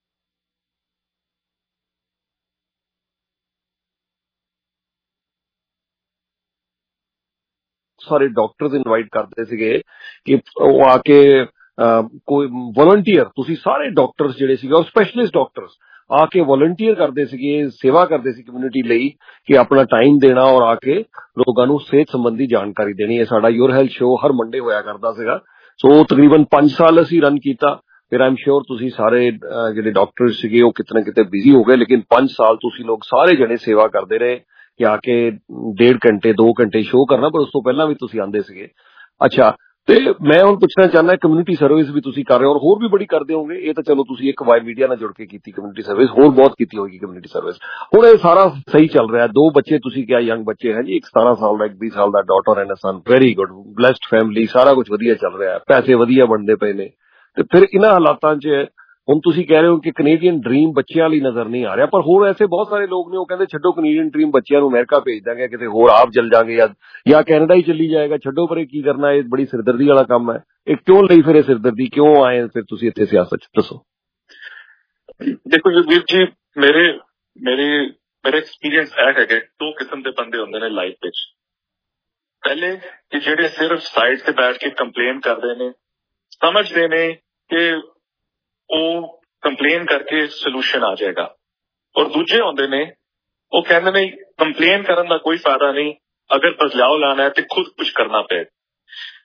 ਸਾਰੇ ਡਾਕਟਰਸ ਇਨਵਾਈਟ ਕਰਦੇ ਸੀਗੇ ਕਿ ਉਹ ਆ ਕੇ ਕੋਈ ਵਲੰਟੀਅਰ, ਤੁਸੀਂ ਸਾਰੇ ਡਾਕਟਰਸ ਜਿਹੜੇ ਸੀਗੇ ਉਹ ਸਪੈਸ਼ਲਿਸਟ ਡਾਕਟਰਸ ਆ ਕੇ ਵਲੰਟੀਅਰ ਕਰਦੇ ਸੀਗੇ, ਸੇਵਾ ਕਰਦੇ ਸੀ ਕਮਿਊਨਿਟੀ ਲਈ, ਕਿ ਆਪਣਾ ਟਾਈਮ ਦੇਣਾ ਔਰ ਆ ਕੇ ਲੋਕਾਂ ਨੂੰ ਸਿਹਤ ਸੰਬੰਧੀ ਜਾਣਕਾਰੀ ਦੇਣੀ ਹੈ। ਸਾਡਾ ਯੂਰ ਹੈਲਥ ਸ਼ੋ ਹਰ ਮੰਡੇ ਹੋਇਆ ਕਰਦਾ ਸੀਗਾ। ਸੋ ਤਕਰੀਬਨ ਪੰਜ ਸਾਲ ਅਸੀਂ ਰਨ ਕੀਤਾ। ਫਿਰ ਆਈ ਐਮ ਸ਼ੋਰ ਤੁਸੀਂ ਸਾਰੇ ਜਿਹੜੇ ਡਾਕਟਰ ਸੀਗੇ ਉਹ ਕਿਤੇ ਨਾ ਕਿਤੇ ਬਿਜ਼ੀ ਹੋ ਗਏ, ਲੇਕਿਨ ਪੰਜ ਸਾਲ ਤੁਸੀਂ ਲੋਕ ਸਾਰੇ ਜਣੇ ਸੇਵਾ ਕਰਦੇ ਰਹੇ ਕਿ ਆ ਕੇ ਡੇਢ ਘੰਟੇ ਦੋ ਘੰਟੇ ਸ਼ੋਅ ਕਰਨਾ, ਪਰ ਉਸ ਤੋਂ ਪਹਿਲਾਂ ਵੀ ਤੁਸੀਂ ਆਉਂਦੇ ਸੀਗੇ। ਅੱਛਾ, ਤੇ ਮੈਂ ਹੁਣ ਪੁੱਛਣਾ ਚਾਹੁੰਦਾ, ਕਮਿਊਨਿਟੀ ਸਰਵਿਸ ਵੀ ਤੁਸੀਂ ਕਰ ਰਹੇ ਹੋ ਔਰ ਹੋਰ ਵੀ ਬੜੀ ਕਰਦੇ ਹੋਗੇ। ਇਹ ਤਾਂ ਚਲੋ ਤੁਸੀਂ ਇੱਕ ਵਾਈ ਮੀਡੀਆ ਨਾਲ ਜੁੜ ਕੇ ਕੀਤੀ ਕਮਿਊਨਿਟੀ ਸਰਵਿਸ, ਹੋਰ ਬਹੁਤ ਕੀਤੀ ਹੋਏਗੀ ਕਮਿਊਨਿਟੀ ਸਰਵਿਸ। ਹੁਣ ਇਹ ਸਾਰਾ ਸਹੀ ਚੱਲ ਰਿਹਾ, ਦੋ ਬੱਚੇ ਤੁਸੀਂ ਕਿਹਾ ਯੰਗ ਬੱਚੇ ਹੈ ਜੀ, ਇੱਕ ਸਤਾਰਾਂ ਸਾਲ ਦਾ, ਇੱਕ ਵੀਹ ਸਾਲ ਦਾ daughter and son, very good, blessed family, ਸਾਰਾ ਕੁਝ ਵਧੀਆ ਚੱਲ ਰਿਹਾ, ਪੈਸੇ ਵਧੀਆ ਬਣਦੇ ਪਏ ਨੇ। ਤੇ ਫਿਰ ਇਹਨਾਂ ਹਾਲਾਤਾਂ 'ਚ ਹੁਣ ਤੁਸੀਂ ਕਹਿ ਰਹੇ ਹੋ ਕਿ ਕੈਨੇਡੀਅਨ ਡ੍ਰੀਮ ਬੱਚਿਆਂ ਲਈ ਨਜ਼ਰ ਨਹੀਂ ਆ ਰਿਹਾ, ਪਰ ਹੋਰ ਐਸੇ ਬਹੁਤ ਸਾਰੇ ਲੋਕ ਨੇ, ਉਹ ਕਹਿੰਦੇ ਛੱਡੋ ਕੈਨੇਡੀਅਨ ਡ੍ਰੀਮ, ਬੱਚਿਆਂ ਨੂੰ ਅਮਰੀਕਾ ਭੇਜ ਦਾਂਗੇ, ਕਿਤੇ ਹੋਰ ਆਪ ਚੱਲ ਜਾਾਂਗੇ, ਜਾਂ ਜਾਂ ਕੈਨੇਡਾ ਹੀ ਚੱਲੀ ਜਾਏਗਾ, ਛੱਡੋ ਪਰੇ ਕੀ ਕਰਨਾ, ਇਹ ਬੜੀ ਸਿਰਦਰਦੀ ਵਾਲਾ ਕੰਮ ਹੈ। ਇਹ ਕਿਉਂ ਲਈ ਫਿਰ ਇਹ ਸਿਰਦਰਦੀ, ਕਿਉਂ ਆਏ ਫਿਰ ਤੁਸੀਂ ਇੱਥੇ ਸਿਆਸਤ 'ਚ, ਦੱਸੋ। ਦੇਖੋ ਯੁਗਵੀਰ ਜੀ, ਮੇਰੇ ਮੇਰੇ ਮੇਰੇ ਐਕਸਪੀਰੀਅੰਸ ਇਹ ਹੈਗੇ, ਦੋ ਕਿਸਮ ਦੇ ਬੰਦੇ ਹੁੰਦੇ ਨੇ ਲਾਈਫ ਵਿੱਚ। ਪਹਿਲੇ ਕਿ ਜਿਹੜੇ ਸਿਰਫ ਸਾਈਡ ਤੇ ਬੈਠ ਕੇ ਕੰਪਲੇਨ ਕਰਦੇ ਨੇ, ਸਮਝਦੇ ਨੇ ਕਿ ਉਹ ਕੰਪਲੇਨ ਕਰਕੇ ਸੋਲੂਸ਼ਨ ਆ ਜਾਏਗਾ, ਔਰ ਦੂਜੇ ਹੁੰਦੇ ਨੇ ਉਹ ਕਹਿੰਦੇ ਨੇ ਕੰਪਲੇਨ ਕਰਨ ਦਾ ਕੋਈ ਫਾਇਦਾ ਨਹੀਂ, ਅਗਰ ਬਦਲਾਅ ਲਾਣਾ ਹੈ ਤੇ ਖੁਦ ਕੁਝ ਕਰਨਾ ਪਏ।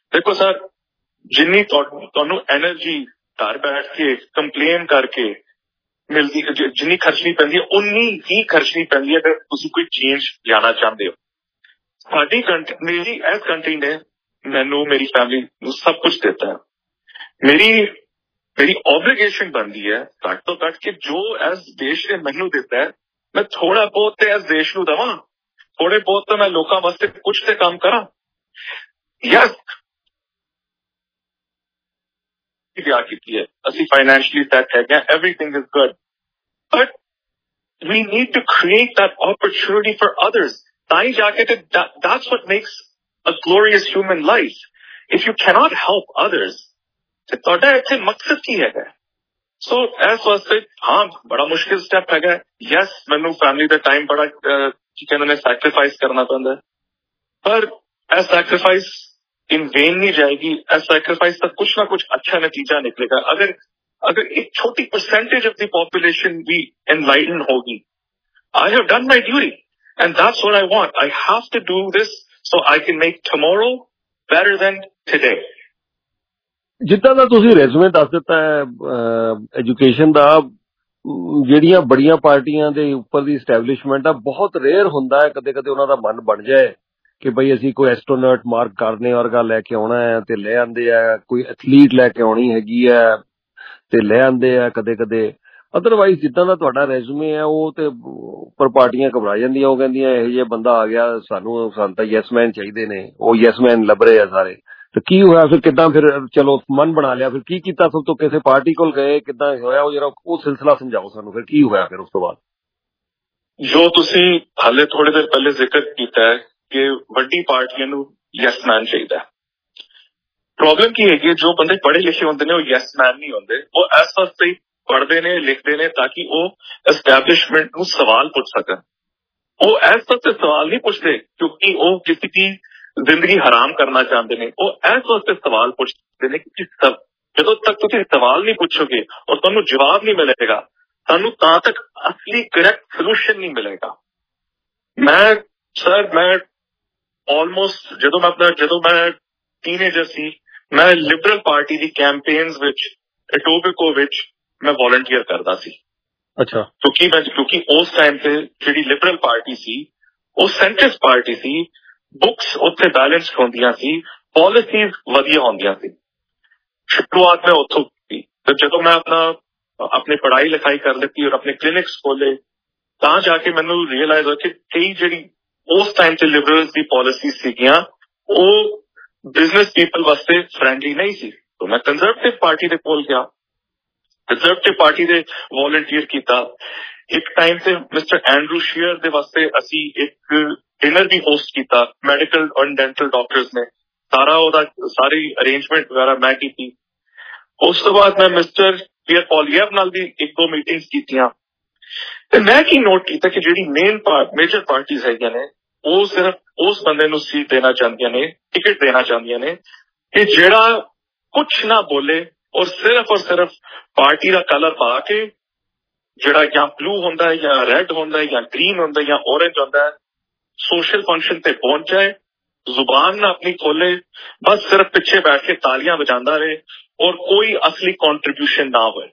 देखो सर, जिन्नी ਤੁਹਾਨੂੰ एनर्जी घर बैठ के कंप्लेन करके मिलती, जिन्नी खर्चनी पैंदी है उन्नी ही खर्चनी पैंदी है अगर तुसी कोई चेंज लाना चाहते हो। साडी कंट्री, मेरी इस कंट्री ने मैनू मेरी फैमिली नू सब कुछ देता है। मेरी मेरी ऑब्लिगेशन बनती है घट तो घट के जो इस देश ने मैनू दिता है मैं थोड़ा बहुत तो इस देश नू दवा, थोड़े बहुत तो मैं लोगों वास्ते कुछ तो काम करा। यस क्या की है, असि फाइनेंशियली सेट है, everything is good, but we need to create that opportunity for others. ताई जाके that's what makes a glorious human life. If you cannot help others तो ਤੁਹਾਡਾ ਇੱਥੇ ਮਕਸਦ ਕੀ ਹੈਗਾ? ਸੋ ਇਸ ਵਾਸਤੇ ਹਾਂ ਬੜਾ ਮੁਸ਼ਕਿਲ ਸਟੈਪ ਹੈਗਾ। ਯੈਸ ਮੈਨੂੰ ਫੈਮਿਲੀ ਦਾ ਟਾਈਮ ਬੜਾ ਕੀ ਕਹਿੰਦੇ ਨੇ ਸੈਕਰੀਫਾਈਸ ਕਰਨਾ ਪੈਂਦਾ, ਪਰ ਇਹ ਸੈਕਰੀਫਾਈਸ इन वेन नहीं जाएगी। इस सैक्रिफाइस का कुछ ना कुछ अच्छा नतीजा निकलेगा। अगर अगर एक छोटी परसेंटेज ऑफ द पॉपुलेशन भी एनलाइटन होगी, I have done my duty and that's what I want. I have to do this so I can make tomorrow better than today. ਜਿੱਦਾਂ ਦਾ ਤੁਸੀਂ ਰੈਜ਼ੂਮੇ ਦੱਸ ਦਿੱਤਾ ਹੈ ਐਜੂਕੇਸ਼ਨ ਦਾ, ਜਿਹੜੀਆਂ ਬੜੀਆਂ ਪਾਰਟੀਆਂ ਦੇ ਉੱਪਰ ਦੀ ਸਟੈਬਲਿਸ਼ਮੈਂਟ ਆ, ਬਹੁਤ ਰੇਅਰ ਹੁੰਦਾ ਹੈ ਕਦੇ ਕਦੇ ਉਹਨਾਂ ਦਾ ਮਨ ਬਣ ਜਾਏ ਕਿ ਬਈ ਅਸੀਂ ਕੋਈ ਐਸਟਰੋਨੌਟ ਮਾਰਕ ਕਰਨੇ ਵਰਗਾ ਲੈ ਕੇ ਆਉਣਾ ਹੈ ਤੇ ਲੈ ਆਉਂਦੇ ਆ, ਕੋਈ ਐਥਲੀਟ ਲੈ ਕੇ ਆਉਣੀ ਹੈਗੀ ਹੈ ਤੇ ਲੈ ਆਉਂਦੇ ਆ ਕਦੇ ਕਦੇ। ਅਦਰਵਾਈਜ਼ ਜਿੱਦਾਂ ਦਾ ਤੁਹਾਡਾ ਰੈਜ਼ੂਮੇ ਹੈ ਉਹ ਤੇ ਉੱਪਰ ਪਾਰਟੀਆਂ ਘਬਰਾ ਜਾਂਦੀਆਂ, ਉਹ ਕਹਿੰਦੀਆਂ ਇਹੋ ਜਿਹਾ ਬੰਦਾ ਆ ਗਿਆ, ਸਾਨੂੰ ਸਾਨੂੰ ਤਾਂ ਯੈਸਮੈਨ ਚਾਹੀਦੇ ਨੇ, ਉਹ ਯੈਸਮੈਨ ਲੱਭ ਰਹੇ ਆ ਸਾਰੇ। ਤੇ ਕੀ ਹੋਇਆ ਫਿਰ, ਕਿੱਦਾਂ ਫਿਰ ਚਲੋ ਮਨ ਬਣਾ ਲਿਆ, ਫਿਰ ਕੀ ਕੀਤਾ? ਸਭ ਤੋਂ ਕਿਸੇ ਪਾਰਟੀ ਕੋਲ ਗਏ, ਕਿੱਦਾਂ ਹੋਇਆ ਉਹ, ਜਰਾ ਉਹ ਸਿਲਸਿਲਾ ਸਮਝਾਓ ਸਾਨੂੰ, ਫਿਰ ਕੀ ਹੋਇਆ ਫਿਰ ਉਸ ਤੋਂ ਬਾਅਦ? ਜੋ ਤੁਸੀਂ ਹਾਲੇ ਥੋੜੀ ਦੇਰ ਪਹਿਲੇ ਜ਼ਿਕਰ ਕੀਤਾ ਹੈ ਕਿ ਵੱਡੀ ਪਾਰਟੀਆਂ ਨੂੰ ਯੈਸ ਮੈਨ ਚਾਹੀਦਾ। ਪ੍ਰੋਬਲਮ ਕੀ ਹੈਗੀ, ਜੋ ਬੰਦੇ ਪੜ੍ਹੇ ਲਿਖੇ ਹੁੰਦੇ ਨੇ ਉਹ ਯੈਸ ਮੈਨ ਨਹੀਂ ਹੁੰਦੇ। ਉਹ ਇਸ ਵਾਸਤੇ ਪੜ੍ਹਦੇ ਨੇ ਲਿਖਦੇ ਨੇ ਤਾਂ ਕਿ ਉਹ ਐਸਟੈਬਲਿਸ਼ਮੈਂਟ ਨੂੰ ਸਵਾਲ ਪੁੱਛ ਸਕਣ। ਉਹ ਇਸ ਵਾਸਤੇ ਸਵਾਲ ਨਹੀਂ ਪੁੱਛਦੇ ਕਿਉਂਕਿ ਉਹ ਕਿਸੇ ਦੀ ਜ਼ਿੰਦਗੀ ਹਰਾਮ ਕਰਨਾ ਚਾਹੁੰਦੇ ਨੇ। ਉਹ ਇਸ ਵਾਸਤੇ ਸਵਾਲ ਪੁੱਛਦੇ ਨੇ ਕਿ ਜਦੋਂ ਤੱਕ ਤੁਸੀਂ ਸਵਾਲ ਨਹੀਂ ਪੁੱਛੋਗੇ ਔਰ ਤੁਹਾਨੂੰ ਜਵਾਬ ਨਹੀਂ ਮਿਲੇਗਾ, ਤੁਹਾਨੂੰ ਤਾਂ ਤੱਕ ਅਸਲੀ ਕਰੈਕਟ ਸੋਲੂਸ਼ਨ ਨਹੀਂ ਮਿਲੇਗਾ। ਮੈਂ ਸਰ ਮੈਂ ਆਲਮੋਸਟ ਜਦੋਂ ਮੈਂ ਆਪਣਾ ਜਦੋਂ ਮੈਂ ਟੀਨੇਜਰ ਸੀ, ਮੈਂ ਲਿਬਰਲ ਪਾਰਟੀ ਦੀ ਕੈਂਪੇਨਸ ਵਿੱਚ ਇਟੋਬਿਕੋ ਵਿੱਚ ਮੈਂ ਵॉलंटियर ਕਰਦਾ ਸੀ। ਅੱਛਾ। ਕਿਉਂਕਿ ਮੈਂ ਕਿਉਂਕਿ ਉਸ ਟਾਈਮ ਤੇ ਜਿਹੜੀ ਲਿਬਰਲ ਪਾਰਟੀ ਸੀ ਉਹ ਸੈਂਟਰਿਸਟ ਪਾਰਟੀ ਸੀ, ਬੁੱਕਸ ਉੱਥੇ ਬੈਲੈਂਸਡ ਹੁੰਦੀਆਂ ਸੀ, ਪਾਲਿਸੀਜ਼ ਵਧੀਆ ਹੁੰਦੀਆਂ ਸੀ। ਸ਼ੁਰੂਆਤ ਮੈਂ ਉੱਥੋਂ ਕੀਤੀ ਤੇ ਜਦੋਂ ਮੈਂ ਆਪਣਾ ਆਪਣੀ ਪੜ੍ਹਾਈ ਲਿਖਾਈ ਕਰ ਲਿੱਤੀ ਔਰ ਆਪਣੇ ਕਲੀਨਿਕਸ ਖੋਲੇ ਤਾਂ ਜਾ ਕੇ ਮੈਨੂੰ ਰੀਅਲਾਈਜ਼ ਹੋਇਆ ਕਿ ਕਈ ਜਿਹੜੀ ਉਸ ਟਾਈਮ ਤੇ ਲਿਬਰਲਸ ਦੀ ਪਾਲਿਸੀਜ਼ ਸੀਗੀਆਂ ਉਹ ਬਿਜ਼ਨਸ ਪੀਪਲ ਵਾਸਤੇ ਫਰੈਂਡਲੀ ਨਹੀਂ ਸੀ। ਤਾਂ ਮੈਂ ਕੰਜ਼ਰਵੇਟਿਵ ਪਾਰਟੀ ਦੇ ਕੋਲ ਗਿਆ, ਕੰਜ਼ਰਵੇਟਿਵ ਪਾਰਟੀ ਦੇ ਵॉलंटियर ਕੀਤਾ। ਇੱਕ ਟਾਈਮ ਤੇ ਮਿਸਟਰ ਐਂਡਰੂ ਸ਼ੀਅਰ ਦੇ ਵਾਸਤੇ ਅਸੀਂ ਇੱਕ ਡਿਨਰ ਵੀ ਹੋਸਟ ਕੀਤਾ, ਮੈਡੀਕਲ ਔਰ ਡੈਂਟਲ ਡਾਕਟਰਸ ਨੇ, ਸਾਰਾ ਉਹਦਾ ਸਾਰੀ ਅਰੇਂਜਮੈਂਟ ਵਗੈਰਾ ਮੈਂ ਕੀਤੀ। ਉਸ ਤੋਂ ਬਾਅਦ ਮੈਂ ਮਿਸਟਰ ਪੀਅਰ ਪੋਲੀਐਵ ਨਾਲ ਵੀ ਇੱਕ ਦੋ ਮੀਟਿੰਗਸ ਕੀਤੀਆਂ ਤੇ ਮੈਂ ਕੀ ਨੋਟ ਕੀਤਾ ਕਿ ਜਿਹੜੀ ਮੇਨ ਮੇਜਰ ਪਾਰਟੀਜ਼ ਹੈਗੀਆਂ ਨੇ ਉਹ ਸਿਰਫ ਉਸ ਬੰਦੇ ਨੂੰ ਸੀਟ ਦੇਣਾ ਚਾਹੁੰਦੀਆਂ ਨੇ, ਟਿਕਟ ਦੇਣਾ ਚਾਹੁੰਦੀਆਂ ਨੇ ਕਿ ਜਿਹੜਾ ਕੁਛ ਨਾ ਬੋਲੇ ਔਰ ਸਿਰਫ ਔਰ ਸਿਰਫ ਪਾਰਟੀ ਦਾ ਕਲਰ ਪਾ ਕੇ, ਜਿਹੜਾ ਜਾਂ ਬਲੂ ਹੁੰਦਾ ਹੈ ਜਾਂ ਰੈਡ ਹੁੰਦਾ ਹੈ ਜਾਂ ਗ੍ਰੀਨ ਹੁੰਦਾ ਹੈ ਜਾਂ ਔਰੇਂਜ ਹੁੰਦਾ ਹੈ, ਸੋਸ਼ਲ ਫੰਕਸ਼ਨ ਤੇ ਪਹੁੰਚ ਜਾਏ, ਜ਼ੁਬਾਨ ਨਾ ਆਪਣੀ ਖੋਲੇ, ਬਸ ਸਿਰਫ ਪਿੱਛੇ ਬੈਠ ਕੇ ਤਾਲੀਆਂ ਵਜਾਉਂਦਾ ਰਹੇ ਔਰ ਕੋਈ ਅਸਲੀ ਕੰਟਰੀਬਿਊਸ਼ਨ ਨਾ ਹੋਏ।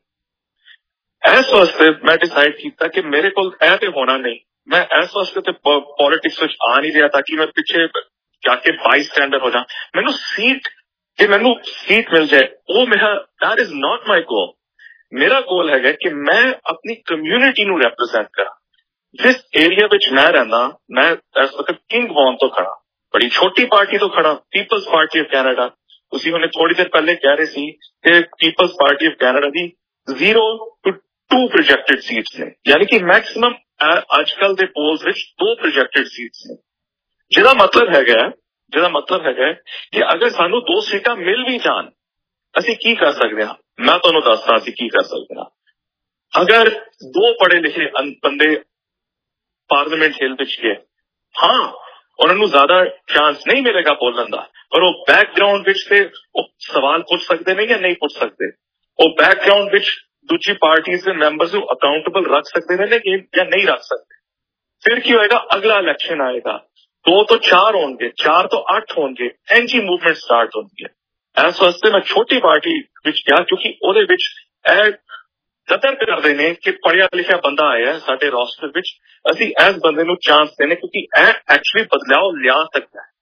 ਇਸ ਵਾਸਤੇ ਮੈਂ ਡਿਸਾਈਡ ਕੀਤਾ ਕਿ ਮੇਰੇ ਕੋਲ ਇਹ ਤੇ ਹੋਣਾ ਨਹੀਂ। ਮੈਂ ਇਸ ਵਾਸਤੇ ਤੇ ਪੋਲਿਟਿਕਸ ਵਿੱਚ ਆ ਨਹੀਂ ਰਿਹਾ ਤਾਂ ਕਿ ਮੈਂ ਪਿੱਛੇ ਜਾ ਕੇ ਬਾਈ ਸਟੈਂਡਰ ਹੋ ਜਾ। ਮੈਨੂੰ ਸੀਟ ਕਿ ਮੈਨੂੰ ਸੀਟ ਮਿਲ ਜਾਏ ਉਹ ਮੇਰਾ that is not my goal. ਮੇਰਾ ਗੋਲ ਹੈਗਾ ਕਿ ਮੈਂ ਆਪਣੀ ਕਮਿਊਨਿਟੀ ਨੂੰ ਰੈਪਰੈਜ਼ੈਂਟ ਕਰਾਂ। ਜਿਸ ਏਰੀਆ ਵਿੱਚ ਮੈਂ ਰਹਿੰਦਾ, ਮੈਂ ਇਸ ਵਕਤ ਕਿੰਗਵਾਨ ਤੋਂ ਖੜਾ, ਬੜੀ ਛੋਟੀ ਪਾਰਟੀ ਤੋਂ ਖੜਾ, ਪੀਪਲਸ ਪਾਰਟੀ ਆਫ ਕੈਨੇਡਾ। ਤੁਸੀਂ ਹੁਣੇ ਥੋੜੀ ਦੇਰ ਪਹਿਲੇ ਕਹਿ ਰਹੇ ਸੀ ਕਿ ਪੀਪਲਸ ਪਾਰਟੀ ਆਫ ਕੈਨੇਡਾ ਦੀ zero to two projected seats ਨੇ, ਯਾਨੀ ਕਿ ਮੈਕਸਿਮਮ ਅੱਜ ਕੱਲ ਦੇ ਪੋਲਸ ਵਿੱਚ ਦੋ ਪ੍ਰੋਜੈਕਟਡ ਸੀਟਸ ਨੇ। ਜਿਹਦਾ ਮਤਲਬ ਹੈਗਾ ਜਿਹਦਾ ਮਤਲਬ ਹੈਗਾ ਕਿ ਅਗਰ ਸਾਨੂੰ ਦੋ ਸੀਟਾਂ ਮਿਲ ਵੀ ਜਾਣ ਅਸੀਂ ਕੀ ਕਰ ਸਕਦੇ ਹਾਂ। ਮੈਂ ਤੁਹਾਨੂੰ ਦੱਸਦਾ ਅਸੀਂ ਕੀ ਕਰ ਸਕਦੇ ਹਾਂ। ਅਗਰ ਦੋ ਪੜ੍ਹੇ ਲਿਖੇ ਬੰਦੇ ਪਾਰਲੀਮੈਂਟ ਹਿੱਲ ਵਿੱਚ ਗਏ, ਹਾਂ ਉਹਨਾਂ ਨੂੰ ਜ਼ਿਆਦਾ ਚਾਂਸ ਨਹੀਂ ਮਿਲੇਗਾ ਬੋਲਣ ਦਾ, ਪਰ ਉਹ ਬੈਕਗਰਾਊਂਡ ਵਿੱਚ ਤੇ ਉਹ ਸਵਾਲ ਪੁੱਛ ਸਕਦੇ ਨੇ ਜਾਂ ਨਹੀਂ ਪੁੱਛ ਸਕਦੇ। ਉਹ ਬੈਕਗਰਾਊਂਡ ਵਿੱਚ ਦੂਜੀ ਪਾਰਟੀ ਦੇ ਮੈਂਬਰਸ ਨੂੰ ਅਕਾਊਂਟੇਬਲ ਰੱਖ ਸਕਦੇ ਨੇ ਜਾਂ ਨਹੀਂ ਰੱਖ ਸਕਦੇ। ਫਿਰ ਕੀ ਹੋਏਗਾ, ਅਗਲਾ ਇਲੈਕਸ਼ਨ ਆਏਗਾ, दो तो चार होंगे, चार तो अठ होंगे, इंजी मूवमेंट स्टार्ट होती है। इस वास्ते मैं छोटी पार्टी विच गया क्योंकि ਉਹਦੇ ਵਿੱਚ ਇਹ कदर करते हैं कि पढ़िया लिखा बंदा आया है साडे रोस्टर विच, ਅਸੀਂ इस बंदे ਨੂੰ चांस देने क्योंकि ਇਹ एक्चुअली बदलाव लिया सकता है।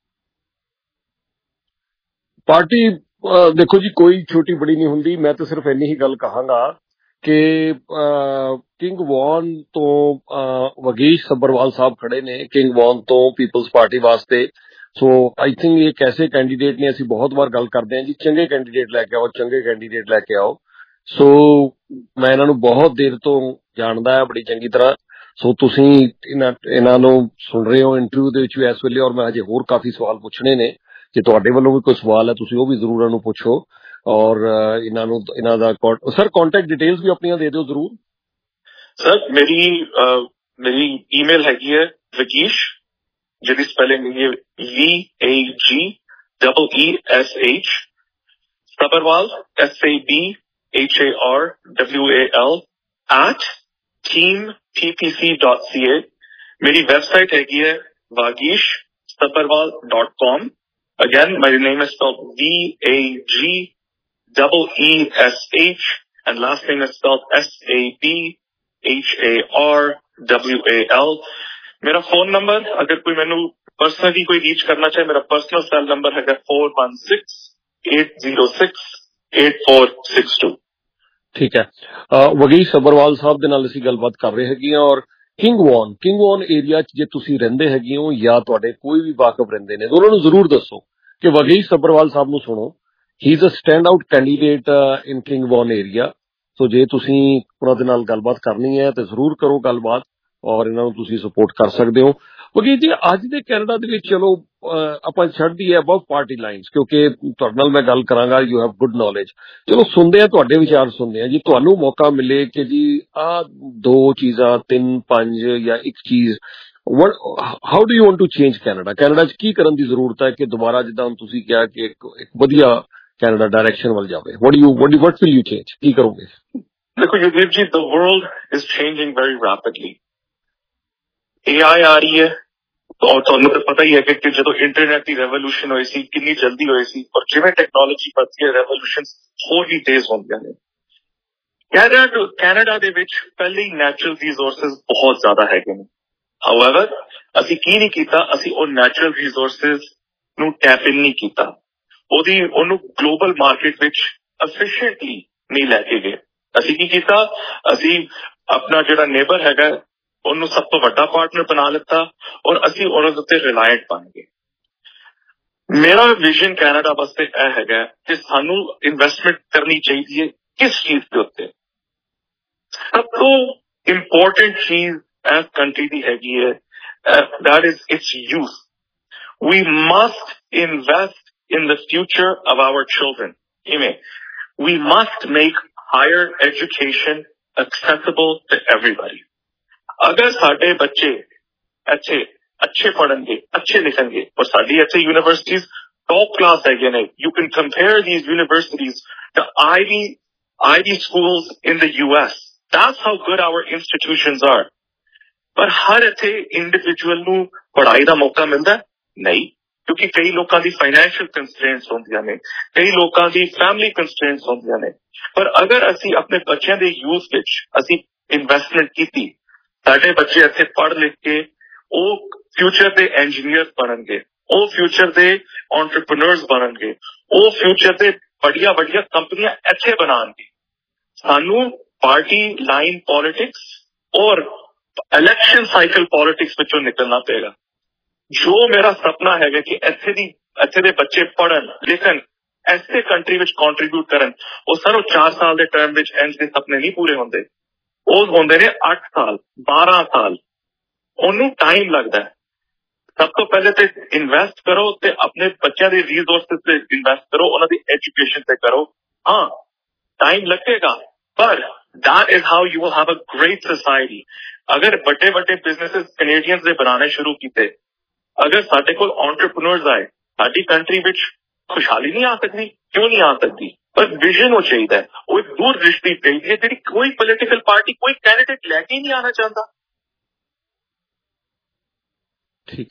पार्टी देखो जी कोई छोटी बड़ी नहीं हुंदी, मैं तो सिर्फ इन्नी ही गल कहांगा कि किंग वॉन तो वगीश सब्बरवाल साहब खड़े ने, किंग वॉन तो पीपल्स पार्टी वास्ते। सो आई थिंक ये कैसे कैंडीडेट ने, ਅਸੀਂ बहुत बार गल करते हैं जी चंगे कैंडीडेट लैके आओ, चंगे कैंडीडेट लैके आओ। सो मैं इन्हां नूं बहुत देर तो जानदा है बड़ी चंगी तरह। सो तुसीं इन्हां इन्हां नूं सुन रहे हो इंटरव्यू दे विच इस वेले, और मैं अजे होर काफी सवाल पुछने ने। जे तुहाडे वल्लों भी कोई सवाल है तुसीं ओह भी जरूर इन्हां नूं पुछो, और इन्हां नूं इन्हां दा सर कॉन्टैक्ट डिटेल्स भी अपनियां दे दिओ जरूर। सर मेरी uh, मेरी ईमेल हैगी है वगीश, जिहदी स्पेलिंग है V A G double E S H Sabharwal S A B H A R W A L at team T P C dot C A. मेरी वेबसाइट हैगी है Vageesh Sabharwal dot com. Again my name is spelled V A G double E S H and last name is spelled S A B H A R W A L. मेरा phone number अगर कोई मैनू personally कोई reach करना चाहे, मेरा personal cell number है four one six eight zero six eight four six two. ठीक है, वगीश सब्बरवाल साहब दे नाल असीं गलबात कर रहे हैगे और King Vaughan King Vaughan area च जे तुसीं रहिंदे हैगे हो या तुहाडे कोई भी वाकफ रहिंदे ने, उन्हां नूं जरूर दसो कि वगीश सब्बरवाल साहब नूं सुणो। He is a standout candidate in King Vaughan area. So जे तुसीं उन्हां दे नाल गलबात करनी है तो जरूर करो गलबात, और इन्हां नूं तुसीं सपोर्ट कर सकदे हो। वगीश जी अज दे कैनेडा दे विच चलो ਆਪਾਂ ਛੱਡ ਦਈਏ ਅਬਵ ਪਾਰਟੀ ਲਾਈਨਸ, ਕਿਉਂਕਿ ਤੁਹਾਡੇ ਨਾਲ ਮੈਂ ਗੱਲ ਕਰਾਂਗਾ, ਯੂ ਹੈਵ ਗੁੱਡ ਨੌਲੇਜ। ਚਲੋ ਸੁਣਦੇ ਆ ਤੁਹਾਡੇ ਵਿਚਾਰ, ਸੁਣਦੇ ਆ ਜੀ ਤੁਹਾਨੂੰ ਮੌਕਾ ਮਿਲੇ ਕਿ ਜੀ ਆਹ ਦੋ ਚੀਜ਼ਾਂ, ਤਿੰਨ ਪੰਜ ਜਾਂ ਇੱਕ ਚੀਜ਼, how do you want to change Canada? Canada 'ਚ ਕੀ ਕਰਨ ਦੀ ਜ਼ਰੂਰਤ ਹੈ ਕਿ ਦੁਬਾਰਾ ਜਿੱਦਾਂ ਹੁਣ ਤੁਸੀਂ ਕਿਹਾ ਕਿ ਇੱਕ ਇੱਕ ਵਧੀਆ ਕੈਨੇਡਾ ਡਾਇਰੈਕਸ਼ਨ ਵੱਲ ਜਾਵੇ? What you what what will you change? ਕੀ ਕਰੋਗੇ? ਦੇਖੋ Yudeep ji, the world is changing very rapidly. A I ਆ ਰਹੀ ਹੈ, और ਤੁਹਾਨੂੰ ਤਾਂ ਪਤਾ ਹੀ ਹੈ ਕਿ ਜਦੋਂ ਇੰਟਰਨੈਟ ਦੀ ਰੈਵੋਲੂਸ਼ਨ ਹੋਈ ਸੀ ਕਿੰਨੀ ਜਲਦੀ ਹੋਈ ਸੀ, ਔਰ ਜਿਵੇਂ ਟੈਕਨੋਲੋਜੀ ਵੱਧਦੀ ਹੈ ਰੈਵੋਲੂਸ਼ਨ ਹੋਰ ਵੀ ਤੇਜ਼ ਹੁੰਦੀਆਂ ਨੇ। ਕੈਨੇਡਾ ਕੈਨੇਡਾ ਦੇ ਵਿੱਚ ਪਹਿਲੇ ਹੀ ਨੈਚੁਰਲ ਰਿਸੋਰਸਿਸ ਬਹੁਤ ਜ਼ਿਆਦਾ ਹੈਗੇ ਨੇ। ਹਾਊਐਵਰ ਅਸੀਂ ਕੀ ਨਹੀਂ ਕੀਤਾ, ਅਸੀਂ ਉਹ ਨੈਚੁਰਲ ਰਿਸੋਰਸਿਸ ਨੂੰ ਟੈਪ ਇਨ ਨਹੀਂ ਕੀਤਾ, ਉਹਦੀ ਉਹਨੂੰ ਗਲੋਬਲ ਮਾਰਕੀਟ ਵਿੱਚ ਐਫੀਸ਼ੀਐਂਟਲੀ ਨਹੀਂ ਲੈ ਕੇ ਗਏ। ਅਸੀਂ ਕੀ ਕੀਤਾ, ਅਸੀਂ ਆਪਣਾ ਜਿਹੜਾ ਨੇਬਰ ਹੈਗਾ ਉਹਨੂੰ ਸਭ ਤੋਂ ਵੱਡਾ ਪਾਰਟਨਰ ਬਣਾ ਲਿੱਤਾ, ਔਰ ਅਸੀਂ ਉਹਨਾਂ ਦੇ ਉੱਤੇ ਰਿਲਾਇੰਟ ਬਣ ਗਏ। ਮੇਰਾ ਵਿਜ਼ਨ ਕੈਨੇਡਾ ਵਾਸਤੇ ਇਹ ਹੈਗਾ ਕਿ ਸਾਨੂੰ ਇਨਵੈਸਟਮੈਂਟ ਕਰਨੀ ਚਾਹੀਦੀ ਹੈ ਕਿਸ ਚੀਜ਼ ਦੇ ਉੱਤੇ? ਸਭ ਤੋਂ ਇੰਪੋਰਟੈਂਟ ਚੀਜ਼ ਇਸ ਕੰਟਰੀ ਦੀ ਹੈਗੀ ਹੈ, that is its youth. We must invest in the future of our children. ਕਿਵੇਂ? We must make higher education accessible to everybody. अगर साडे बच्चे अच्छे अच्छे पढ़नगे, अच्छे लिखेंगे, और साडी अच्छे यूनिवर्सिटीज टॉप क्लास है ने, you can compare these universities to Ivy Ivy schools in the US. That's how good our institutions are. पर हर इत्थे इंडिविजुअल नूं पढ़ाई दा मौका मिलदा नहीं, क्योंकि कई लोगों की फाइनैशियल कंस्ट्रेंट्स होंदियां ने, कई लोगों की फैमिली कंस्ट्रेंट्स होंदियां ने। पर अगर असी अपने बच्चों के यूथ विच असी इन्वेस्टमेंट कीती, ਸਾਡੇ ਬੱਚੇ ਇੱਥੇ ਪੜ੍ਹ ਲਿਖ ਕੇ ਉਹ ਫਿਊਚਰ ਦੇ ਇੰਜੀਨੀਅਰ ਬਣਨਗੇ, ਉਹ ਫਿਊਚਰ ਦੇ ਐਂਟਰਪ੍ਰੀਨਰਸ ਬਣਨਗੇ, ਉਹ ਫਿਊਚਰ ਦੇ ਵੱਡੀਆਂ ਵੱਡੀਆਂ ਕੰਪਨੀਆਂ ਇੱਥੇ ਬਣਾਉਣਗੇ। ਸਾਨੂੰ ਪਾਰਟੀ ਲਾਈਨ ਪੋਲਿਟਿਕਸ ਔਰ ਇਲੈਕਸ਼ਨ ਸਾਈਕਲ ਪੋਲਿਟਿਕਸ ਵਿੱਚੋਂ ਨਿਕਲਣਾ ਪਏਗਾ। ਜੋ ਮੇਰਾ ਸੁਪਨਾ ਹੈਗਾ ਕਿ ਇੱਥੇ ਦੀ ਇੱਥੇ ਦੇ ਬੱਚੇ ਪੜ੍ਹਨ ਲਿਖਣ, ਐਸੇ ਕੰਟਰੀ ਵਿੱਚ ਕੰਟਰੀਬਿਊਟ ਕਰਨ, ਉਹ ਸਾਨੂੰ ਚਾਰ ਸਾਲ ਦੇ ਟਰਮ ਵਿੱਚ ਇੰਜ ਦੇ ਸੁਪਨੇ ਨਹੀਂ ਪੂਰੇ ਹੁੰਦੇ, ਉਹ ਹੁੰਦੇ ਨੇ ਅੱਠ ਸਾਲ ਬਾਰਾਂ ਸਾਲ। ਉਹਨੂੰ ਟਾਈਮ ਲੱਗਦਾ। ਸਭ ਤੋਂ ਪਹਿਲੇ ਤੇ ਇਨਵੈਸਟ ਕਰੋ ਤੇ ਆਪਣੇ ਬੱਚਿਆਂ ਦੇ ਰਿਸੋਰਸਿਸ ਤੇ ਇਨਵੈਸਟ ਕਰੋ, ਉਹਨਾਂ ਦੀ ਐਜੂਕੇਸ਼ਨ ਤੇ ਕਰੋ। ਹਾਂ ਟਾਈਮ ਲੱਗੇਗਾ, ਪਰ that is how you will have a great society। ਅਗਰ ਵੱਡੇ ਵੱਡੇ ਬਿਜ਼ਨੈਸਿਸ ਕੈਨੇਡੀਅਨਸ ਦੇ ਬਣਾਉਣੇ ਸ਼ੁਰੂ ਕੀਤੇ, ਅਗਰ ਸਾਡੇ ਕੋਲ ਐਂਟਰਪ੍ਰੀਨਰਸ ਆਏ, ਸਾਡੀ ਕੰਟਰੀ ਵਿੱਚ ਖੁਸ਼ਹਾਲੀ ਨਹੀਂ ਆ ਸਕਦੀ। ਕਿਉਂ ਨਹੀਂ ਆ ਸਕਦੀ? पर विजन हो चाहिए, वो एक दूर दृष्टि चाहिए जी। कोई पॉलिटिकल पार्टी कोई कैंडिडेट लेके ही नहीं आना चाहता। ठीक है,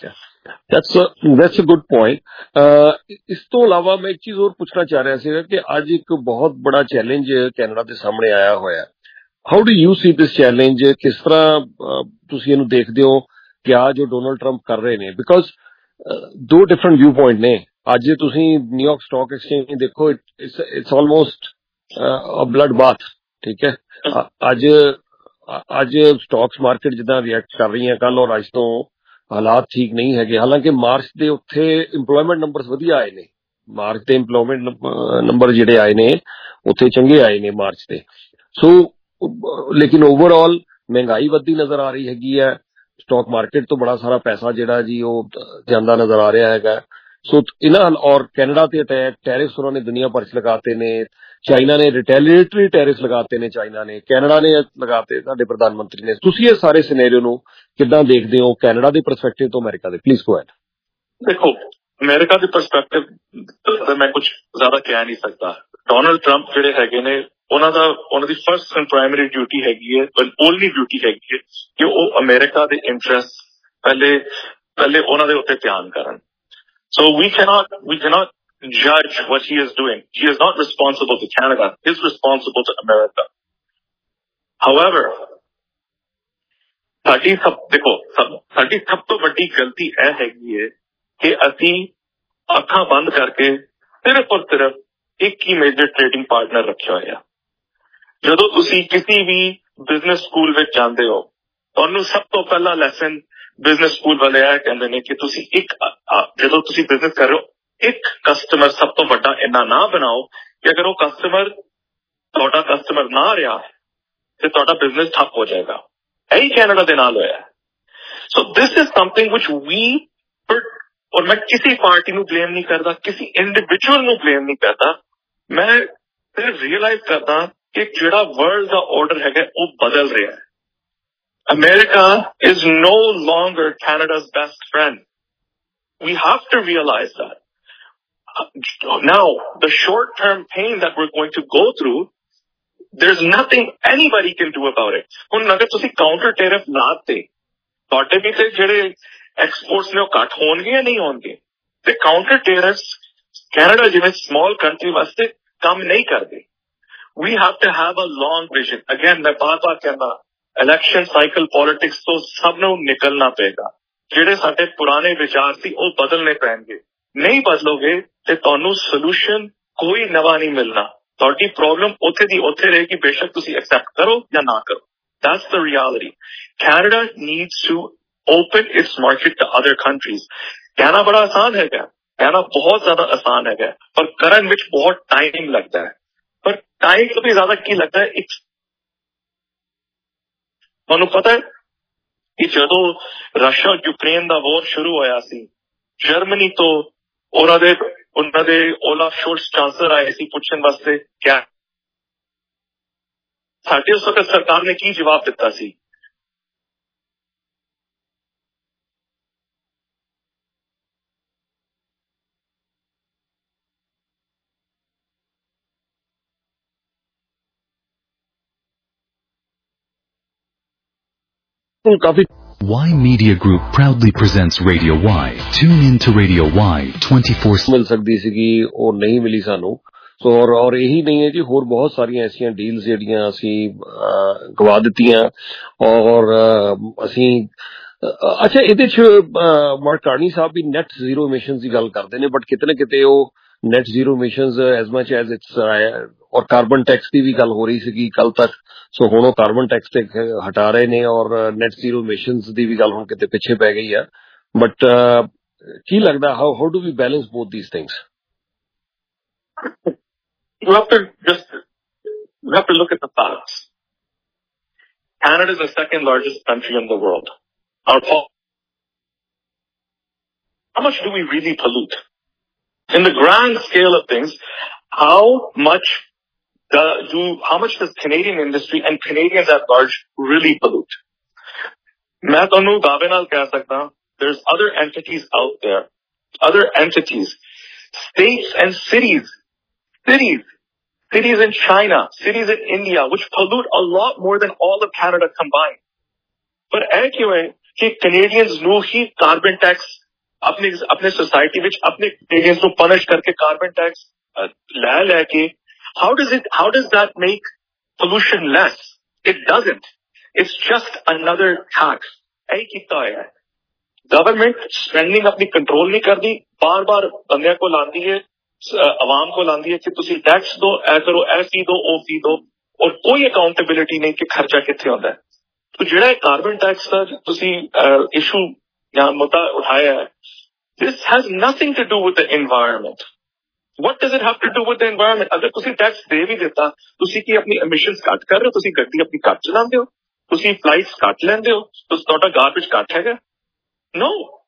That's a that's a good point. Uh, ਇਸ ਤੋਂ ਇਲਾਵਾ ਮੈਂ ਇੱਕ ਚੀਜ਼ ਹੋਰ ਪੁੱਛਣਾ ਚਾਹ ਰਿਹਾ ਸੀਗਾ ਕਿ ਅੱਜ ਇੱਕ ਬਹੁਤ ਬੜਾ ਚੈਲੰਜ ਕੈਨੇਡਾ ਦੇ ਸਾਹਮਣੇ ਆਇਆ ਹੋਇਆ। How do you see this challenge? ਕਿਸ ਤਰ੍ਹਾਂ ਤੁਸੀਂ ਇਹਨੂੰ ਦੇਖਦੇ ਹੋ ਕਿ ਆ ਜੋ ਡੋਨਲਡ ਟਰੰਪ ਕਰ ਰਹੇ ਨੇ? ਬਿਕੋਜ਼ ਦੋ ਡਿਫਰੈਂਟ ਵਿਊ ਪੁਆਇੰਟ ਨੇ। ਅੱਜ ਤੁਸੀਂ ਨਿਊਯਾਰਕ ਸਟਾਕ ਐਕਸਚੇਂਜ ਦੇਖੋ, it's it's almost a blood bath, ਠੀਕ ਹੈ। ਅੱਜ ਅੱਜ ਸਟਾਕਸ ਮਾਰਕੀਟ ਜਿੱਦਾਂ ਰਿਐਕਟ ਕਰ ਰਹੀਆਂ ਕੱਲ ਔਰ ਅੱਜ ਤੋਂ ਹਾਲਾਤ ਠੀਕ ਨਹੀਂ ਹੈਗੇ। ਹਾਲਾਂਕਿ ਮਾਰਚ ਦੇ ਉੱਥੇ ਇੰਪਲੋਇਮੈਂਟ ਨੰਬਰਸ ਵਧੀਆ ਆਏ ਨੇ, ਮਾਰਚ ਦੇ ਇੰਪਲੋਇਮੈਂਟ ਨੰਬਰ ਜਿਹੜੇ ਆਏ ਨੇ ਉੱਥੇ ਚੰਗੇ ਆਏ ਨੇ ਮਾਰਚ ਦੇ। ਸੋ ਲੇਕਿਨ ਓਵਰਆਲ ਮਹਿੰਗਾਈ ਵੱਧਦੀ ਨਜ਼ਰ ਆ ਰਹੀ ਹੈਗੀ ਹੈ। ਸਟਾਕ ਮਾਰਕੀਟ ਤੋਂ ਬੜਾ ਸਾਰਾ ਪੈਸਾ ਜਿਹੜਾ ਜੀ ਉਹ ਜਾਂਦਾ ਨਜ਼ਰ ਆ ਰਿਹਾ ਹੈਗਾ। ਸੋ ਇਹਨਾਂ ਔਰ ਕੈਨੇਡਾ ਤੇ ਅਟੈਕ ਟੈਰਿਫਸ ਉਹਨਾਂ ਨੇ ਦੁਨੀਆ ਭਰ ਚ ਲਗਾਤੇ ਨੇ। ਚਾਈਨਾ ਨੇ ਰਿਟੈਲੀਏਟਰੀ ਟੈਰਿਫਸ ਲਗਾਤੇ ਨੇ, ਚਾਈਨਾ ਨੇ, ਕੈਨੇਡਾ ਨੇ ਲਗਾਤੇ, ਸਾਡੇ ਪ੍ਰਧਾਨ ਮੰਤਰੀ ਨੇ। ਤੁਸੀਂ ਇਹ ਸਾਰੇ ਸਿਨੈਰੀਓ ਨੂੰ ਕਿੱਦਾਂ ਦੇਖਦੇ ਹੋ ਕੈਨੇਡਾ ਦੇ ਪਰਸਪੈਕਟਿਵ ਤੋਂ, ਅਮਰੀਕਾ ਦੇ? Please go ahead. ਦੇਖੋ, ਅਮਰੀਕਾ ਦੇ ਪਰਸਪੈਕਟਿਵ ਮੈਂ ਕੁਝ ਜ਼ਿਆਦਾ ਕਹਿ ਨਹੀਂ ਸਕਦਾ। ਡੋਨਲਡ ਟਰੰਪ ਜਿਹੜੇ ਹੈਗੇ ਨੇ ਉਹਨਾਂ ਦਾ ਉਹਨਾਂ ਦੀ ਫਰਸਟ ਐਂਡ ਪ੍ਰਾਇਮਰੀ ਡਿਊਟੀ ਹੈਗੀ ਹੈ, ਓਨਲੀ ਡਿਊਟੀ ਹੈਗੀ ਹੈ ਕਿ ਉਹ ਅਮਰੀਕਾ ਦੇ ਇੰਟਰਸਟ ਪਹਿਲੇ ਪਹਿਲੇ ਉਹਨਾਂ ਦੇ ਉੱਤੇ ਧਿਆਨ ਕਰਨ। So we cannot we cannot judge what he is doing. He is not responsible to Canada. He is responsible to America. However, ਸਾਡੀ ਸਭ ਦੇਖੋ ਸਾਡੀ ਸਭ ਤੋਂ ਵੱਡੀ ਗਲਤੀ ਇਹ ਹੈਗੀ ਹੈ ਕਿ ਅਸੀਂ ਅੱਖਾਂ ਬੰਦ ਕਰਕੇ ਸਿਰਫ ਔਰ ਸਿਰਫ ਇੱਕ ਹੀ ਮੇਜਰ ਟ੍ਰੇਡਿੰਗ ਪਾਰਟਨਰ ਰੱਖਿਆ ਹੋਇਆ। ਜਦੋਂ ਤੁਸੀਂ ਕਿਸੇ ਵੀ ਬਿਜ਼ਨਸ ਸਕੂਲ ਵਿੱਚ ਜਾਂਦੇ ਹੋ, ਤੁਹਾਨੂੰ ਸਭ ਤੋਂ ਪਹਿਲਾ ਲੈਸਨ ਬਿਜ਼ਨਸ ਸਕੂਲ ਵਾਲੇ ਇਹ ਕਹਿੰਦੇ ਨੇ ਕਿ ਤੁਸੀਂ ਇੱਕ ਜਦੋਂ ਤੁਸੀਂ ਬਿਜ਼ਨਸ ਕਰ ਰਹੇ ਹੋ, ਇੱਕ ਕਸਟਮਰ ਸਭ ਤੋਂ ਵੱਡਾ ਇੰਨਾ ਨਾ ਬਣਾਓ ਕਿ ਅਗਰ ਉਹ ਕਸਟਮਰ ਤੁਹਾਡਾ ਕਸਟਮਰ ਨਾ ਰਿਹਾ ਤੇ ਤੁਹਾਡਾ ਬਿਜ਼ਨਸ ਠੱਪ ਹੋ ਜਾਏਗਾ। ਇਹੀ ਕੈਨੇਡਾ ਦੇ ਨਾਲ ਹੋਇਆ। ਸੋ ਦਿਸ ਇਜ਼ ਸਮਥਿੰਗ ਵਿਚ ਵੀ, ਔਰ ਮੈਂ ਕਿਸੇ ਪਾਰਟੀ ਨੂੰ ਬਲੇਮ ਨਹੀਂ ਕਰਦਾ, ਕਿਸੇ ਇੰਡੀਵਿਜੂਅਲ ਨੂੰ ਬਲੇਮ ਨਹੀਂ ਕਰਦਾ, ਮੈਂ ਸਿਰਫ ਰੀਅਲਾਈਜ਼ ਕਰਦਾ ਕਿ ਜਿਹੜਾ ਵਰਲਡ ਦਾ ਆਰਡਰ ਹੈਗਾ ਉਹ ਬਦਲ ਰਿਹਾ ਹੈ। ਅਮਰੀਕਾ is no longer Canada's best friend. We have to realize that. Now, the short-term pain that we're going to go through, there's nothing anybody can do about it. ਹੁਣ ਅਗਰ ਤੁਸੀਂ ਕਾਊਂਟਰ ਟੈਰਿਫ ਲਾਤੇ, ਤੁਹਾਡੇ ਵੀ ਤੇ ਜਿਹੜੇ ਐਕਸਪੋਰਟਸ ਨੇ ਉਹ ਘੱਟ ਹੋਣਗੇ ਜਾਂ ਨਹੀਂ ਹੋਣਗੇ? ਤੇ ਕਾਊਂਟਰ ਟੈਰਿਫਸ ਕੈਨੇਡਾ ਜਿਵੇਂ ਸਮਾਲ ਕੰਟਰੀ ਵਾਸਤੇ ਕੰਮ ਨਹੀਂ ਕਰਦੇ। We have to have a long vision. Again, ਮੈਂ ਬਾਰ ਬਾਰ ਕਹਿੰਦਾ, ਇਲੈਕਸ਼ਨ ਸਾਈਕਲ ਪੋਲਿਟਿਕਸ ਤੋਂ ਸਭ ਨੂੰ ਨਿਕਲਣਾ ਪਏਗਾ। ਜਿਹੜੇ ਸਾਡੇ ਪੁਰਾਣੇ ਵਿਚਾਰ ਸੀ ਉਹ ਬਦਲਨੇ ਪੈਣਗੇ। ਨਹੀਂ ਬਦਲੋਗੇ ਤੇ ਤੁਹਾਨੂੰ ਸੋਲੂਸ਼ਨ ਕੋਈ ਨਵਾਂ ਨਹੀਂ ਮਿਲਣਾ। ਤੁਹਾਡੀ ਪ੍ਰੋਬਲਮ ਉੱਥੇ ਦੀ ਉੱਥੇ ਰਹੇਗੀ, ਬੇਸ਼ੱਕ ਤੁਸੀਂ ਐਕਸੈਪਟ ਕਰੋ ਜਾਂ ਨਾ ਕਰੋ। That's the reality. Canada needs to open its market to other countries. ਕਹਿਣਾ ਬੜਾ ਆਸਾਨ ਹੈਗਾ, ਕਹਿਣਾ ਬਹੁਤ ਜ਼ਿਆਦਾ ਆਸਾਨ ਹੈਗਾ, ਪਰ ਕਰਨ ਵਿੱਚ ਬਹੁਤ ਟਾਈਮ ਲੱਗਦਾ ਹੈ। ਪਰ ਟਾਈਮ ਤੋਂ ਵੀ ਜ਼ਿਆਦਾ ਕੀ ਲੱਗਦਾ ਹੈ, ਇੱਕ ਤੁਹਾਨੂੰ ਪਤਾ ਹੈ ਕਿ ਜਦੋਂ ਰਸ਼ੀਆ ਯੂਕਰੇਨ ਦਾ ਵਾਰ ਸ਼ੁਰੂ ਹੋਇਆ ਸੀ, ਜਰਮਨੀ ਤੋਂ ਉਹਨਾਂ ਦੇ ਉਹਨਾਂ ਦੇ ਓਲਾਫ ਸ਼ੋਲਟਸ ਚਾਂਸਲਰ ਆਏ ਸੀ ਪੁੱਛਣ ਵਾਸਤੇ ਕਿਆ ਸਾਡੇ ਉਸ ਵਕਤ ਸਰਕਾਰ ਨੇ ਕੀ ਜਵਾਬ ਦਿੱਤਾ ਸੀ? ਕਾਫੀ Y Media Group proudly presents Radio Y. Tune in to Radio Y twenty-four seven. ਮਿਲ ਸਕਦੀ ਸੀਗੀ, ਉਹ ਨਹੀਂ ਮਿਲੀ ਸਾਨੂੰ। ਸੋ ਔਰ ਔਰ ਇਹੀ ਨਹੀਂ ਹੈ ਜੀ, ਹੋਰ ਬਹੁਤ ਸਾਰੀਆਂ ਐਸੀਆਂ ਡੀਲਸ ਜਿਹੜੀਆਂ ਅਸੀਂ ਗਵਾ ਦਿੱਤੀਆਂ। ਔਰ ਅਸੀਂ ਅੱਛਾ ਇਹਦੇ ਚ ਮਾਰਕ ਕਾਰਨੀ ਸਾਹਿਬ ਵੀ ਨੈਟ ਜ਼ੀਰੋ ਇਮਿਸ਼ਨਸ ਦੀ ਗੱਲ ਕਰਦੇ ਨੇ, ਬਟ ਕਿਤੇ ਨਾ ਕਿਤੇ ਉਹ net zero emissions as much as it's, ਔਰ ਕਾਰਬਨ ਟੈਕਸ ਦੀ ਵੀ ਗੱਲ ਹੋ ਰਹੀ ਸੀਗੀ ਕੱਲ ਤੱਕ। ਸੋ ਹੁਣ ਉਹ ਕਾਰਬਨ ਟੈਕਸ ਤੇ ਹਟਾ ਰਹੇ ਨੇ ਔਰ ਨੈਟ ਜ਼ੀਰੋ ਇਮਿਸ਼ਨਸ ਦੀ ਵੀ ਗੱਲ ਹੁਣ ਕਿਤੇ ਪਿੱਛੇ ਪੈ ਗਈ ਆ। ਬਟ ਕੀ ਲੱਗਦਾ, how how do we balance both these things? You have to just you have to look at the facts. Canada is the second largest country in the world. Our how much do we really pollute? In the grand scale of things, how much the, do how much does Canadian industry and Canadians at large really pollute? मैं तो दावे नाल कह सकता, there's other entities out there, other entities, states and cities, cities, cities in China, cities in India, which pollute a lot more than all of Canada combined. But anyway, कि Canadians know ही carbon tax अपने अपने society which अपने against ਨੂੰ punish ਕਰਕੇ carbon tax ਲੈ ਲੈ ਕੇ how does it how does that make pollution less? It doesn't. It's just another tax. ਇਹੀ ਕੀਤਾ ਹੋਇਆ ਹੈ गवर्नमेंट स्पेंडिंग अपनी कंट्रोल नहीं करती बार बार बंदियां को लाती है आवाम को लाती है कि तुसी टैक्स दो ऐ करो ऐ फी दो ओ फी दो और कोई अकाउंटेबिलिटी नहीं कि खर्चा कितने होता है तो जिहड़ा कार्बन टैक्स का तुसी इशू या मुद्दा उठाया है this has nothing to do with the environment what does it have to do with the environment अगर तुसी टैक्स दे भी देता तुसी की अपनी एमिशंस घट कर रहे हो तुसी गड्डी अपनी घट चलाते हो तुसी फ्लाइट्स घट लेंदे हो तो तुहाडा गार्बेज घट हैगा No,